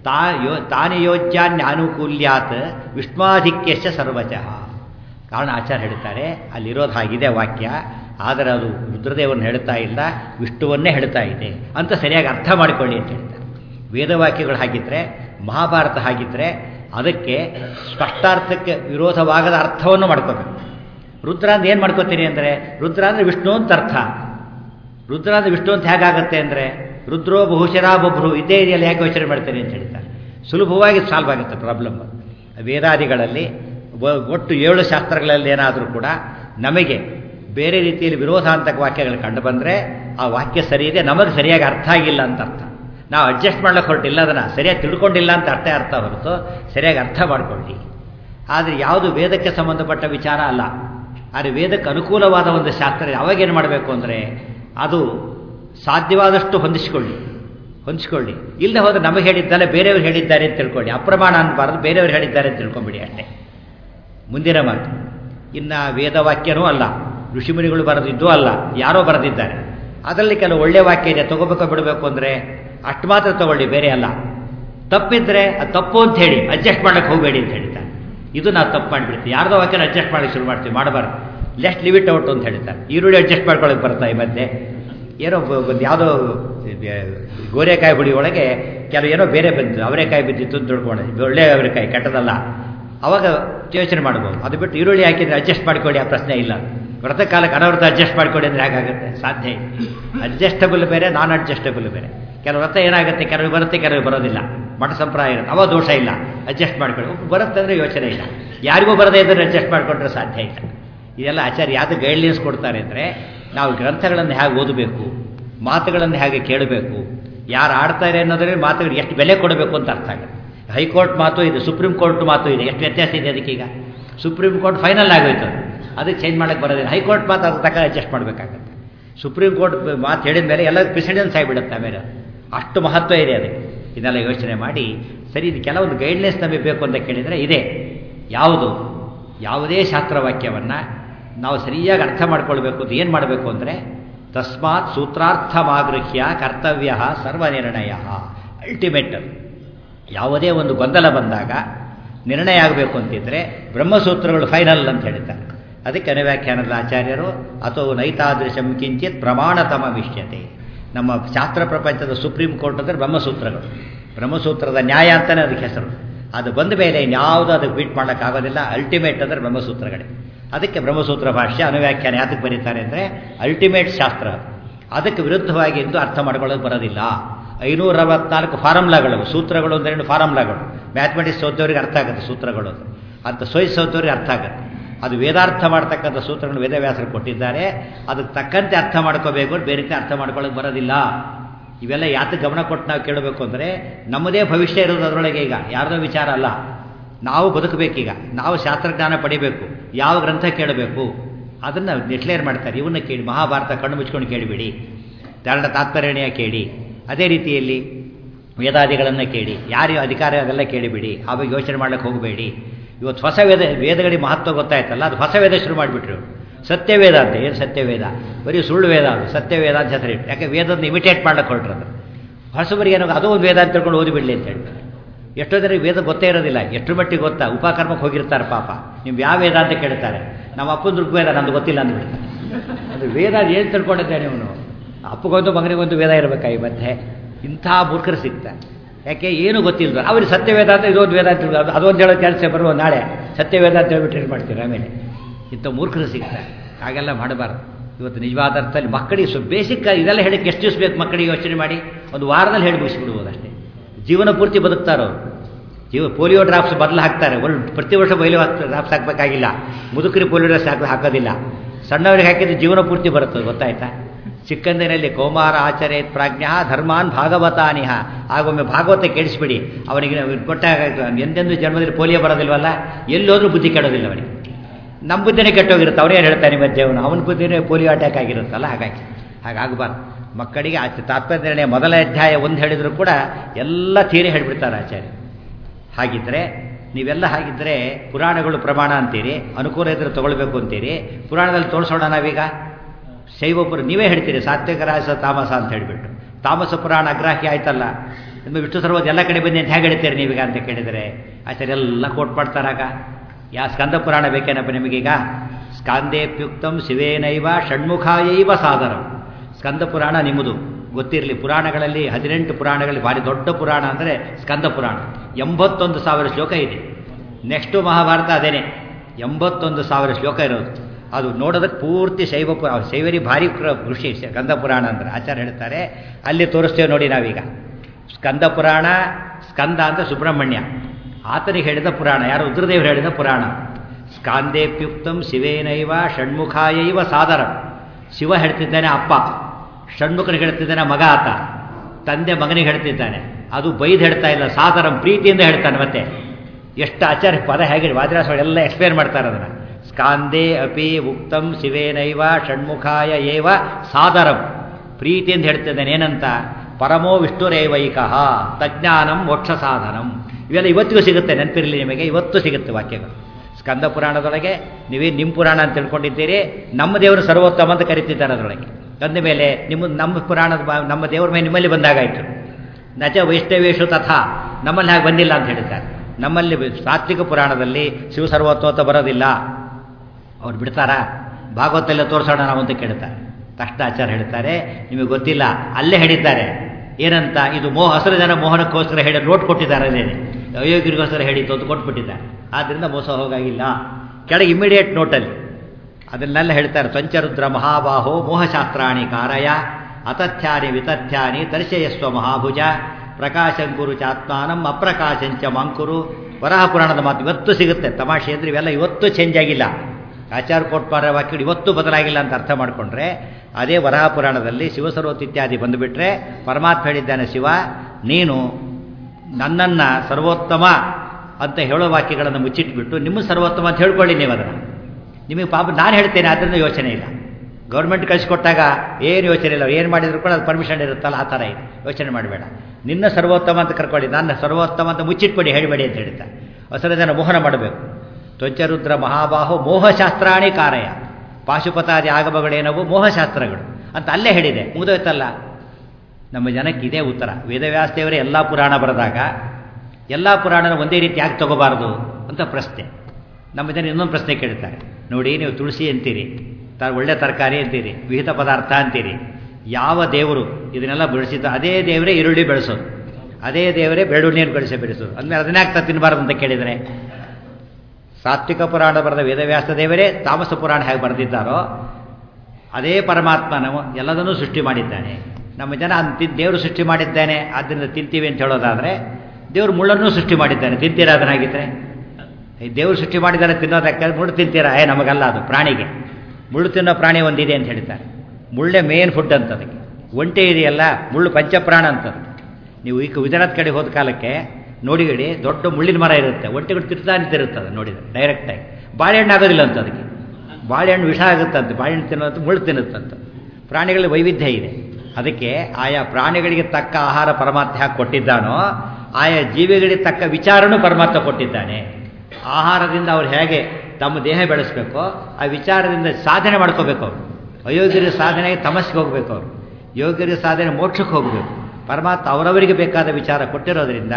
ತಾನಿ ಯೋಜ್ಯಾನ್ಯಾನುಕೂಲ್ಯಾತ್ ವಿಷ್ಣಾಧಿಕ್ಯಶ್ಚ ಸರ್ವಚಃ. ಕಾರಣ ಆಚಾರ್ಯ ಹೇಳ್ತಾರೆ ಅಲ್ಲಿರೋದು ಹಾಗಿದೆ ವಾಕ್ಯ, ಆದರೆ ಅದು ರುದ್ರದೇವರನ್ನು ಹೇಳ್ತಾ ಇಲ್ಲ, ವಿಷ್ಣುವನ್ನೇ ಹೇಳ್ತಾ ಇದೆ ಅಂತ ಸರಿಯಾಗಿ ಅರ್ಥ ಮಾಡಿಕೊಳ್ಳಿ ಅಂತ ಹೇಳ್ತಾರೆ. ವೇದವಾಕ್ಯಗಳು ಹಾಗಿದ್ರೆ, ಮಹಾಭಾರತ ಹಾಗಿದ್ರೆ ಅದಕ್ಕೆ ಸ್ಪಷ್ಟಾರ್ಥಕ್ಕೆ ವಿರೋಧವಾಗದ ಅರ್ಥವನ್ನು ಮಾಡ್ಕೋಬೇಕು. ರುದ್ರ ಅಂತ ಏನು ಮಾಡ್ಕೋತೀರಿ ಅಂದರೆ, ರುದ್ರ ಅಂದರೆ ವಿಷ್ಣು ಅಂತ ಅರ್ಥ. ರುದ್ರ ಅಂದರೆ ವಿಷ್ಣು ಅಂತ ಹೇಗಾಗತ್ತೆ ಅಂದರೆ, ರುದ್ರೋ ಬಹುಶರ ಬೊಬ್ರು ಇದೇ ಇದೆಯಲ್ಲಿ ಹೇಗೆ ಯೋಚನೆ ಮಾಡ್ತೀರಿ ಅಂತ ಹೇಳ್ತಾರೆ. ಸುಲಭವಾಗಿ ಸಾಲ್ವ್ ಆಗುತ್ತೆ ಪ್ರಾಬ್ಲಮ್. ವೇದಾದಿಗಳಲ್ಲಿ ಒಟ್ಟು 7 ಶಾಸ್ತ್ರಗಳಲ್ಲಿ ಏನಾದರೂ ಕೂಡ ನಮಗೆ ಬೇರೆ ರೀತಿಯಲ್ಲಿ ವಿರೋಧಾಂತಕ ವಾಕ್ಯಗಳು ಕಂಡು ಬಂದರೆ ಆ ವಾಕ್ಯ ಸರಿ ಇದೆ, ನಮಗೆ ಸರಿಯಾಗಿ ಅರ್ಥ ಆಗಿಲ್ಲ ಅಂತ ಅರ್ಥ. ನಾವು ಅಡ್ಜಸ್ಟ್ ಮಾಡ್ಲಿಕ್ಕೆ ಹೊರಟಿಲ್ಲ, ಅದನ್ನು ಸರಿಯಾಗಿ ತಿಳ್ಕೊಂಡಿಲ್ಲ ಅಂತ ಅರ್ಥ ಹೊರತು ಸರಿಯಾಗಿ ಅರ್ಥ ಮಾಡಿಕೊಳ್ಳಿ. ಆದರೆ ಯಾವುದು ವೇದಕ್ಕೆ ಸಂಬಂಧಪಟ್ಟ ವಿಚಾರ ಅಲ್ಲ, ಆದರೆ ವೇದಕ್ಕೆ ಅನುಕೂಲವಾದ ಒಂದು ಶಾಸ್ತ್ರ. ಅವಾಗೇನು ಮಾಡಬೇಕು ಅಂದರೆ ಅದು ಸಾಧ್ಯವಾದಷ್ಟು ಹೊಂದಿಸ್ಕೊಳ್ಳಿ. ಇಲ್ಲದೆ ಹೋದರೆ ನಮಗೆ ಹೇಳಿದ್ದಲ್ಲ ಬೇರೆಯವ್ರು ಹೇಳಿದ್ದಾರೆ ಅಂತ ತಿಳ್ಕೊಳ್ಳಿ. ಅಪ್ರಮಾಣ ಅನ್ನಬಾರದು, ಬೇರೆಯವ್ರು ಹೇಳಿದ್ದಾರೆ ಅಂತ ತಿಳ್ಕೊಂಬಿಡಿ ಅಷ್ಟೇ. ಮುಂದಿನ ಮಾತು, ಇನ್ನು ವೇದವಾಕ್ಯನೂ ಅಲ್ಲ, ಋಷಿಮುನಿಗಳು ಬರೆದಿದ್ದೂ ಅಲ್ಲ, ಯಾರೋ ಬರೆದಿದ್ದಾರೆ. ಅದರಲ್ಲಿ ಕೆಲವು ಒಳ್ಳೆಯ ವಾಕ್ಯ ಇದೆ, ತಗೋಬೇಕೋ ಬಿಡಬೇಕು ಅಂದರೆ ಅಷ್ಟು ಮಾತ್ರ ತಗೊಳ್ಳಿ, ಬೇರೆ ಅಲ್ಲ. ತಪ್ಪಿದ್ರೆ ಅದು ತಪ್ಪು ಅಂತ ಹೇಳಿ ಅಡ್ಜಸ್ಟ್ ಮಾಡೋಕ್ಕೆ ಹೋಗಬೇಡಿ ಅಂತ ಹೇಳ್ತಾರೆ. ಇದು ನಾವು ತಪ್ಪು ಮಾಡಿಬಿಡ್ತೀವಿ, ಯಾರ್ದೋ ವಾಕ್ಯನ ಅಡ್ಜಸ್ಟ್ ಮಾಡೋಕ್ಕೆ ಶುರು ಮಾಡ್ತೀವಿ, ಮಾಡಬಾರ್ದು. ಲೆಸ್ಟ್ ಲಿವ್ ಇಟ್ ಔಟ್ ಅಂತ ಹೇಳ್ತಾರೆ. ಈರುಳ್ಳಿ ಅಡ್ಜಸ್ಟ್ ಮಾಡ್ಕೊಳ್ಳೋಕೆ ಬರ್ತಾ ಈ ಮಧ್ಯೆ ಏನೋ ಒಂದು ಯಾವುದೋ ಗೋರೆಕಾಯಿ ಹುಡಿ ಒಳಗೆ ಏನೋ ಬೇರೆ ಬಂತು, ಅವರೆಕಾಯಿ ಬಿದ್ದಿತ್ತು ಅಂತ ತಿಳ್ಕೊಂಡು, ಒಳ್ಳೆ ಅವರೆಕಾಯಿ ಕೆಟ್ಟದಲ್ಲ, ಅವಾಗ ಯೋಚನೆ ಮಾಡ್ಬೋದು. ಅದು ಬಿಟ್ಟು ಈರುಳ್ಳಿ ಹಾಕಿದರೆ ಅಡ್ಜಸ್ಟ್ ಮಾಡಿಕೊಳ್ಳಿ, ಆ ಪ್ರಶ್ನೆ ಇಲ್ಲ. ವ್ರತ ಕಾಲಕ್ಕೆ ಅನವೃತ ಅಡ್ಜಸ್ಟ್ ಮಾಡಿಕೊಳ್ಳಿ ಅಂದರೆ ಹೇಗಾಗುತ್ತೆ? ಸಾಧ್ಯ ಇಲ್ಲ. ಅಡ್ಜಸ್ಟಬಲ್ ಬೇರೆ, ನಾನ್ ಅಡ್ಜಸ್ಟಬಲ್ ಬೇರೆ. ಕೆಲವು ವ್ರತ ಏನಾಗುತ್ತೆ, ಕೆಲವು ಬರುತ್ತೆ, ಕೆಲವು ಬರೋದಿಲ್ಲ, ಮಠ ಸಂಪ್ರದಾಯ ಇರುತ್ತೆ, ಅವ ದೋಷ ಇಲ್ಲ, ಅಡ್ಜಸ್ಟ್ ಮಾಡ್ಕೊಳ್ಳಿ. ಬರುತ್ತೆ ಅಂದರೆ ಯೋಚನೆ ಇಲ್ಲ, ಯಾರಿಗೂ ಬರದೇ ಇದ್ದರೆ ಅಡ್ಜಸ್ಟ್ ಮಾಡಿಕೊಂಡ್ರೆ ಸಾಧ್ಯ ಇಲ್ಲ. ಇದೆಲ್ಲ ಆಚಾರ್ಯ ಯಾವುದು ಗೈಡ್ಲೈನ್ಸ್ ಕೊಡ್ತಾರೆ ಅಂದರೆ, ನಾವು ಗ್ರಂಥಗಳನ್ನು ಹೇಗೆ ಓದಬೇಕು, ಮಾತುಗಳನ್ನು ಹೇಗೆ ಕೇಳಬೇಕು, ಯಾರು ಆಡ್ತಾರೆ ಅನ್ನೋದ್ರಲ್ಲಿ ಮಾತುಗಳು ಎಷ್ಟು ಬೆಲೆ ಕೊಡಬೇಕು ಅಂತ ಅರ್ಥ ಆಗುತ್ತೆ. ಹೈಕೋರ್ಟ್ ಮಾತು ಇದೆ, ಸುಪ್ರೀಂ ಕೋರ್ಟ್ ಮಾತು ಇದೆ, ಎಷ್ಟು ವ್ಯತ್ಯಾಸ ಇದೆ ಅದಕ್ಕೀಗ. ಸುಪ್ರೀಂ ಕೋರ್ಟ್ ಫೈನಲ್ ಆಗೋಯ್ತು, ಅದಕ್ಕೆ ಚೇಂಜ್ ಮಾಡೋಕ್ಕೆ ಬರೋದಿಲ್ಲ. ಹೈಕೋರ್ಟ್ ಮಾತು ಅದ್ರ ತಕ್ಕ ಅಡ್ಜಸ್ಟ್ ಮಾಡಬೇಕಾಗತ್ತೆ. ಸುಪ್ರೀಂ ಕೋರ್ಟ್ ಮಾತು ಹೇಳಿದ ಮೇಲೆ ಎಲ್ಲ ಪ್ರೆಸಿಡೆನ್ಸ್ ಆಗಿಬಿಡುತ್ತೆ, ಆಮೇಲೆ ಅಷ್ಟು ಮಹತ್ವ ಇದೆ ಅದಕ್ಕೆ. ಇದೆಲ್ಲ ಯೋಚನೆ ಮಾಡಿ ಸರಿ, ಇದು ಕೆಲವೊಂದು ಗೈಡ್ಲೈನ್ಸ್ ನಮಗೆ ಬೇಕು ಅಂತ ಕೇಳಿದರೆ ಇದೆ. ಯಾವುದೇ ಶಾಸ್ತ್ರವಾಕ್ಯವನ್ನು ನಾವು ಸರಿಯಾಗಿ ಅರ್ಥ ಮಾಡ್ಕೊಳ್ಬೇಕು ಅಂತ ಏನು ಮಾಡಬೇಕು ಅಂದರೆ, ತಸ್ಮಾತ್ ಸೂತ್ರಾರ್ಥಮಾಗೃಹ್ಯ ಕರ್ತವ್ಯ ಸರ್ವನಿರ್ಣಯ. ಅಲ್ಟಿಮೇಟ್ ಯಾವುದೇ ಒಂದು ಗೊಂದಲ ಬಂದಾಗ ನಿರ್ಣಯ ಆಗಬೇಕು ಅಂತಿದ್ರೆ ಬ್ರಹ್ಮಸೂತ್ರಗಳು ಫೈನಲ್ ಅಂತ ಹೇಳ್ತಾರೆ. ಅದಕ್ಕೆ ಅನುವ್ಯಾಖ್ಯಾನದ ಆಚಾರ್ಯರು ಅಥವಾ ನೈತಾದೃಶಂ ಕಿಂಚಿತ್ ಪ್ರಮಾಣತಮ ವಿಷ್ಯತೆ. ನಮ್ಮ ಶಾಸ್ತ್ರ ಪ್ರಪಂಚದ ಸುಪ್ರೀಂ ಕೋರ್ಟ್ ಅಂದರೆ ಬ್ರಹ್ಮಸೂತ್ರಗಳು, ಬ್ರಹ್ಮಸೂತ್ರದ ನ್ಯಾಯ ಅಂತಲೇ ಅದಕ್ಕೆ ಹೆಸರು. ಅದು ಬಂದ ಮೇಲೆ ಇನ್ಯಾವುದೂ ಅದಕ್ಕೆ ಬೀಟ್ ಮಾಡೋಕ್ಕಾಗೋದಿಲ್ಲ. ಅಲ್ಟಿಮೇಟ್ ಅಂದರೆ ಬ್ರಹ್ಮಸೂತ್ರಗಳೇ. ಅದಕ್ಕೆ ಬ್ರಹ್ಮಸೂತ್ರ ಭಾಷ್ಯ ಅನುವ್ಯಾಖ್ಯಾನ ಯಾತಕ್ಕೆ ಬರೀತಾರೆ ಅಂದರೆ ಅಲ್ಟಿಮೇಟ್ ಶಾಸ್ತ್ರ. ಅದಕ್ಕೆ ವಿರುದ್ಧವಾಗಿ ಎಂದು ಅರ್ಥ ಮಾಡ್ಕೊಳ್ಳೋದು ಬರೋದಿಲ್ಲ. 564 ಫಾರ್ಮುಲಾಗಳು, ಸೂತ್ರಗಳು ಅಂದರೆ ಫಾರ್ಮುಲಾಗಳು. ಮ್ಯಾಥಮೆಟಿಕ್ಸ್ ಓದೋರಿಗೆ ಅರ್ಥ ಆಗುತ್ತೆ ಸೂತ್ರಗಳು ಅಂತ, ಸೋಯಿಸ್ ಓದೋರಿಗೆ ಅರ್ಥ ಆಗುತ್ತೆ. ಅದು ವೇದಾರ್ಥ ಮಾಡ್ತಕ್ಕಂಥ ಸೂತ್ರಗಳು ವೇದವ್ಯಾಸರು ಕೊಟ್ಟಿದ್ದಾರೆ, ಅದಕ್ಕೆ ತಕ್ಕಂತೆ ಅರ್ಥ ಮಾಡ್ಕೋಬೇಕು, ಬೇರೆ ರೀತಿ ಅರ್ಥ ಮಾಡ್ಕೊಳ್ಳೋಕೆ ಬರೋದಿಲ್ಲ. ಇವೆಲ್ಲ ಯಾತಕ್ಕೆ ಗಮನ ಕೊಟ್ಟು ನಾವು ಕೇಳಬೇಕು ಅಂದರೆ ನಮ್ಮದೇ ಭವಿಷ್ಯ ಇರೋದು ಅದರೊಳಗೆ. ಈಗ ಯಾರ್ದೋ ವಿಚಾರ ಅಲ್ಲ, ನಾವು ಬದುಕಬೇಕೀಗ, ನಾವು ಶಾಸ್ತ್ರಜ್ಞಾನ ಪಡಿಬೇಕು, ಯಾವ ಗ್ರಂಥ ಕೇಳಬೇಕು ಅದನ್ನು ಡಿಕ್ಲೇರ್ ಮಾಡ್ತಾರೆ. ಇವನ್ನ ಕೇಳಿ, ಮಹಾಭಾರತ ಕಣ್ಣು ಮುಚ್ಕೊಂಡು ಕೇಳಿಬಿಡಿ, ಧಾರಣ ತಾತ್ಪರ್ಯಣೀಯ ಕೇಳಿ, ಅದೇ ರೀತಿಯಲ್ಲಿ ವೇದಾದಿಗಳನ್ನು ಕೇಳಿ, ಯಾರು ಅಧಿಕಾರ ಅದೆಲ್ಲ ಕೇಳಿಬಿಡಿ, ಆವಾಗ ಯೋಚನೆ ಮಾಡ್ಲಿಕ್ಕೆ ಹೋಗಬೇಡಿ. ಇವತ್ತು ಹೊಸ ವೇದಗಳಿಗೆ ಮಹತ್ವ ಗೊತ್ತಾಯ್ತಲ್ಲ, ಅದು ಹೊಸ ವೇದ ಶುರು ಮಾಡಿಬಿಟ್ರು. ಸತ್ಯವೇದ ಅಂತ. ಏನು ಸತ್ಯವೇದ? ಬರೀ ಸುಳ್ಳು ವೇದ, ಅದು ಸತ್ಯವೇದ ಅಂತ ಹೆಸರಿಟ್ಟು. ಯಾಕೆ ವೇದವನ್ನು ಇಮಿಟೇಟ್ ಮಾಡ್ಲಿಕ್ಕೆ ಹೊರಟ್ರು. ಅದು ಹೊಸಬರಿಗೆ ಏನೋ ಅದೋ ಒಂದು ವೇದ ಅಂತ ತಿಳ್ಕೊಂಡು ಓದಿಬಿಡಲಿ ಅಂತ ಹೇಳ್ತಾರೆ. ಎಷ್ಟೋ ಜನರಿಗೆ ವೇದ ಗೊತ್ತೇ ಇರೋದಿಲ್ಲ. ಎಷ್ಟು ಮಟ್ಟಿಗೆ ಗೊತ್ತಾ? ಉಪಕರ್ಮಕ್ಕೆ ಹೋಗಿರ್ತಾರೆ ಪಾಪ. ನೀವು ಯಾವ ವೇದ ಅಂತ ಕೇಳ್ತಾರೆ. ನಮ್ಮ ಅಪ್ಪನ ಋಗ್ವೇದ ನಮ್ದು ಗೊತ್ತಿಲ್ಲ ಅಂದ್ಬಿಡ್ತಾರೆ. ಅದು ವೇದ ಏನು ತಿಳ್ಕೊಂಡಿದ್ದಾನೆ ಇವನು? ಅಪ್ಪಗೊಂದು ಮಗನಿಗೊಂದು ವೇದ ಇರಬೇಕಾ ಈ ಮಧ್ಯೆ? ಇಂಥ ಮೂರ್ಖರು ಸಿಗ್ತಾರೆ. ಯಾಕೆ? ಏನು ಗೊತ್ತಿಲ್ಲ ಅವ್ರಿಗೆ. ಸತ್ಯವೇದ ಅಂತ ಇದೊಂದು ವೇದ ಅಂತ ಅದೊಂದು ಹೇಳೋ ಕೆಲಸ ಬರುವ ನಾಳೆ ಸತ್ಯವೇದ ಅಂತ ಹೇಳ್ಬಿಟ್ಟು ಏನು ಮಾಡ್ತೀರಿ ಆಮೇಲೆ? ಇಂಥ ಮೂರ್ಖರು ಸಿಗ್ತಾರೆ. ಹಾಗೆಲ್ಲ ಮಾಡಬಾರ್ದು. ಇವತ್ತು ನಿಜವಾದ ಅರ್ಥದಲ್ಲಿ ಮಕ್ಕಳಿಗೆ ಬೇಸಿಕ್ ಇದೆಲ್ಲ ಹೇಳಕ್ಕೆ ಎಷ್ಟು ದಿವಸ ಬೇಕು ಮಕ್ಕಳಿಗೆ? ಯೋಚನೆ ಮಾಡಿ. ಒಂದು ವಾರದಲ್ಲಿ ಹೇಳಿ ಮುಗಿಸ್ಬಿಡ್ಬೋದು ಅಷ್ಟೇ. ಜೀವನ ಪೂರ್ತಿ ಬದುಕ್ತಾರವರು. ಪೋಲಿಯೋ ಡ್ರಾಪ್ಸ್ ಬದಲು ಹಾಕ್ತಾರೆ. ಪ್ರತಿ ವರ್ಷ ಪೋಲಿಯೋ ಡ್ರಾಪ್ಸ್ ಹಾಕಬೇಕಾಗಿಲ್ಲ. ಮುದುಕರಿ ಪೋಲಿಯೋ ಡ್ರಾಪ್ಸ್ ಹಾಕೋದಿಲ್ಲ. ಸಣ್ಣವರಿಗೆ ಹಾಕಿದ್ರೆ ಜೀವನ ಪೂರ್ತಿ ಬರುತ್ತದೆ. ಗೊತ್ತಾಯ್ತಾ? ಚಿಕ್ಕಂದಿನಲ್ಲಿ ಕೌಮಾರ ಆಚರೇತ್ ಪ್ರಾಜ್ಞ ಧರ್ಮಾನ್ ಭಾಗವತಾನಿಹ. ಆಗೊಮ್ಮೆ ಭಾಗವತ ಕೇಳಿಸ್ಬಿಡಿ. ಅವನಿಗೆ ಕೊಟ್ಟಾಗ ಎಂದೆಂದು ಜನ್ಮದಲ್ಲಿ ಪೋಲಿಯೋ ಬರೋದಿಲ್ವಲ್ಲ, ಎಲ್ಲೋದ್ರೂ ಬುದ್ಧಿ ಕೆಡೋದಿಲ್ಲ ಅವನಿಗೆ. ನಮ್ಮ ಬುದ್ಧಿನೇ ಕೆಟ್ಟೋಗಿರುತ್ತೆ. ಅವನೇನು ಹೇಳ್ತಾನೆ ಮಧ್ಯೆ ಅವನ ಬುದ್ಧಿನೇ ಪೋಲಿಯೋ ಅಟ್ಯಾಕ್ ಆಗಿರುತ್ತಲ್ಲ. ಹಾಗಾಗಬಾರ್ದು. ಮಕ್ಕಳಿಗೆ ತಾತ್ಪರ್ಯ ನಿರ್ಣಯ ಮೊದಲ ಅಧ್ಯಾಯ ಒಂದು ಹೇಳಿದ್ರು ಕೂಡ ಎಲ್ಲ ತೀರಿ ಹೇಳಿಬಿಡ್ತಾರೆ ಆಚಾರ್ಯ. ಹಾಗಿದ್ರೆ ನೀವೆಲ್ಲ ಹಾಗಿದ್ರೆ ಪುರಾಣಗಳು ಪ್ರಮಾಣ ಅಂತೀರಿ, ಅನುಕೂಲ ಇದ್ರೆ ತಗೊಳ್ಬೇಕು ಅಂತೀರಿ. ಪುರಾಣದಲ್ಲಿ ತೋರಿಸೋಣ ನಾವೀಗ. ಶೈವಪುರ ನೀವೇ ಹೇಳ್ತೀರಿ ಸಾತ್ವಿಕ ರಾಜಸ ತಾಮಸ ಅಂತ ಹೇಳಿಬಿಟ್ಟು. ತಾಮಸ ಪುರಾಣ ಅಗ್ರಾಹ್ಯ ಆಯ್ತಲ್ಲ. ನಿಮ್ಮ ವಿಷ್ಣು ಸರ್ವದ ಎಲ್ಲ ಕಡೆ ಬಂದು ಅಂತ ಹೇಗೆ ಹೇಳ್ತೀರಿ ನೀವೀಗ ಅಂತ ಕೇಳಿದರೆ ಆಚಾರ್ಯ ಎಲ್ಲ ಕೋಟ್ ಮಾಡ್ತಾರಾಗ. ಸ್ಕಂದ ಪುರಾಣ ಬೇಕೇನಪ್ಪ ನಿಮಗೀಗ? ಸ್ಕಾಂದೇಪ್ಯುಕ್ತಂ ಶಿವೇನೈವ ಷಣ್ಮುಖಾಯೈವ ಸಾದರಂ. ಸ್ಕಂದ ಪುರಾಣ ನಿಮ್ಮದು ಗೊತ್ತಿರಲಿ. ಪುರಾಣಗಳಲ್ಲಿ 18 ಪುರಾಣಗಳಲ್ಲಿ ಭಾರಿ ದೊಡ್ಡ ಪುರಾಣ ಅಂದರೆ ಸ್ಕಂದ ಪುರಾಣ. 81,000 ಶ್ಲೋಕ ಇದೆ. ನೆಕ್ಸ್ಟು ಮಹಾಭಾರತ ಅದೇನೆ, 81,000 ಶ್ಲೋಕ ಇರೋದು. ಅದು ನೋಡೋದಕ್ಕೆ ಪೂರ್ತಿ ಶೈವರಿ ಭಾರಿ ಕೃಷಿ ಸ್ಕಂದ ಪುರಾಣ ಅಂದರೆ. ಆಚಾರ್ಯ ಹೇಳ್ತಾರೆ ಅಲ್ಲಿ ತೋರಿಸ್ತೇವೆ ನೋಡಿ ನಾವೀಗ. ಸ್ಕಂದ ಪುರಾಣ, ಸ್ಕಂದ ಅಂದರೆ ಸುಬ್ರಹ್ಮಣ್ಯ, ಆತನಿಗೆ ಹೇಳಿದ ಪುರಾಣ. ಯಾರು? ರುದ್ರದೇವರು ಹೇಳಿದ ಪುರಾಣ. ಸ್ಕಾಂದೇಪ್ಯುಕ್ತಂ ಶಿವೇನೈವ ಷಣ್ಮುಖಾಯೈವ ಸಾದರಂ. ಶಿವ ಹೇಳ್ತಿದ್ದಾನೆ ಅಪ್ಪ, ಷಣ್ಮುಖನಿಗೆ ಹೇಳ್ತಿದ್ದಾನೆ ಮಗ, ಆತ ತಂದೆ ಮಗನಿಗೆ ಹೇಳ್ತಿದ್ದಾನೆ. ಅದು ಬೈದು ಹೇಳ್ತಾ ಇಲ್ಲ, ಸಾದರಂ ಪ್ರೀತಿಯಿಂದ ಹೇಳ್ತಾನೆ. ಮತ್ತೆ ಎಷ್ಟು ಆಚಾರ್ಯ ಪದ ಹೇಗೆ ವಾದಿರಾಸ ಎಲ್ಲ ಎಕ್ಸ್ಪ್ಲೇನ್ ಮಾಡ್ತಾರೆ ಅದನ್ನು. ಸ್ಕಾಂದೇ ಅಪಿ ಉಕ್ತಂ ಶಿವೇನೈವ ಷಣ್ಮುಖಾಯ ಏವ ಸಾದರಂ. ಪ್ರೀತಿಯಿಂದ ಹೇಳ್ತಿದ್ದಾನೆ. ಏನಂತ? ಪರಮೋ ವಿಷ್ಣುರೇವೈಕಃ ತಜ್ಞಾನಂ ಮೋಕ್ಷ ಸಾಧನಂ. ಇವೆಲ್ಲ ಇವತ್ತಿಗೂ ಸಿಗುತ್ತೆ, ನೆನಪಿರಲಿ ನಿಮಗೆ. ಇವತ್ತು ಸಿಗುತ್ತೆ ವಾಕ್ಯಗಳು ಸ್ಕಂದ ಪುರಾಣದೊಳಗೆ. ನೀವೇ ನಿಮ್ಮ ಪುರಾಣ ಅಂತ ತಿಳ್ಕೊಂಡಿದ್ದೀರಿ. ನಮ್ಮ ದೇವರು ಸರ್ವೋತ್ತಮ ಅಂತ ಕರೀತಿದ್ದಾರೆ ಅದರೊಳಗೆ. ಅಂದ ಮೇಲೆ ನಮ್ಮ ಪುರಾಣದ ನಮ್ಮ ದೇವರ ಮೇಲೆ ನಿಮ್ಮಲ್ಲಿ ಬಂದಾಗಾಯಿತು. ನಚ ವೈಷ್ಣವೇಶು ತಥಾ. ನಮ್ಮಲ್ಲಿ ಹಾಗೆ ಬಂದಿಲ್ಲ ಅಂತ ಹೇಳಿದ್ದಾರೆ. ನಮ್ಮಲ್ಲಿ ಸಾತ್ವಿಕ ಪುರಾಣದಲ್ಲಿ ಶಿವ ಸರ್ವೋತ್ತಮ ಬರೋದಿಲ್ಲ. ಅವ್ರು ಬಿಡ್ತಾರಾ? ಭಾಗವತಲ್ಲೇ ತೋರಿಸೋಣ ನಾವು ಅಂತ ಕೇಳ್ತಾರೆ. ತಕ್ಷಣ ಆಚಾರ್ಯ ಹೇಳ್ತಾರೆ ನಿಮಗೆ ಗೊತ್ತಿಲ್ಲ, ಅಲ್ಲೇ ಹೇಳಿದ್ದಾರೆ. ಏನಂತ? ಇದು ಹಸಿರು ಜನ ಮೋಹನಕ್ಕೋಸ್ಕರ ಹೇಳಿ ನೋಟ್ ಕೊಟ್ಟಿದ್ದಾರೆ. ಅಲ್ಲೇನೆ ಅಯೋಗ್ಯರಿಗೋಸ್ಕರ ಹೇಳಿ ತೊಂದು ಕೊಟ್ಬಿಟ್ಟಿದ್ದಾರೆ. ಆದ್ದರಿಂದ ಮೋಸ ಹೋಗಾಗಿಲ್ಲ. ಕೆಳಗೆ ಇಮಿಡಿಯೇಟ್ ನೋಟಲ್ಲಿ ಅದನ್ನೆಲ್ಲ ಹೇಳ್ತಾರೆ. ಪಂಚರುದ್ರ ಮಹಾಬಾಹೋ ಮೋಹಶಾಸ್ತ್ರಾಣಿ ಕಾರಯ ಅತಥ್ಯಾನಿ ವಿತಥ್ಯಾನಿ ದರ್ಶಯಸ್ವ ಮಹಾಭುಜ ಪ್ರಕಾಶಂಕುರು ಚಾತ್ಮಾನಂ ಅಪ್ರಕಾಶಂಚ ಮಾಂಕುರು. ವರಾಹ ಪುರಾಣದ ಮಾತು ಇವತ್ತು ಸಿಗುತ್ತೆ. ತಮಾಷೆ ಅಂದರೆ ಇವೆಲ್ಲ ಇವತ್ತು ಚೇಂಜ್ ಆಗಿಲ್ಲ. ಆಚಾರ್ಯ ಕೊಟ್ಪಾರ ವಾಕ್ಯಗಳು ಇವತ್ತು ಬದಲಾಗಿಲ್ಲ ಅಂತ ಅರ್ಥ ಮಾಡಿಕೊಂಡ್ರೆ ಅದೇ ವರಾಹ ಪುರಾಣದಲ್ಲಿ ಶಿವಸರ್ವತ್ ಇತ್ಯಾದಿ ಬಂದುಬಿಟ್ರೆ ಪರಮಾತ್ಮ ಹೇಳಿದ್ದಾನೆ, ಶಿವ ನೀನು ನನ್ನನ್ನು ಸರ್ವೋತ್ತಮ ಅಂತ ಹೇಳೋ ವಾಕ್ಯಗಳನ್ನು ಮುಚ್ಚಿಟ್ಬಿಟ್ಟು ನಿಮ್ಮ ಸರ್ವೋತ್ತಮ ಅಂತ ಹೇಳ್ಕೊಳ್ಳಿ ನೀವು ಅದನ್ನು. ನಿಮಗೆ ಪಾಪ ನಾನು ಹೇಳ್ತೇನೆ, ಅದರಿಂದ ಯೋಚನೆ ಇಲ್ಲ. ಗೌರ್ಮೆಂಟ್ ಕಳಿಸ್ಕೊಟ್ಟಾಗ ಏನು ಯೋಚನೆ ಇಲ್ಲ. ಏನು ಮಾಡಿದ್ರು ಕೂಡ ಅದು ಪರ್ಮಿಷನ್ ಇರುತ್ತಲ್ಲ, ಆ ಥರ ಇದೆ. ಯೋಚನೆ ಮಾಡಬೇಡ. ನಿನ್ನ ಸರ್ವೋತ್ತಮ ಅಂತ ಕರ್ಕೊಳ್ಳಿ, ನನ್ನ ಸರ್ವೋತ್ತಮ ಅಂತ ಮುಚ್ಚಿಟ್ಬಿಡಿ, ಹೇಳಿಬೇಡಿ ಅಂತ ಹೇಳ್ತಾರೆ. ಹೊಸರ ಜನ ಮೋಹನ ಮಾಡಬೇಕು. ತ್ವಂಚರುದ್ರ ಮಹಾಬಾಹೋ ಮೋಹಶಾಸ್ತ್ರಾಣಿ ಕಾರಯ. ಪಾಶುಪತಾದಿ ಆಗಮಗಳೇನವು ಮೋಹಶಾಸ್ತ್ರಗಳು ಅಂತ ಅಲ್ಲೇ ಹೇಳಿದೆ. ಮುಗಿದೋಯ್ತಲ್ಲ. ನಮ್ಮ ಜನಕ್ಕೆ ಇದೇ ಉತ್ತರ. ವೇದವ್ಯಾಸದೇವರೇ ಎಲ್ಲ ಪುರಾಣ ಬರೆದಾಗ ಎಲ್ಲ ಪುರಾಣನ ಒಂದೇ ರೀತಿ ಯಾಕೆ ತಗೋಬಾರ್ದು ಅಂತ ಪ್ರಶ್ನೆ. ನಮ್ಮ ಜನ ಇನ್ನೊಂದು ಪ್ರಶ್ನೆ ಕೇಳ್ತಾರೆ. ನೋಡಿ, ನೀವು ತುಳಸಿ ಅಂತೀರಿ, ಒಳ್ಳೆ ತರಕಾರಿ ಅಂತೀರಿ, ವಿಹಿತ ಪದಾರ್ಥ ಅಂತೀರಿ. ಯಾವ ದೇವರು ಇದನ್ನೆಲ್ಲ ಬೆಳೆಸಿದ್ದು? ಅದೇ ದೇವರೇ ಈರುಳ್ಳಿ ಬೆಳೆಸೋದು, ಅದೇ ದೇವರೇ ಬೆಳ್ಳುಳ್ಳಿಯನ್ನು ಬೆಳೆಸೋದು. ಅಂದಮೇಲೆ ಅದನ್ನೇ ತಿನ್ನಬಾರ್ದು ಅಂತ ಕೇಳಿದರೆ, ಸಾತ್ವಿಕ ಪುರಾಣ ಬರೆದ ವೇದವ್ಯಾಸ ದೇವರೇ ತಾಮಸ ಪುರಾಣ ಹೇಗೆ ಬರೆದಿದ್ದಾರೋ ಅದೇ ಪರಮಾತ್ಮನು ಎಲ್ಲದನ್ನೂ ಸೃಷ್ಟಿ ಮಾಡಿದ್ದಾನೆ. ನಮ್ಮ ಜನ ದೇವರು ಸೃಷ್ಟಿ ಮಾಡಿದ್ದಾನೆ ಆದ್ದರಿಂದ ತಿಂತೀವಿ ಅಂತ ಹೇಳೋದಾದರೆ, ದೇವರು ಮುಳ್ಳನ್ನು ಸೃಷ್ಟಿ ಮಾಡಿದ್ದಾನೆ, ತಿಂತೀರಾ ಅದನ್ನಾಗಿದ್ದರೆ? ದೇವರು ಸೃಷ್ಟಿ ಮಾಡಿದ್ದಾನೆ ತಿನ್ನೋದಕ್ಕೆ ಮುಳ್ಳು ತಿಂತೀರಾ? ನಮಗಲ್ಲ, ಅದು ಪ್ರಾಣಿಗೆ. ಮುಳ್ಳು ತಿನ್ನೋ ಪ್ರಾಣಿ ಒಂದಿದೆ ಅಂತ ಹೇಳ್ತಾರೆ. ಮುಳ್ಳೆ ಮೇನ್ ಫುಡ್ ಅಂತ ಅದಕ್ಕೆ. ಒಂಟೆ ಇದೆಯಲ್ಲ ಮುಳ್ಳು ಪಂಚಪ್ರಾಣ ಅಂತದ್ದು. ನೀವು ಈಗ ಗುಜರಾತ್ ಕಡೆ ಹೋದ ಕಾಲಕ್ಕೆ ನೋಡಿಗಡಿ ದೊಡ್ಡ ಮುಳ್ಳಿನ ಮರ ಇರುತ್ತೆ, ಒಂಟೆಗಳು ತಿರ್ತಾ ನಿಂತಿರುತ್ತದೆ ನೋಡಿದರೆ ಡೈರೆಕ್ಟಾಗಿ. ಬಾಳೆಹಣ್ಣು ಆಗೋದಿಲ್ಲ ಅಂತ ಅದಕ್ಕೆ, ಬಾಳೆಹಣ್ಣು ವಿಷ ಆಗುತ್ತಂತೆ, ಬಾಳೆಹಣ್ಣು ತಿನ್ನೋದು ಮುಳ್ಳು ತಿನ್ನುತ್ತಂತ. ಪ್ರಾಣಿಗಳಲ್ಲಿ ವೈವಿಧ್ಯ ಇದೆ. ಅದಕ್ಕೆ ಆಯಾ ಪ್ರಾಣಿಗಳಿಗೆ ತಕ್ಕ ಆಹಾರ ಪರಮಾತ್ಮ ಹಾಕಿ ಕೊಟ್ಟಿದ್ದಾನೋ ಆಯಾ ಜೀವಿಗಳಿಗೆ ತಕ್ಕ ವಿಚಾರನೂ ಪರಮಾತ್ಮ ಕೊಟ್ಟಿದ್ದಾನೆ. ಆಹಾರದಿಂದ ಅವ್ರು ಹೇಗೆ ತಮ್ಮ ದೇಹ ಬೆಳೆಸಬೇಕೋ ಆ ವಿಚಾರದಿಂದ ಸಾಧನೆ ಮಾಡ್ಕೋಬೇಕು ಅವರು. ಅಯೋಗ್ಯರ ಸಾಧನೆಗೆ ತಮಸ್ಸಿಗೆ ಹೋಗಬೇಕು ಅವರು, ಯೋಗ್ಯರ ಸಾಧನೆ ಮೋಕ್ಷಕ್ಕೆ ಹೋಗಬೇಕು. ಪರಮಾತ್ಮ ಅವರವರಿಗೆ ಬೇಕಾದ ವಿಚಾರ ಕೊಟ್ಟಿರೋದ್ರಿಂದ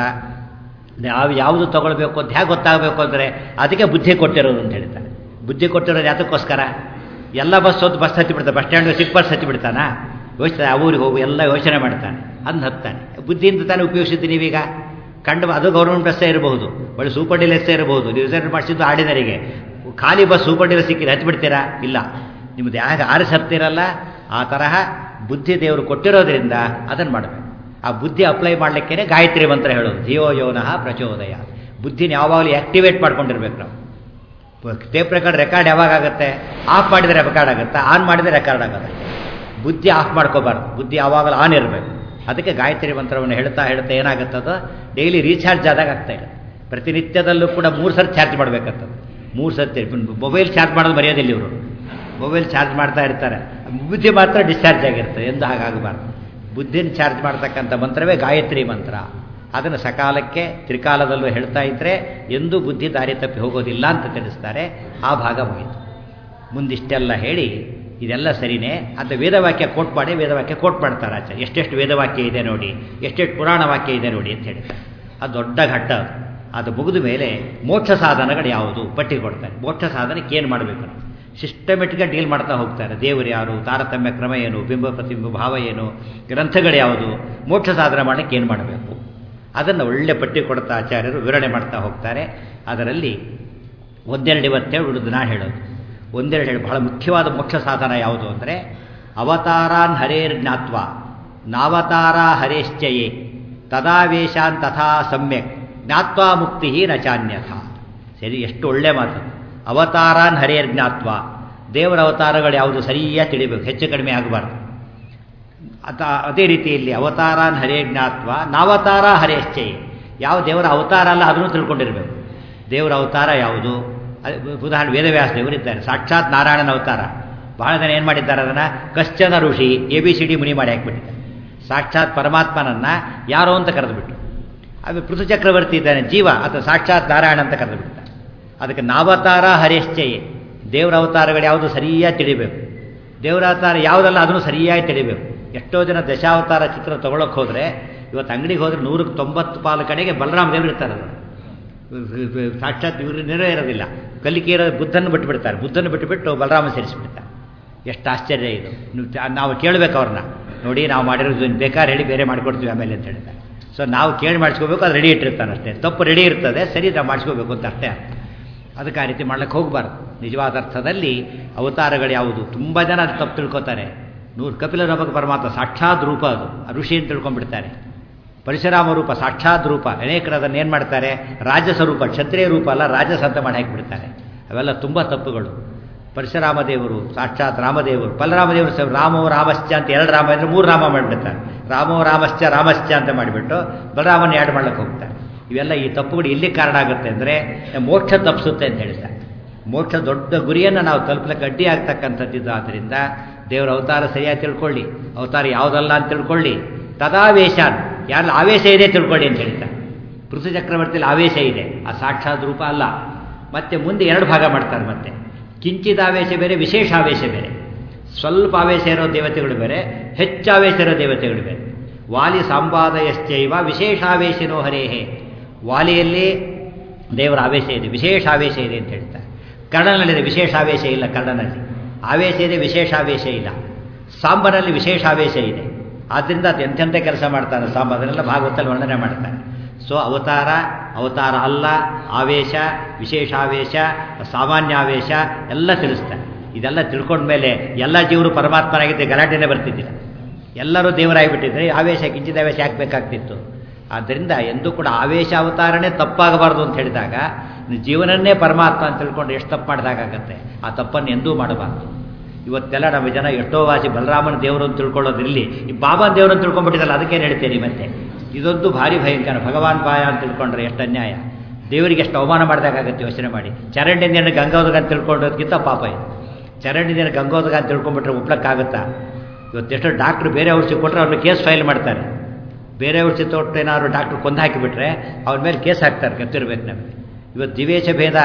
ಯಾವುದು ತಗೊಳ್ಬೇಕು ಅಂತ ಹೇಗೆ ಗೊತ್ತಾಗಬೇಕು ಅಂದರೆ ಅದಕ್ಕೆ ಬುದ್ಧಿ ಕೊಟ್ಟಿರೋದು ಅಂತ ಹೇಳ್ತಾರೆ. ಬುದ್ಧಿ ಕೊಟ್ಟಿರೋದು ಯಾತಕ್ಕೋಸ್ಕರ? ಎಲ್ಲ ಬಸ್ ಹತ್ತಿ ಬಿಡ್ತಾನೆ, ಬಸ್ ಸ್ಟ್ಯಾಂಡ್ ಸಿಕ್ಕ ಬಸ್ ಹತ್ತಿ ಬಿಡ್ತಾನ, ಯೋಚಿಸ್ತಾನೆ, ಆ ಊರಿಗೆ ಹೋಗು ಎಲ್ಲ ಯೋಚನೆ ಮಾಡ್ತಾನೆ, ಅದನ್ನ ಹತ್ತಾನೆ. ಬುದ್ಧಿಯಿಂದ ತಾನೇ ಉಪಯೋಗಿಸಿದ್ದು ನೀವೀಗ. ಕಂಡು ಅದು ಗೌರ್ಮೆಂಟ್ ಬಸ್ಸೇ ಇರಬಹುದು, ಒಳ್ಳೆ ಸೂಪರ್ ಡೀಲರ್ಸೇ ಇರಬಹುದು, ರಿಸರ್ವ್ ಮಾಡಿಸಿದ್ದು ಆರ್ಡಿನರಿಗೆ. ಖಾಲಿ ಬಸ್ ಸೂಪರ್ ಡೀಲರ್ ಸಿಕ್ಕಿದ್ರೆ ಹತ್ತಿ ಬಿಡ್ತೀರಾ? ಇಲ್ಲ. ನಿಮ್ಮದು ಯಾಕೆ ಆರಿಸಿ ಹತ್ತೀರಲ್ಲ ಆ ತರಹ ಬುದ್ಧಿ ದೇವರು ಕೊಟ್ಟಿರೋದ್ರಿಂದ ಅದನ್ನು ಮಾಡಬೇಕು. ಆ ಬುದ್ಧಿ ಅಪ್ಲೈ ಮಾಡಲಿಕ್ಕೇ ಗಾಯತ್ರಿ ಮಂತ್ರ ಹೇಳೋದು, ಧಿಯೋ ಯೋನಃ ಪ್ರಚೋದಯ. ಬುದ್ಧಿನ ಯಾವಾಗಲೂ ಆ್ಯಕ್ಟಿವೇಟ್ ಮಾಡ್ಕೊಂಡಿರ್ಬೇಕು ನಾವು. ಟೇಪ್ ರೆಕಾರ್ಡ್ ಯಾವಾಗ ಆಗುತ್ತೆ? ಆಫ್ ಮಾಡಿದರೆ ರೆಕಾರ್ಡ್ ಆಗುತ್ತೆ, ಆನ್ ಮಾಡಿದರೆ ರೆಕಾರ್ಡ್ ಆಗುತ್ತೆ. ಬುದ್ಧಿ ಆಫ್ ಮಾಡ್ಕೋಬಾರ್ದು, ಬುದ್ಧಿ ಯಾವಾಗಲೂ ಆನ್ ಇರಬೇಕು. ಅದಕ್ಕೆ ಗಾಯತ್ರಿ ಮಂತ್ರವನ್ನು ಹೇಳ್ತಾ ಏನಾಗುತ್ತದೋ ಡೈಲಿ ರೀಚಾರ್ಜ್ ಆದಾಗ ಆಗ್ತಾ ಇದೆ. ಪ್ರತಿನಿತ್ಯದಲ್ಲೂ ಕೂಡ 3 ಸರ್ತಿ ಚಾರ್ಜ್ ಮಾಡಬೇಕಂತದ್ದು. 3 ಸರ್ತಿ ಮೊಬೈಲ್ ಚಾರ್ಜ್ ಮಾಡೋದು ಮರ್ಯಾದಿಲ್ಲ ಇವರು. ಮೊಬೈಲ್ ಚಾರ್ಜ್ ಮಾಡ್ತಾ ಇರ್ತಾರೆ, ಬುದ್ಧಿ ಮಾತ್ರ ಡಿಸ್ಚಾರ್ಜ್ ಆಗಿರ್ತದೆ. ಎಂದು ಹಾಗಾಗಬಾರ್ದು. ಬುದ್ಧಿನ ಚಾರ್ಜ್ ಮಾಡ್ತಕ್ಕಂಥ ಮಂತ್ರವೇ ಗಾಯತ್ರಿ ಮಂತ್ರ. ಅದನ್ನು ಸಕಾಲಕ್ಕೆ ತ್ರಿಕಾಲದಲ್ಲೂ ಹೇಳ್ತಾ ಇದ್ದರೆ ಎಂದೂ ಬುದ್ಧಿ ದಾರಿ ತಪ್ಪಿ ಹೋಗೋದಿಲ್ಲ ಅಂತ ತಿಳಿಸ್ತಾರೆ. ಆ ಭಾಗ ಮುಗಿತು. ಮುಂದಿಷ್ಟೆಲ್ಲ ಹೇಳಿ ಇದೆಲ್ಲ ಸರಿನೇ ಅಂತ ವೇದವಾಕ್ಯ ಕೋಟ್ ಮಾಡಿ ವೇದವಾಕ್ಯ ಕೋಟ್ ಮಾಡ್ತಾರೆ ಆಚಾರ್ಯ. ಎಷ್ಟೆಷ್ಟು ವೇದವಾಕ್ಯ ಇದೆ ನೋಡಿ, ಎಷ್ಟೆಷ್ಟು ಪುರಾಣ ವಾಕ್ಯ ಇದೆ ನೋಡಿ ಅಂತ ಹೇಳ್ತಾರೆ. ಅದು ದೊಡ್ಡ ಘಟ್ಟ. ಅದು ಮುಗಿದ ಮೇಲೆ ಮೋಕ್ಷ ಸಾಧನಗಳು ಯಾವುದು ಪಟ್ಟಿ ಕೊಡ್ತಾರೆ. ಮೋಕ್ಷ ಸಾಧನಕ್ಕೆ ಏನು ಮಾಡಬೇಕು ನಾವು ಸಿಸ್ಟಮೆಟಿಕ್ಕಾಗಿ ಡೀಲ್ ಮಾಡ್ತಾ ಹೋಗ್ತಾರೆ. ದೇವರು ಯಾರು, ತಾರತಮ್ಯ ಕ್ರಮ ಏನು, ಬಿಂಬ ಪ್ರತಿಬಿಂಬ ಭಾವ ಏನು, ಗ್ರಂಥಗಳು ಯಾವುದು, ಮೋಕ್ಷ ಸಾಧನ ಮಾಡಲಿಕ್ಕೆ ಏನು ಮಾಡಬೇಕು ಅದನ್ನು ಒಳ್ಳೆ ಪಟ್ಟಿ ಕೊಡ್ತಾ ಆಚಾರ್ಯರು ವಿವರಣೆ ಮಾಡ್ತಾ ಹೋಗ್ತಾರೆ. ಅದರಲ್ಲಿ ಒಂದೆರಡು ಇವತ್ತೇಳಿ ಉಳಿದು ನಾನು ಹೇಳೋದು ಒಂದೆರಡು ಹೇಳಿ. ಬಹಳ ಮುಖ್ಯವಾದ ಮೋಕ್ಷ ಸಾಧನ ಯಾವುದು ಅಂದರೆ ಅವತಾರಾನ್ ಹರೇರ್ ಜ್ಞಾತ್ವ ನಾವತಾರ ಹರೇಶ್ಚಯೇ ತದಾವೇಶಾನ್ ತಥಾ ಸಮ್ಯಕ್ ಜ್ಞಾತ್ವಾ ಮುಕ್ತಿ ನಚಾನ್ಯಥ. ಸರಿ, ಎಷ್ಟು ಒಳ್ಳೆ ಮಾತು. ಅವತಾರಾನ್ ಹರೇರ್ ಜ್ಞಾತ್ವ, ದೇವರ ಅವತಾರಗಳು ಯಾವುದು ಸರಿಯಾಗಿ ತಿಳಿಬೇಕು, ಹೆಚ್ಚು ಕಡಿಮೆ ಆಗಬಾರ್ದು. ಅದೇ ರೀತಿಯಲ್ಲಿ ಅವತಾರಾನ್ ಹರೇ ಜ್ಞಾತ್ವ ನಾವತಾರ ಹರೇಶ್ಚಯೇ, ಯಾವ ದೇವರ ಅವತಾರ ಅಲ್ಲ ಅದನ್ನು ತಿಳ್ಕೊಂಡಿರಬೇಕು. ದೇವರ ಅವತಾರ ಯಾವುದು? ಉದಾಹರಣೆ ವೇದವ್ಯಾಸ ದೇವರಿದ್ದಾರೆ, ಸಾಕ್ಷಾತ್ ನಾರಾಯಣನ ಅವತಾರ. ಬಹಳ ಜನ ಏನು ಮಾಡಿದ್ದಾರೆ, ಅದನ್ನು ಕಶ್ಚನ ಋಷಿ ABCD ಮುನಿ ಮಾಡಿ ಹಾಕಿಬಿಟ್ಟಿದ್ದಾರೆ. ಸಾಕ್ಷಾತ್ ಪರಮಾತ್ಮನನ್ನು ಯಾರೋ ಅಂತ ಕರೆದುಬಿಟ್ಟು. ಅದು ಪೃಥು ಚಕ್ರವರ್ತಿ ಇದ್ದಾನೆ ಜೀವ, ಅಥವಾ ಸಾಕ್ಷಾತ್ ನಾರಾಯಣ ಅಂತ ಕರೆದುಬಿಡ್ತಾರೆ. ಅದಕ್ಕೆ ನಾವತಾರ ಹರೇಶ್ಚಯೇ, ದೇವರ ಅವತಾರಗಳು ಯಾವುದು ಸರಿಯಾಗಿ ತಿಳಿಬೇಕು. ದೇವರ ಅವತಾರ ಯಾವುದಲ್ಲ ಅದನ್ನು ಸರಿಯಾಗಿ ತಿಳಿಬೇಕು. ಎಷ್ಟೋ ಜನ ದಶಾವತಾರ ಚಿತ್ರ ತೊಗೊಳಕ್ಕೆ ಹೋದರೆ ಇವತ್ತು ಅಂಗಡಿಗೆ ಹೋದರೆ 190 ಪಾಲು ಕಡೆಗೆ ಬಲರಾಮ ದೇವರು ಇರ್ತಾರೆ. ಸಾಕ್ಷಾತ್ ಇವರು ಇರೋದಿಲ್ಲ. ಕಲಿಕೆ ಇರೋ ಬುದ್ಧನ್ನು ಬಿಟ್ಟುಬಿಡ್ತಾರೆ, ಬುದ್ಧನ್ನು ಬಿಟ್ಟುಬಿಟ್ಟು ಬಲರಾಮ ಸೇರಿಸಿಬಿಡ್ತಾರೆ. ಎಷ್ಟು ಆಶ್ಚರ್ಯ ಇದು. ನಾವು ಕೇಳಬೇಕು ಅವ್ರನ್ನ, ನೋಡಿ ನಾವು ಮಾಡಿರೋದು ಬೇಕಾದ್ರೆ ಹೇಳಿ ಬೇರೆ ಮಾಡಿಕೊಡ್ತೀವಿ ಆಮೇಲೆ ಅಂತ ಹೇಳ್ತಾರೆ. ಸೊ ನಾವು ಕೇಳಿ ಮಾಡಿಸ್ಕೋಬೇಕು, ಅದು ರೆಡಿ ಇಟ್ಟಿರ್ತಾನೆ ಅಷ್ಟೇ. ತಪ್ಪು ರೆಡಿ ಇರ್ತದೆ, ಸರಿ ನಾವು ಮಾಡಿಸ್ಕೋಬೇಕು ಅಂತ ಅಷ್ಟೇ. ಅದಕ್ಕೆ ಆ ರೀತಿ ಮಾಡ್ಲಿಕ್ಕೆ ಹೋಗಬಾರ್ದು. ನಿಜವಾದ ಅರ್ಥದಲ್ಲಿ ಅವತಾರಗಳು ಯಾವುದು ತುಂಬ ಜನ ಅದು ತಪ್ಪು ತಿಳ್ಕೊತಾರೆ. ಕಪಿಲ ನಮಕ ಪರಮಾತ್ಮ ಸಾಕ್ಷಾತ್ ರೂಪ, ಅದು ಋಷಿ ಅಂತ ತಿಳ್ಕೊಂಡ್ಬಿಡ್ತಾರೆ. ಪರಶುರಾಮ ರೂಪ ಸಾಕ್ಷಾತ್ ರೂಪ. ಅನೇಕರು ಅದನ್ನು ಏನು ಮಾಡ್ತಾರೆ, ರಾಜಸ ರೂಪ, ಕ್ಷತ್ರಿಯ ರೂಪ ಅಲ್ಲ ರಾಜಸ ಅಂತ ಮಾಡಿ ಹಾಕಿಬಿಡ್ತಾರೆ. ಅವೆಲ್ಲ ತುಂಬ ತಪ್ಪುಗಳು. ಪರಶುರಾಮ ದೇವರು ಸಾಕ್ಷಾತ್ ರಾಮದೇವರು, ಬಲರಾಮದೇವರು ರಾಮೋ ರಾಮಶ್ಚ ಅಂತ 2 ರಾಮ ಅಂದರೆ 3 ರಾಮ ಮಾಡಿಬಿಡ್ತಾರೆ. ರಾಮೋ ರಾಮಶ್ಚ ರಾಮಶ್ಚ ಅಂತ ಮಾಡಿಬಿಟ್ಟು ಬಲರಾಮನ ಆ್ಯಡ್ ಮಾಡ್ಲಿಕ್ಕೆ ಹೋಗ್ತಾರೆ. ಇವೆಲ್ಲ ಈ ತಪ್ಪುಗಳು ಎಲ್ಲಿ ಕಾರಣ ಆಗುತ್ತೆ ಅಂದರೆ ಮೋಕ್ಷ ತಪ್ಪಿಸುತ್ತೆ ಅಂತ ಹೇಳ್ತಾರೆ. ಮೋಕ್ಷ ದೊಡ್ಡ ಗುರಿಯನ್ನು ನಾವು ತಲುಪಲಿಕ್ಕೆ ಅಡ್ಡಿ ಆಗ್ತಕ್ಕಂಥದ್ದು. ಆದ್ದರಿಂದ ದೇವರ ಅವತಾರ ಸರಿಯಾಗಿ ತಿಳ್ಕೊಳ್ಳಿ, ಅವತಾರ ಯಾವುದಲ್ಲ ಅಂತ ತಿಳ್ಕೊಳ್ಳಿ. ತದಾವೇಶಾನ್, ಯಾರು ಆವೇಶ ಇದೆ ತಿಳ್ಕೊಳ್ಳಿ ಅಂತ ಹೇಳ್ತಾರೆ. ಪೃಥು ಚಕ್ರವರ್ತಿಯಲ್ಲಿ ಆವೇಶ ಇದೆ, ಆ ಸಾಕ್ಷಾತ್ ರೂಪ ಅಲ್ಲ. ಮತ್ತೆ ಮುಂದೆ 2 ಭಾಗ ಮಾಡ್ತಾರೆ. ಮತ್ತೆ ಕಿಂಚಿತ್ ಆವೇಶ ಬೇರೆ, ವಿಶೇಷ ಆವೇಶ ಬೇರೆ. ಸ್ವಲ್ಪ ಆವೇಶ ಇರೋ ದೇವತೆಗಳು ಬೇರೆ, ಹೆಚ್ಚು ಆವೇಶ ಇರೋ ದೇವತೆಗಳು ಬೇರೆ. ವಾಲಿ ಸಂಪಾದಯಶ್ಚೈವ ವಿಶೇಷಾವೇಶನೋ ಹರೇಹೇ. ವಾಲಿಯಲ್ಲಿ ದೇವರ ಆವೇಶ ಇದೆ, ವಿಶೇಷ ಆವೇಶ ಇದೆ ಅಂತ ಹೇಳ್ತಾರೆ. ಕರ್ಣನಲ್ಲಿದೆ ವಿಶೇಷ ಆವೇಶ ಇಲ್ಲ, ಕರ್ಣನಲ್ಲಿ ಆವೇಶ ಇದೆ, ವಿಶೇಷ ಆವೇಶ ಇಲ್ಲ. ಸಾಂಬನಲ್ಲಿ ವಿಶೇಷ ಆವೇಶ ಇದೆ. ಆದ್ದರಿಂದ ಅದು ಎಂತೆಂಥ ಕೆಲಸ ಮಾಡ್ತಾನೆ ಸಾಂಬ, ಅದನ್ನೆಲ್ಲ ಭಾಗವತಲ್ಲಿ ವರ್ಣನೆ ಮಾಡ್ತಾನೆ. ಸೊ ಅವತಾರ, ಅವತಾರ ಅಲ್ಲ, ಆವೇಶ, ವಿಶೇಷಾವೇಶ, ಸಾಮಾನ್ಯಾವೇಶ ಎಲ್ಲ ತಿಳಿಸ್ತಾರೆ. ಇದೆಲ್ಲ ತಿಳ್ಕೊಂಡ್ಮೇಲೆ ಎಲ್ಲ ಜೀವರು ಪರಮಾತ್ಮನಾಗಿದ್ದರೆ ಗಲಾಟೆನೇ ಬರ್ತಿದ್ದಿಲ್ಲ. ಎಲ್ಲರೂ ದೇವರಾಗಿಬಿಟ್ಟಿದ್ರೆ ಆವೇಶ ಕಿಂಚಿತ್ ಆವೇಶ ಹಾಕಬೇಕಾಗ್ತಿತ್ತು. ಆದ್ದರಿಂದ ಎಂದೂ ಕೂಡ ಆವೇಶ ಅವತಾರನೇ ತಪ್ಪಾಗಬಾರ್ದು ಅಂತ ಹೇಳಿದಾಗ ಜೀವನನ್ನೇ ಪರಮಾತ್ಮ ಅಂತ ತಿಳ್ಕೊಂಡು ಎಷ್ಟು ತಪ್ಪು ಮಾಡಿದಾಗತ್ತೆ. ಆ ತಪ್ಪನ್ನು ಎಂದೂ ಮಾಡಬಾರ್ದು. ಇವತ್ತೆಲ್ಲ ನಮ್ಮ ಜನ ಎಷ್ಟೋ ವಾಸಿ ಬಲರಾಮನ ದೇವರು ಅಂತ ತಿಳ್ಕೊಳ್ಳೋದಿರಲಿ, ಈ ಬಾಬಾ ದೇವರು ಅಂತ ತಿಳ್ಕೊಂಡ್ಬಿಟ್ಟಿದ್ದಲ್ಲ, ಅದಕ್ಕೇನು ಹೇಳ್ತೀರಿ ಮತ್ತೆ? ಇದೊಂದು ಭಾರಿ ಭಯಂಕರ. ಭಗವಾನ್ ಬಾಯ ಅಂತ ತಿಳ್ಕೊಂಡ್ರೆ ಎಷ್ಟು ಅನ್ಯಾಯ, ದೇವರಿಗೆ ಎಷ್ಟು ಅವಮಾನ ಮಾಡಿದಾಗತ್ತೆ ಯೋಚನೆ ಮಾಡಿ. ಚರಂಡಿ ನೀರು ಗಂಗೋದಗ ಅಂತ ತಿಳ್ಕೊಳ್ಳೋದಕ್ಕಿಂತ ಪಾಪ ಇದು. ಚರಂಡಿ ನೀರು ಗಂಗೋದಗ ಅಂತ ತಿಳ್ಕೊಂಡ್ಬಿಟ್ರೆ ಒಪ್ಲಕ್ಕಾಗುತ್ತಾ? ಇವತ್ತೆಷ್ಟೋ ಡಾಕ್ಟ್ರು ಬೇರೆ ಔಷಧಿ ಕೊಟ್ಟರೆ ಅವ್ರನ್ನ ಕೇಸ್ ಫೈಲ್ ಮಾಡ್ತಾರೆ. ಬೇರೆ ಔಷಧಿ ತೊಟ್ಟು ಏನಾದ್ರು ಡಾಕ್ಟ್ರು ಕೊಂದು ಹಾಕಿಬಿಟ್ರೆ ಅವ್ರ ಮೇಲೆ ಕೇಸ್ ಹಾಕ್ತಾರೆ, ಗೊತ್ತಿರ್ಬೇಕು ನಮಗೆ. ಇವತ್ತು ದಿವೇಶ ಭೇದ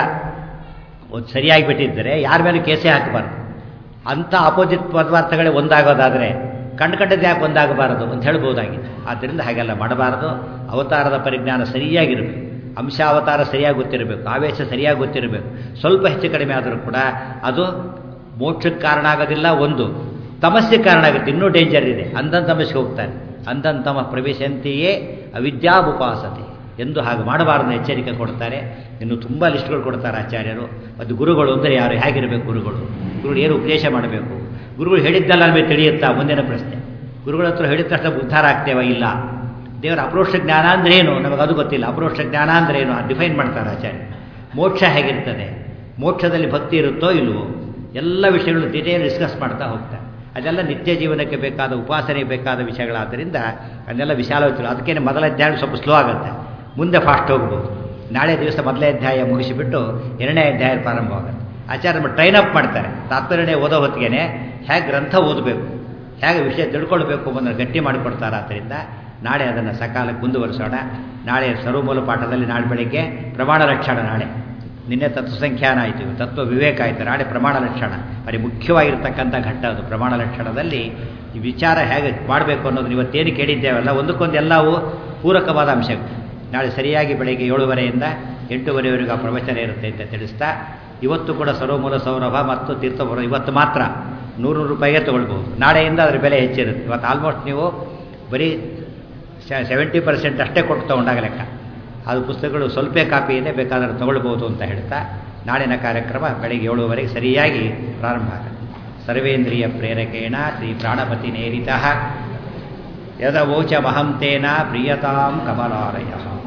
ಒಂದು ಸರಿಯಾಗಿ ಬಿಟ್ಟಿದ್ದರೆ ಯಾರ ಮೇಲೆ ಕೇಸೇ ಹಾಕಬಾರ್ದು. ಅಂಥ ಅಪೋಸಿಟ್ ಪದಾರ್ಥಗಳೇ ಒಂದಾಗೋದಾದರೆ ಕಂಡುಕಂಡದ್ದು ಯಾಕೆ ಒಂದಾಗಬಾರದು ಅಂತ ಹೇಳ್ಬೋದಾಗಿತ್ತು. ಆದ್ದರಿಂದ ಹಾಗೆಲ್ಲ ಮಾಡಬಾರದು. ಅವತಾರದ ಪರಿಜ್ಞಾನ ಸರಿಯಾಗಿರಬೇಕು, ಅಂಶಾವತಾರ ಸರಿಯಾಗಿ ಗೊತ್ತಿರಬೇಕು, ಆವೇಶ ಸರಿಯಾಗಿ ಗೊತ್ತಿರಬೇಕು. ಸ್ವಲ್ಪ ಹೆಚ್ಚು ಕಡಿಮೆ ಆದರೂ ಕೂಡ ಅದು ಮೋಕ್ಷಕ್ಕೆ ಕಾರಣ ಆಗೋದಿಲ್ಲ, ಒಂದು ತಮಸ್ಸಿಗೆ ಕಾರಣ ಆಗುತ್ತೆ. ಇನ್ನೂ ಡೇಂಜರ್ ಇದೆ, ಅಂಧನ್ ತಮಸ್ಸಿಗೆ ಹೋಗ್ತಾರೆ. ಅಂಧನ್ ತಮ ಪ್ರವೇಶಂತೆಯೇ ಅವಿದ್ಯಾವುಪಾಸತೆ ಎಂದು ಹಾಗೆ ಮಾಡಬಾರದು ಎಚ್ಚರಿಕೆ ಕೊಡ್ತಾರೆ. ಇನ್ನು ತುಂಬ ಲಿಸ್ಟ್ಗಳು ಕೊಡ್ತಾರೆ ಆಚಾರ್ಯರು. ಅದು ಗುರುಗಳು ಅಂದರೆ ಯಾರು, ಹೇಗಿರಬೇಕು ಗುರುಗಳು ಏನು ಉಪದೇಶ ಮಾಡಬೇಕು, ಗುರುಗಳು ಹೇಳಿದ್ದಲ್ಲ ನಮಗೆ ತಿಳಿಯುತ್ತಾ? ಮುಂದಿನ ಪ್ರಶ್ನೆ. ಗುರುಗಳ ಹತ್ರ ಹೇಳಿದ ತಕ್ಷಣ ಉದ್ಧಾರ ಆಗ್ತೇವ? ಇಲ್ಲ. ದೇವರ ಅಪರೋಕ್ಷ ಜ್ಞಾನ ಅಂದ್ರೆ ಏನು ನಮಗದು ಗೊತ್ತಿಲ್ಲ. ಅಪರೋಕ್ಷ ಜ್ಞಾನ ಅಂದ್ರೆ ಏನು ಡಿಫೈನ್ ಮಾಡ್ತಾರೆ ಆಚಾರ್ಯ. ಮೋಕ್ಷ ಹೇಗಿರ್ತದೆ, ಮೋಕ್ಷದಲ್ಲಿ ಭಕ್ತಿ ಇರುತ್ತೋ ಇಲ್ವೋ, ಎಲ್ಲ ವಿಷಯಗಳು ಡೀಟೇಲ್ ಡಿಸ್ಕಸ್ ಮಾಡ್ತಾ ಹೋಗ್ತಾರೆ. ಅದೆಲ್ಲ ನಿತ್ಯ ಜೀವನಕ್ಕೆ ಬೇಕಾದ ಉಪಾಸನೆಗೆ ಬೇಕಾದ ವಿಷಯಗಳಾದ್ದರಿಂದ ಅದನ್ನೆಲ್ಲ ವಿಶಾಲವಾಗಿತ್ತು. ಅದಕ್ಕೇನೆ ಮೊದಲ ಅಧ್ಯಾಯ ಸ್ವಲ್ಪ ಸ್ಲೋ ಆಗುತ್ತೆ, ಮುಂದೆ ಫಾಸ್ಟ್ ಹೋಗ್ಬೋದು. ನಾಳೆ ದಿವಸ ಮೊದಲನೇ ಅಧ್ಯಾಯ ಮುಗಿಸಿಬಿಟ್ಟು ಎರಡನೇ ಅಧ್ಯಾಯ ಪ್ರಾರಂಭವಾಗುತ್ತೆ. ಆಚಾರ್ಯ ನಮ್ಮ ಟ್ರೈನ್ ಅಪ್ ಮಾಡ್ತಾರೆ. ತಾತ್ಪರ್ಯನೇ ಓದೋ ಹೊತ್ತಿಗೆ ಹೇಗೆ ಗ್ರಂಥ ಓದಬೇಕು, ಹೇಗೆ ವಿಷಯ ತಿಳ್ಕೊಳ್ಬೇಕು ಅನ್ನೋದನ್ನು ಗಟ್ಟಿ ಮಾಡಿಕೊಡ್ತಾರೆ. ಆದ್ದರಿಂದ ನಾಳೆ ಅದನ್ನು ಸಕಾಲಕ್ಕೆ ಮುಂದುವರಿಸೋಣ. ನಾಳೆ ಸರ್ವಮೂಲ ಪಾಠದಲ್ಲಿ ನಾಳೆ ಬೆಳಗ್ಗೆ ಪ್ರಮಾಣ ಲಕ್ಷಣ, ನಾಳೆ ನಿನ್ನೆ ತತ್ವಸಂಖ್ಯಾನ ಆಯಿತು, ತತ್ವ ವಿವೇಕ ಆಯಿತು, ನಾಳೆ ಪ್ರಮಾಣ ಲಕ್ಷಣ. ಬರೀ ಮುಖ್ಯವಾಗಿರ್ತಕ್ಕಂಥ ಘಟ್ಟ ಅದು. ಪ್ರಮಾಣ ಲಕ್ಷಣದಲ್ಲಿ ಈ ವಿಚಾರ ಹೇಗೆ ಮಾಡಬೇಕು ಅನ್ನೋದು ಇವತ್ತೇನು ಕೇಳಿದ್ದೇವಲ್ಲ, ಒಂದಕ್ಕೊಂದು ಎಲ್ಲವೂ ಪೂರಕವಾದ ಅಂಶಗಳು. ನಾಳೆ ಸರಿಯಾಗಿ ಬೆಳಗ್ಗೆ 7:30ಯಿಂದ 8:30ವರೆಗೂ ಆ ಪ್ರವಚನ ಇರುತ್ತೆ ಅಂತ ತಿಳಿಸ್ತಾ, ಇವತ್ತು ಕೂಡ ಸರ್ವಮೂಲ ಸೌರಭ ಮತ್ತು ತೀರ್ಥಪುರ ಇವತ್ತು ಮಾತ್ರ 100 ರೂಪಾಯಿಗೆ ತೊಗೊಳ್ಬೋದು. ನಾಳೆಯಿಂದ ಅದರ ಬೆಲೆ ಹೆಚ್ಚಿರುತ್ತೆ. ಇವತ್ತು ಆಲ್ಮೋಸ್ಟ್ ನೀವು ಬರೀ 70% ಅಷ್ಟೇ ಕೊಟ್ಟು ತೊಗೊಂಡಾಗ ಲೆಕ್ಕ. ಅದು ಪುಸ್ತಕಗಳು ಸ್ವಲ್ಪ ಕಾಪಿ ಇದೆ, ಬೇಕಾದ್ರೆ ತೊಗೊಳ್ಬೋದು ಅಂತ ಹೇಳ್ತಾ ನಾಳಿನ ಕಾರ್ಯಕ್ರಮ ಬೆಳಗ್ಗೆ 7:30 ಸರಿಯಾಗಿ ಪ್ರಾರಂಭ ಆಗುತ್ತೆ. ಸರ್ವೇಂದ್ರಿಯ ಪ್ರೇರಕೇಣ ಶ್ರೀ ಪ್ರಾಣಪತಿ ನೇರಿತಃ ಯದವೋಚ ಮಹಂತೇನ ಪ್ರಿಯತಾಂ ಕಮಲಾಲಯ.